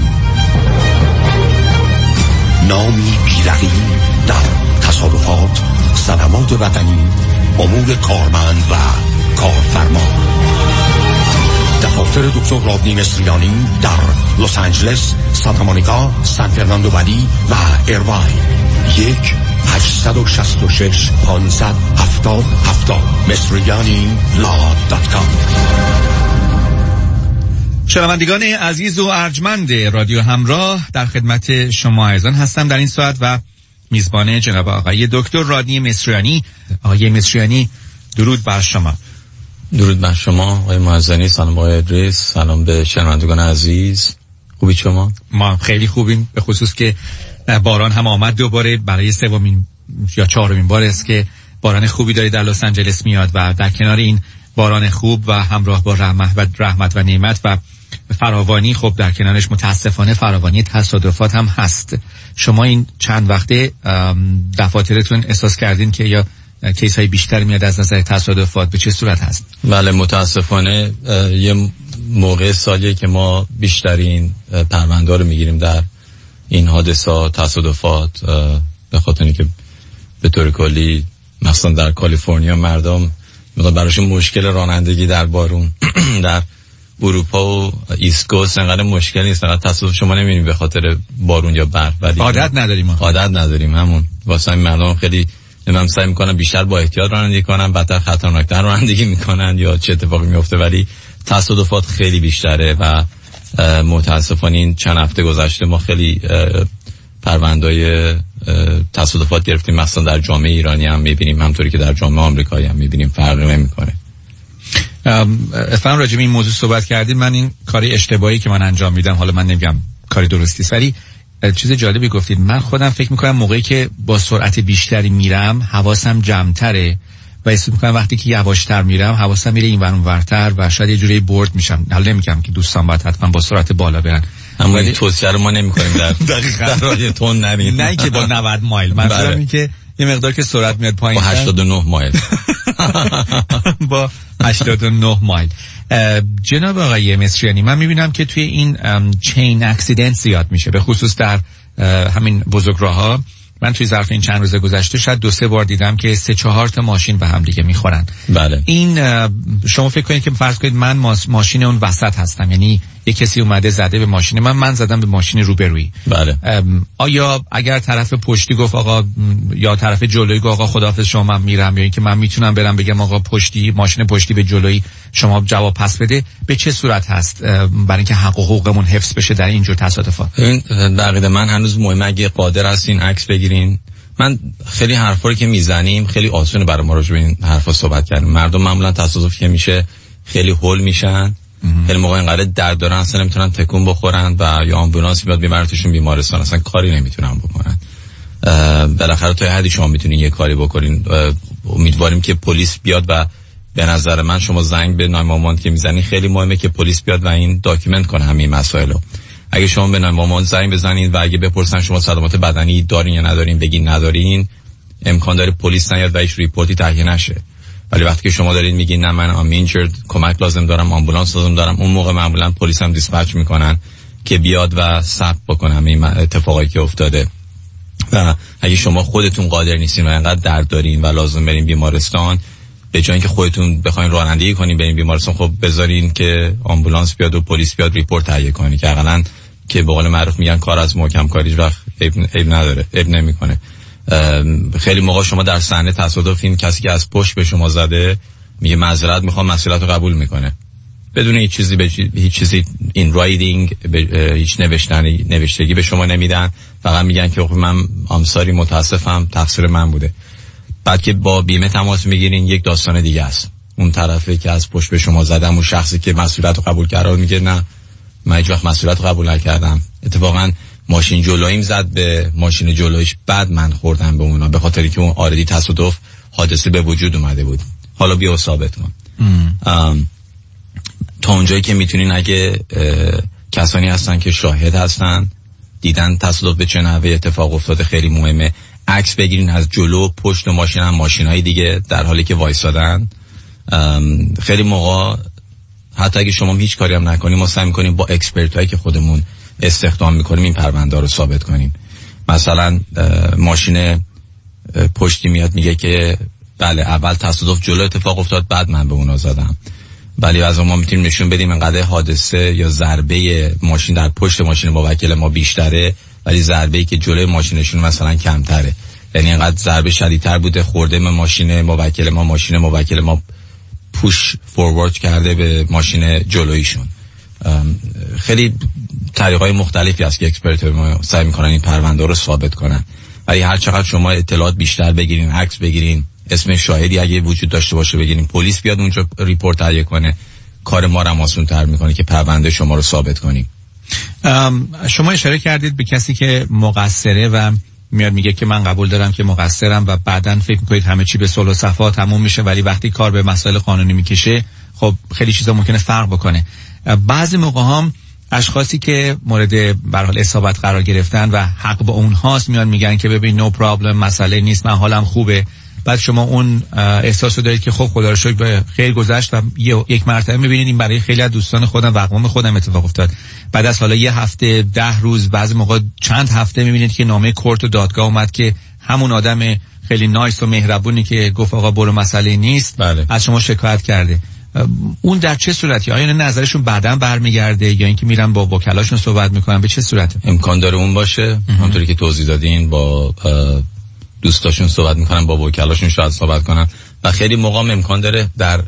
نامی بی‌رقیب در تصادفات، صدمات بدنی، امور کارمند و کارفرما. دفاتر دکتر رادنی مصریانی در لس آنجلس، سانتا مونیکا، سان فرناندو ولی و ایرواین. 1-866-570-7070 مصریانی.com. شنوندگان عزیز و ارجمند رادیو همراه، در خدمت شما عزیزان هستم در این ساعت و میزبان جناب آقای دکتر رادنی مصریانی. آقای مصریانی، درود بر شما. درود بر شما آقای معزنی. سلام آقای ادریس. سلام به شنوندگان عزیز. خوبی شما؟ ما خیلی خوبیم، به خصوص که باران هم آمد دوباره، برای سومین یا چهارمین بار است که باران خوبی داره در لس آنجلس میاد و در کنار این باران خوب و همراه با رحمت و نعمت و فراوانی، خب در کنارش متاسفانه فراوانی تصادفات هم هست. شما این چند وقته دفاترتون احساس کردین که یا کیس های بیشتر میاد از نظر تصادفات؟ به چه صورت هست؟ بله، متاسفانه یه موقع سالیه که ما بیشترین پرونده رو میگیریم در این حادثات، تصادفات، به خاطر اینکه به طور کلی مثلا در کالیفرنیا مردم براشون مشکل رانندگی در بارون در اروپا و ایست کوست انقدر مشکل نیست، فقط تصادف شما نمیبینید به خاطر بارون یا برف، ولی عادت نداریم همون واسه این مردم خیلی من سعی میکنم بیشتر با احتیاط رانندگی کنم، بدتر خطرناکتر رانندگی میکنن یا چه اتفاقی میفته، ولی تصادفات خیلی بیشتره و متاسفانه این چند هفته گذشته ما خیلی پرونده‌های تصادفات گرفتیم، مثلا در جامعه ایرانی هم میبینیم، همطوری که در جامعه آمریکایی هم میبینیم، فرقی نمیکنه. اتفاقا راجع به این موضوع صحبت کردید. من این کاری اشتباهی که من انجام میدم، حالا من نمیگم کاری درستی است، ولی چیز جالبی گفتید. من خودم فکر میکنم موقعی که با سرعت بیشتری میرم حواسم جمع‌تره و احساس میکنم وقتی که یواشتر میرم حواسم میره این ور اون ورتر و شاید یه جوری برد میشم. حالا نمیگم که دوستان باید حتما با سرعت بالا برن، اما این توصیه رو ما نمیکنیم در راه تون نرید، نه که با 90 مایل. منظورم این که یه مقدار که سرعت میاد پایین با 89 مایل با 89 مایل. جناب آقای مصریانی، من میبینم که توی این چین اکسیدنت زیاد میشه، به خصوص در همین بزرگراه‌ها. من توی ظرف این چند روز گذشته شاید 2-3 بار دیدم که 3-4 تا ماشین به هم دیگه میخورن. بله. این شما فکر کنید که فرض کنید من ماشین اون وسط هستم، یعنی یک کسی اومده زده به ماشین من زدم به ماشین روبرویی. بله. آیا اگر طرف پشتی گفت آقا یا طرف جلویی گفت آقا خداحافظ شما من میرم، یا اینکه من میتونم برم بگم آقا پشتی ماشین پشتی به جلویی شما جواب پس بده، به چه صورت هست برای اینکه حق و حقوقمون حفظ بشه در اینجور تصادفات؟ این دقیقاً من هنوز مهمه اگه قادر هستین عکس بگیرین. من خیلی حرفا رو که میزنیم خیلی آسونه برای ما راجع به این حرفا صحبت کردن. مردم معمولا تصادفی که میشه خیلی هول میشن، خیلی موقع اینقدر درد دارن اصلا نمیتونن تکون بخورن و یا آمبولانس میاد میبرتشون بیمارستان، اصلا کاری نمیتونن بکنن. بالاخره تا حدی شما میتونین یه کاری بکنین. امیدواریم که پلیس بیاد و به نظر من شما زنگ به 911 که میزنین خیلی مهمه که پلیس بیاد و این داکیومنت کنه همین مسائلو. اگه شما به 911 زنگ بزنید و اگه بپرسن شما صدمات بدنی دارین یا ندارین، بگین ندارین، امکان داره پلیس نیاد و هیچ ریپورتی تهیه نشه. ولی وقتی که شما دارید میگین نه من ام اینجرد، کمک لازم دارم، آمبولانس لازم دارم، اون موقع معمولا پلیس هم دیسپچ میکنن که بیاد و ثبت بکنم این اتفاقی که افتاده. و اگه شما خودتون قادر نیستین و انقدر درد دارین و لازم برین بیمارستان، به جای اینکه خودتون بخواین رانندگی کنین برین بیمارستان، خب بذارین که آمبولانس بیاد و پلیس بیاد ریپورت تهیه کنه که حداقل که به قول معروف میگن کار از محکم کاری وقت عیب نداره، عیب نمیکنه. خیلی موقع شما در صحنه تصادفین کسی که از پشت به شما زده میگه معذرت میخوام، مسئولیت رو قبول میکنه بدون هیچ چیزی این رایدینگ، هیچ نوشتگی به شما نمیدن، فقط میگن که من امساری متاسفم تقصیر من بوده. بعد که با بیمه تماس میگیرین یک داستان دیگه است. اون طرفی که از پشت به شما زدم اون شخصی که مسئولیت رو قبول کرده میگه نه من هیچ وقت مسئولیت رو قبول نکردم، اتفاقا ماشین جلویم زد به ماشین جلویش، بعد من خوردم به اونا، به خاطری که اون آردی تصادف حادثه به وجود اومده بود. حالا بیا ثابت کن. تا اونجایی که میتونین اگه کسانی هستن که شاهد هستن دیدن تصادف به چه نحوی اتفاق افتاده، خیلی مهمه عکس بگیرین از جلو پشت ماشین هم ماشینای دیگه در حالی که وایسادن. خیلی موقع حتی اگه شما هیچ کاری هم نکنیم ما سعی میکنیم با اکسپرت هایی که خودمون استخدام میکنیم این پرونده رو ثابت کنیم. مثلا ماشین پشتی میاد میگه که بله اول تصادف جلو اتفاق افتاد بعد من به اونا زدم، ولی از ما میتونیم نشون بدیم انقدر حادثه یا ضربه ماشین در پشت ماشین موکل ما بیشتره ولی ضربه‌ای که جلوی ماشینشون مثلا کمتره، یعنی انقدر ضربه شدیدتر بوده خورده به ماشین موکل ما پوش فوروارد کرده به ماشین جلویشون. خیلی طریق‌های مختلفی هست که اکسپرت ما سعی می‌کنن این پرونده رو ثابت کنن، ولی هر چقدر شما اطلاعات بیشتر بگیرین، عکس بگیرین، اسم شاهدی اگه وجود داشته باشه بگیرین، پلیس بیاد اونجا ریپورت تهیه کنه، کار ما رو آسان‌تر می‌کنه که پرونده شما رو ثابت کنیم. شما اشاره کردید به کسی که مقصره و میاد میگه که من قبول دارم که مقصرم و بعداً فکر میکنید همه چی به صلح و صفا تموم میشه، ولی وقتی کار به مسائل قانونی میکشه خب خیلی چیزا ممکنه فرق بکنه. بعضی موقع هم اشخاصی که مورد به هر حال اصابت قرار گرفتن و حق با اونهاست میان میگن که ببین نو پرابلم، مسئله نیست، من حالم خوبه. بعد شما اون احساس رو دارید که خب خدا رو شکر به خیر گذشت و یک مرتبه میبینید این برای خیلی از دوستان خودم و اقوام خودم اتفاق افتاد. بعد از حالا یه هفته 10 روز بعضی موقع چند هفته میبینید که نامه کورت و دادگاه اومد که همون آدم خیلی نایس و مهربونی که گفت آقا برو مسئله نیست بله. از شما شکایت کرده. اون در چه صورتی؟ آیا نظرشون بعداً برمیگرده یا اینکه میرن با وکلاشون صحبت میکنن؟ به چه صورته؟ امکان داره اون باشه. همونطوری که توضیح دادین با دوستاشون صحبت میکنن، با وکلاشون شاید صحبت کنن و خیلی موقع امکان داره در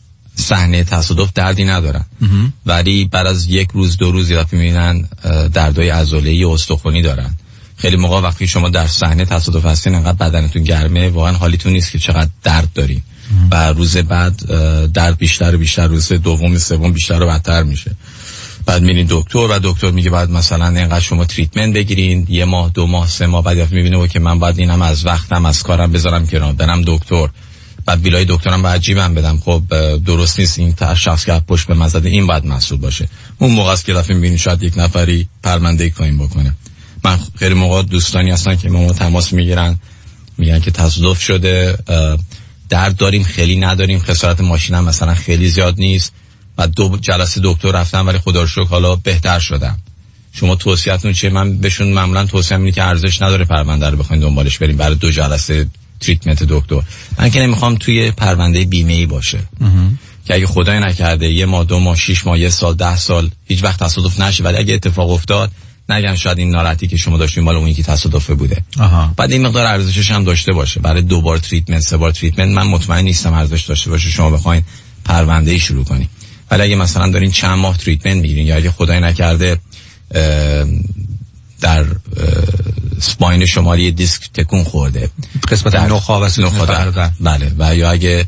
صحنه تصادف دردی ندارن ولی بعد از یک روز 2 روز یه دفعه میبینن دردهای عضله‌ای و استخوانی دارن. خیلی موقع وقتی شما در صحنه تصادف هستین انقدر بدنتون گرمه واقعا حالیتون نیست که چقدر درد دارین و روز بعد درد بیشتر و بیشتر، روز دوم سوم بیشتر و بدتر میشه. بعد میرین دکتر و دکتر میگه بعد مثلا اینقدر شما تریتمنت بگیرین، 1 ماه 2 ماه 3 ماه، بعد میبینه که من باید اینم از وقتم از کارم بذارم کنار برم دکتر، بعد بیلای دکترم باید جیبم بدم. خب درست نیست، این شخص که پشت به مزد این باید مسئول باشه. اون موقع است که دفعه میبینین شاید یک نفری پرونده کاین بکنه. من خیلی موقع دوستانی هستن که ما تماس میگیرن میگن که تصادف شده، درد داریم خیلی نداریم، خسارت ماشینم مثلا خیلی زیاد نیست و 2 جلسه دکتر رفتم ولی خدا رو شکر حالا بهتر شدم. شما توصیه‌تون چیه؟ من بهشون معمولا توصیه‌ام اینه که ارزش نداره پرونده رو بخواید دنبالش بریم برای 2 جلسه تریتمنت دکتر. من که نمیخوام توی پرونده بیمه‌ای باشه که اگه خدای نکرده 1 ماه 2 ماه 6 ماه 1 سال 10 سال هیچ وقت تصادف نشه، ولی اگه اتفاق افتاد نگن شاید این ناراحتی که شما داشتین مال اون یکی تصادفه بوده. بعد این مقدار ارزشش هم داشته باشه. برای 2 بار تریتمنت 3 بار تریتمنت من مطمئن نیستم ارزش داشته باشه شما بخواید پرونده ای شروع کنید. ولی اگه مثلا دارین چند ماه تریتمنت میگیرین یا اگه خدای نکرده در سپاین شمالی دیسک تکون خورده، قسمت نخاع و بله، و یا اگه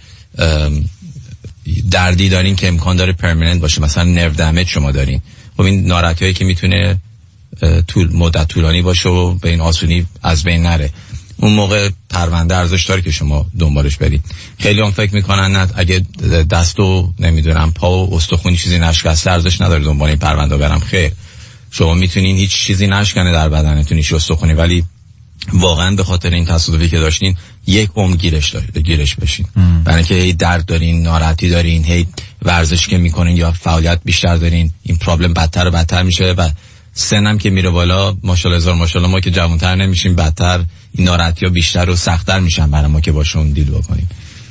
دردی دارین که امکان داره پرمننت باشه، مثلا نرو دمیج شما دارین، خب این ناراحتیایی که میتونه مدت طولانی باشه و به این آسونی از بین نره، اون موقع پرونده ارزش داره که شما دنبالش برید. خیلی هم فکر میکنن نه اگه دست و نمیدونم پا و استخونی چیزی نشکسته ارزش نداره دنبال این پرونده برم. خیر، شما میتونین هیچ چیزی نشکنه در بدنتون، هیچ استخونی، ولی واقعا به خاطر این تصادفی که داشتین یک عمر گیرش بشین. برای اینکه هی درد دارین، ناراحتی دارین، هی ورزش که میکنین یا فعالیت بیشتر دارین، این پرابلم بدتر و بدتر میشه و سنم که میره بالا، ماشاءالله هزار ماشاءالله، ما که جوانتر نمیشیم بدتر این ناراحتی‌ها بیشتر و سخت‌تر میشن برای ما که باشون دیل بکنیم.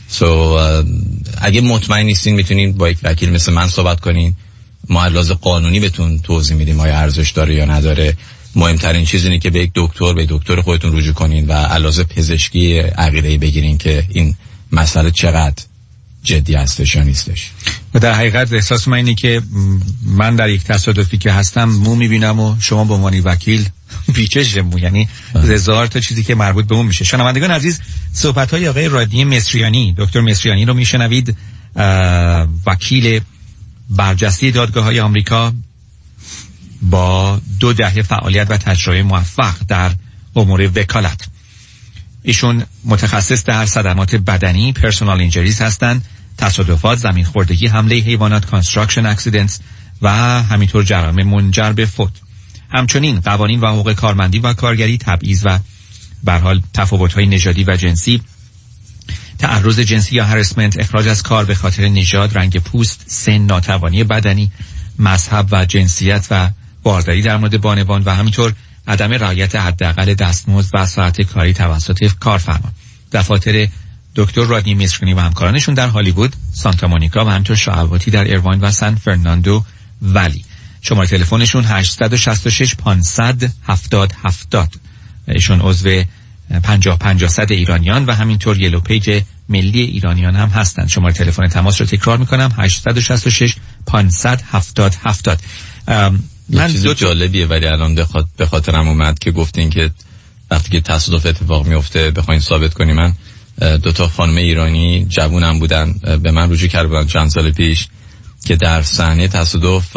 اگه مطمئن نیستین میتونین با یک وکیل مثل من صحبت کنین. ما از لحاظ قانونی بهتون توضیح میدیم آیا ارزش داره یا نداره. مهمترین چیز اینه که به یک دکتر خودتون رجوع کنین و از لحاظ پزشکی عقیده‌ای بگیرین که این مسئله چقدر جدی هستش یا نیستش. و در حقیقت احساس من اینه که من در یک تصادفی که هستم مو میبینم و شما به عنوان وکیل پیچش مو، یعنی هزار تا چیزی که مربوط به اون میشه. شنوندگان عزیز، صحبت‌های آقای رادنی مصریانی، دکتر مصریانی رو میشنوید، وکیل برجسته دادگاه‌های آمریکا با 2 دهه فعالیت و تجربه موفق در امور وکالت. ایشون متخصص در صدمات بدنی، پرسونال اینجریز هستند، تصادفات، زمین خوردگی، حمله حیوانات، کانستراکشن اکسیدنتس و همینطور جرایم منجر به فوت. همچنین قوانین و حقوق کارمندی و کارگری، تبعیض و به هر حال تفاوت‌های نژادی و جنسی، تعرض جنسی یا هراسمنت، اخراج از کار به خاطر نژاد، رنگ پوست، سن، ناتوانی بدنی، مذهب و جنسیت و بارداری در مورد بانوان و همینطور عدم رعایت حداقل دستمزد و ساعت کاری توسط کارفرما. دفاتر دکتر رادنی مصریانی و همکارانشون در هالیوود، سانتا مونیکا و همینطور شعباتی در ایرواین و سان فرناندو ولی. شماره تلفنشون 866 500 70 70. ایشون عضو 50-50 ایرانیان و همینطور یلو پیج ملی ایرانیان هم هستند. شماره تلفن تماس رو تکرار میکنم، 866 500 70 70. من چیز جالبیه ولی الان به خاطرم اومد که گفتین که وقتی که تصادف اتفاق میفته بخواین ثابت کنی. من 2 خانم ایرانی جوونم بودن به من رجوع کرده بودن چند سال پیش که در صحنه تصادف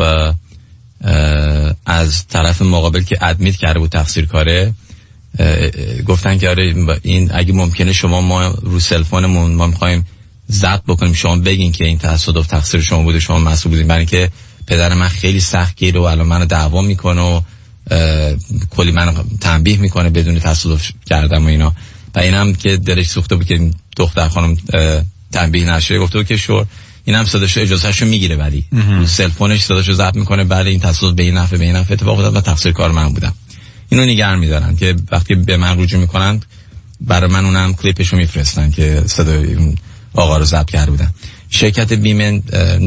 از طرف مقابل که ادمیت کرده بود تقصیرکاره، گفتن که آره این اگه ممکنه شما ما رو سلفونمون ما می‌خوایم ضبط بکنیم، شما بگین که این تصادف تقصیر شما بوده، شما مسئول بودین. برای اینکه پدر من خیلی سخت گیره و الان منو دعوا میکنه و کلی منو تنبیه میکنه بدون تصادف کردم و اینا. و اینم که دلش سوخته بود که دختر خانم تنبیه نشه، گفته بود که شور اینم صداشو اجازهشو میگیره ولی رو سلفونش صداشو ضبط میکنه. بله این تصادف به این نفع اتفاق افتاد و تقصیر کار من بودم. اینو نگران میدارن که وقتی به من رجوع میکنن برای من اونم کلیپشو میفرستن که صدای اون آقا رو ضبط کرده بودن. شرکت بیمه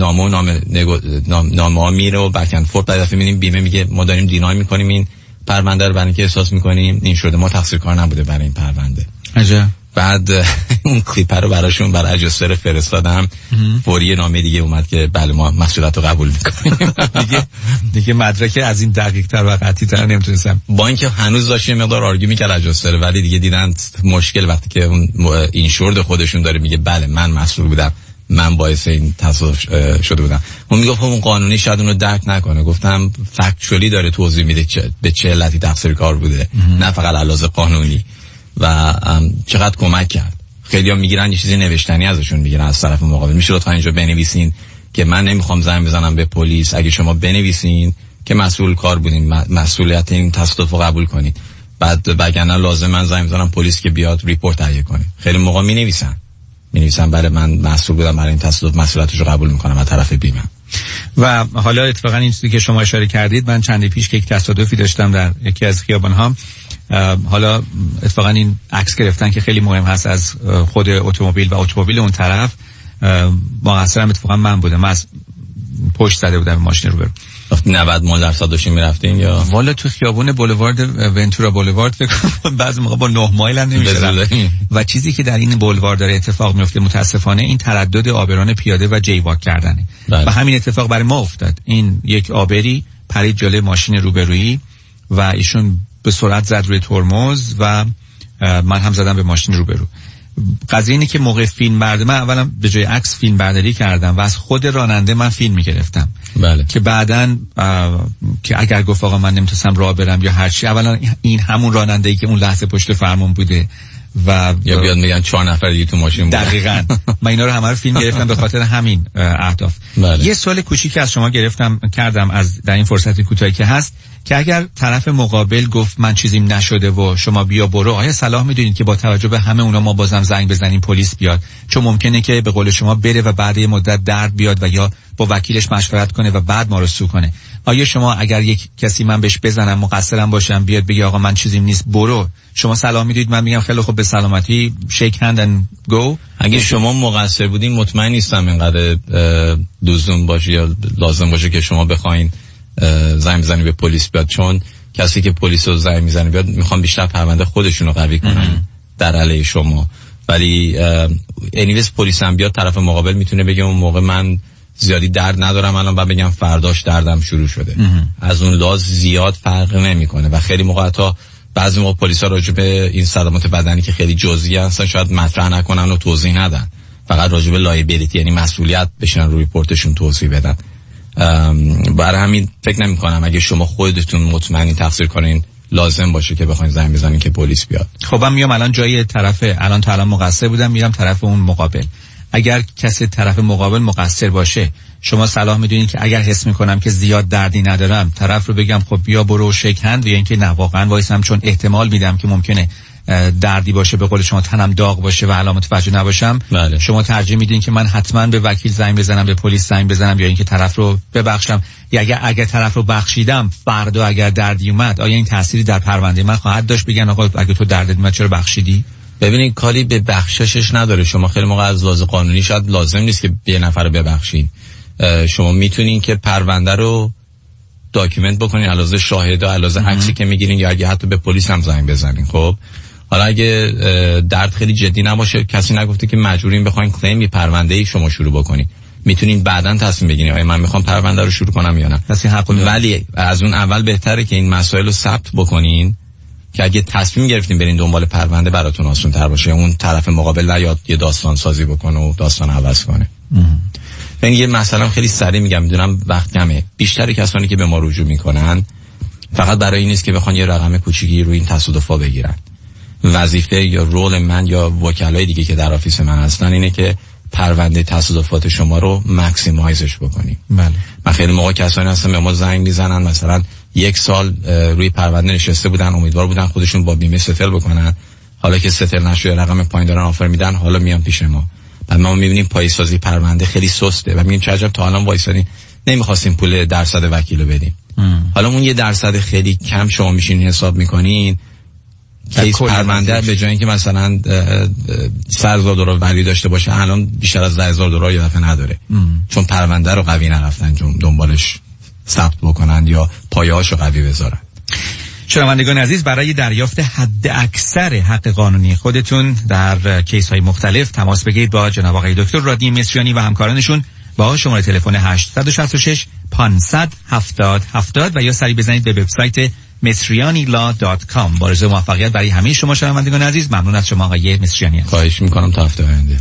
نامه میره و بک اند فورت، بعد دفعه میبینیم بیمه میگه ما داریم دینای میکنیم این پرونده رو، برای اینکه احساس میکنیم این شده ما تقصیر کار نبوده برای این پرونده. عجب. بعد اون کلیپ رو براشون برای اجاسر فرستادم، فوری نامه دیگه اومد که بله ما مسئولیت رو قبول میکنیم. دیگه مدرک از این دقیق تر و قطعی تر نمیتونستم. با اینکه هنوز داشت مقدار آرگومی کرد اجاسر، ولی دیگه دیدن مشکل وقتی که اون اینشورد خودشون داره میگه بله من مسئول بودم، من باعث این تصادف شده بودم. اون میگفت اون قانونی شاید اون رو درک نکنه. گفتم فکتچولی داره توضیح میده به چه علتی تقصیر کار بوده، نه فقط علاوه قانونی. و چقدر کمک کرد. خیلی‌ها میگیرن یه چیزی نوشتنی ازشون میگیرن از طرف مقابل. میشه لطفا اینجا بنویسین که من نمیخوام زنگ بزنم به پلیس، اگه شما بنویسین که مسئول کار بودین، مسئولیت این تصادف رو قبول کنید، بعد بگنه لازم من زنگ بزنم پلیس که بیاد ریپورت تهیه کنه. خیلی موقع مینویسن بله من مسئول بودم برای این تصادف، مسئولیتش رو قبول میکنم از طرف بیمه. و حالا اتفاقا این چیزی که شما اشاره کردید، من چند پیش که یک تصادفی داشتم در یکی از خیابان‌ها. حالا اتفاقا این عکس گرفتن که خیلی مهم هست از خود اتومبیل و اتومبیل اون طرف. مقصرم اتفاقا من بودم، من از پشت زده بودم به ماشین رو. 90 مایل در داشتین میرفتین یا والا تو خیابون بولوارد ونتورا بولوارد فکر کنم بعضی موقع با 9 مایل هم نمیشه. و چیزی که در این بولوارد داره اتفاق میفته متاسفانه این تردد آبران پیاده و جیواک کردنه. و همین اتفاق برای ما افتاد. این یک آبری پرید جلوی ماشین روبرویی و ایشون به سرعت زد روی ترمز و من هم زدم به ماشین روبرو. قضیه اینه که موقع فیلم برداری من اولا به جای عکس فیلم برداری کردم و از خود راننده من فیلم میگرفتم. بله. که بعدن که اگر گفت آقا من نمیتونستم راه برم یا هر چی، اولا این همون راننده‌ای که اون لحظه پشت فرمون بوده و یا بیاد میگن 4 نفر دیگه تو ماشین بودن. دقیقاً من اینا رو همه رو فیلم گرفتم به خاطر همین اهداف. یه سوال کوچیکی از شما کردم از در این فرصت کوتاهی که هست که اگر طرف مقابل گفت من چیزیم نشده و شما بیا برو، آیا صلاح میدونید که با توجه به همه اونا ما بازم زنگ بزنیم پلیس بیاد؟ چون ممکنه که به قول شما بره و بعد یه مدت درد بیاد و یا با وکیلش مشورت کنه و بعد ما رو سو کنه. آیا شما اگر یک کسی من بهش بزنم مقصرم باشم بیاد بگه آقا من چیزیم نیست برو، شما صلاح میدید من میگم خیلی خوب به سلامتی شیک هند اند گو؟ اگه شما مقصر بودین مطمئن نیستم اینقدر لزوم باشه یا لازم باشه که شما بخواین زنگ بزنید به پلیس بیاد، چون کسی که پلیس رو زنگ میزنه بیاد میخوان بیشتر پرونده خودشون رو قوی کنن در علیه شما. ولی انیویس پلیس هم بیاد طرف مقابل میتونه بگه اون موقع من زیادی درد ندارم الان و بگم فرداش دردم شروع شده. از اون لحاظ زیاد فرق نمیکنه و خیلی موقع تا بعضی موقع پلیسا راجع به این صدمات بدنی که خیلی جزئی هستن شاید مطرح نکنن و توضیح ندن، فقط راجع به لایبیلیتی یعنی مسئولیت بشینن روی ریپورتشون توضیح بدن. برای همین فکر نمی کنم اگه شما خودتون مطمئنی تقصیر کنین لازم باشه که بخواید زنگ بزنین که پلیس بیاد. خب من میام الان جای طرف الان تا الان مقصر بودم میرم طرف اون مقابل. اگر کسی طرف مقابل مقصر باشه شما صلاح میدونین که اگر حس میکنم که زیاد دردی ندارم طرف رو بگم خب بیا برو شیک هند یا اینکه نه واقعا وایسم چون احتمال میدم که ممکنه دردی باشه به قول شما تنم داغ باشه و علامت متوجه نباشم. بله. شما ترجیح میدین که من حتما به وکیل زنگ بزنم به پلیس زنگ بزنم یا اینکه طرف رو ببخشم یا اگر طرف رو بخشیدم فردا اگر دردی اومد آیا این تأثیری در پرونده من خواهد داشت بگن آقا اگه تو دردت اومد چرا بخشیدی؟ ببینید کاری به بخششش نداره. شما خیلی موقع از لحاظ قانونی شاید لازم نیست که یه نفر رو ببخشید. شما میتونین که پرونده رو داکیومنت بکنین علاوه شاهدا علاوه عکسی که میگیرین یا اگه حتی به پلیس هم زنگ بزنین. خب حالا اگه درد خیلی جدی نباشه کسی نگفته که مجبورین بخواین کلیم پرونده‌ای شما شروع بکنین، میتونین بعداً تصمیم بگیرین آیا من میخوام پرونده رو شروع کنم یا نه. ولی از اون اول بهتره که این مسائل رو ثبت بکنین که اگه تصمیم گرفتین برین دنبال پرونده براتون آسان تر باشه، اون طرف مقابل نیاد یه داستان سازی بکنه و داستان عوض کنه. من یه مثلا خیلی سریع میگم، میدونم وقت کمه، بیشتر کسانی که به ما رجوع میکنن فقط برای این نیست که بخوان یه رقم کوچیکی روی این تصادفا بگیرن. وظیفه یا رول من یا وکلای دیگه که در آفیس من هستن اینه که پرونده تصادفات شما رو ماکسیمایزش بکنیم. بله. من خیلی موقع کسانی هستن به ما زنگ میزنن مثلا 1 سال روی پرونده نشسته بودن، امیدوار بودن خودشون با بیمه ستل بکنن، حالا که ستل نشده رقم پایین دارن آفر میدن، حالا میان پیش ما و ما میبینیم پایه‌سازی پرونده خیلی سسته و میگیم چه عجب تا الان وایسادین نمیخواستیم پول درصد وکیل رو بدیم. حالا اون 1% خیلی کم شما میشین حساب میکنین کیس پرونده به جای اینکه مثلا $100,000 ولی داشته باشه الان بیشتر از $10,000 یه دفعه نداره. چون پرونده رو قوی نرفتن چون دنبالش ثبت بکنن یا پایه‌هاش رو قوی بذارن. شنوندگان عزیز، برای دریافت حد اکثر حق قانونی خودتون در کیس های مختلف تماس بگیرید با جناب آقای دکتر رادنی مصریانی و همکارانشون با شماره تلفن 866 500 70 70 و یا سری بزنید به وبسایت مصریانی.com. با آرزوی موفقیت برای همه شما شنوندگان عزیز. ممنون از شما آقای مصریانی. خواهش میکنم تا هفته آینده.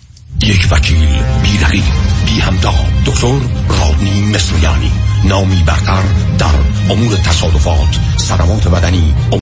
یک وکیل بی رقیب بی همدام، دکتر رادنی مصریانی، نامی برتر در امور تصادفات، صدمات بدنی.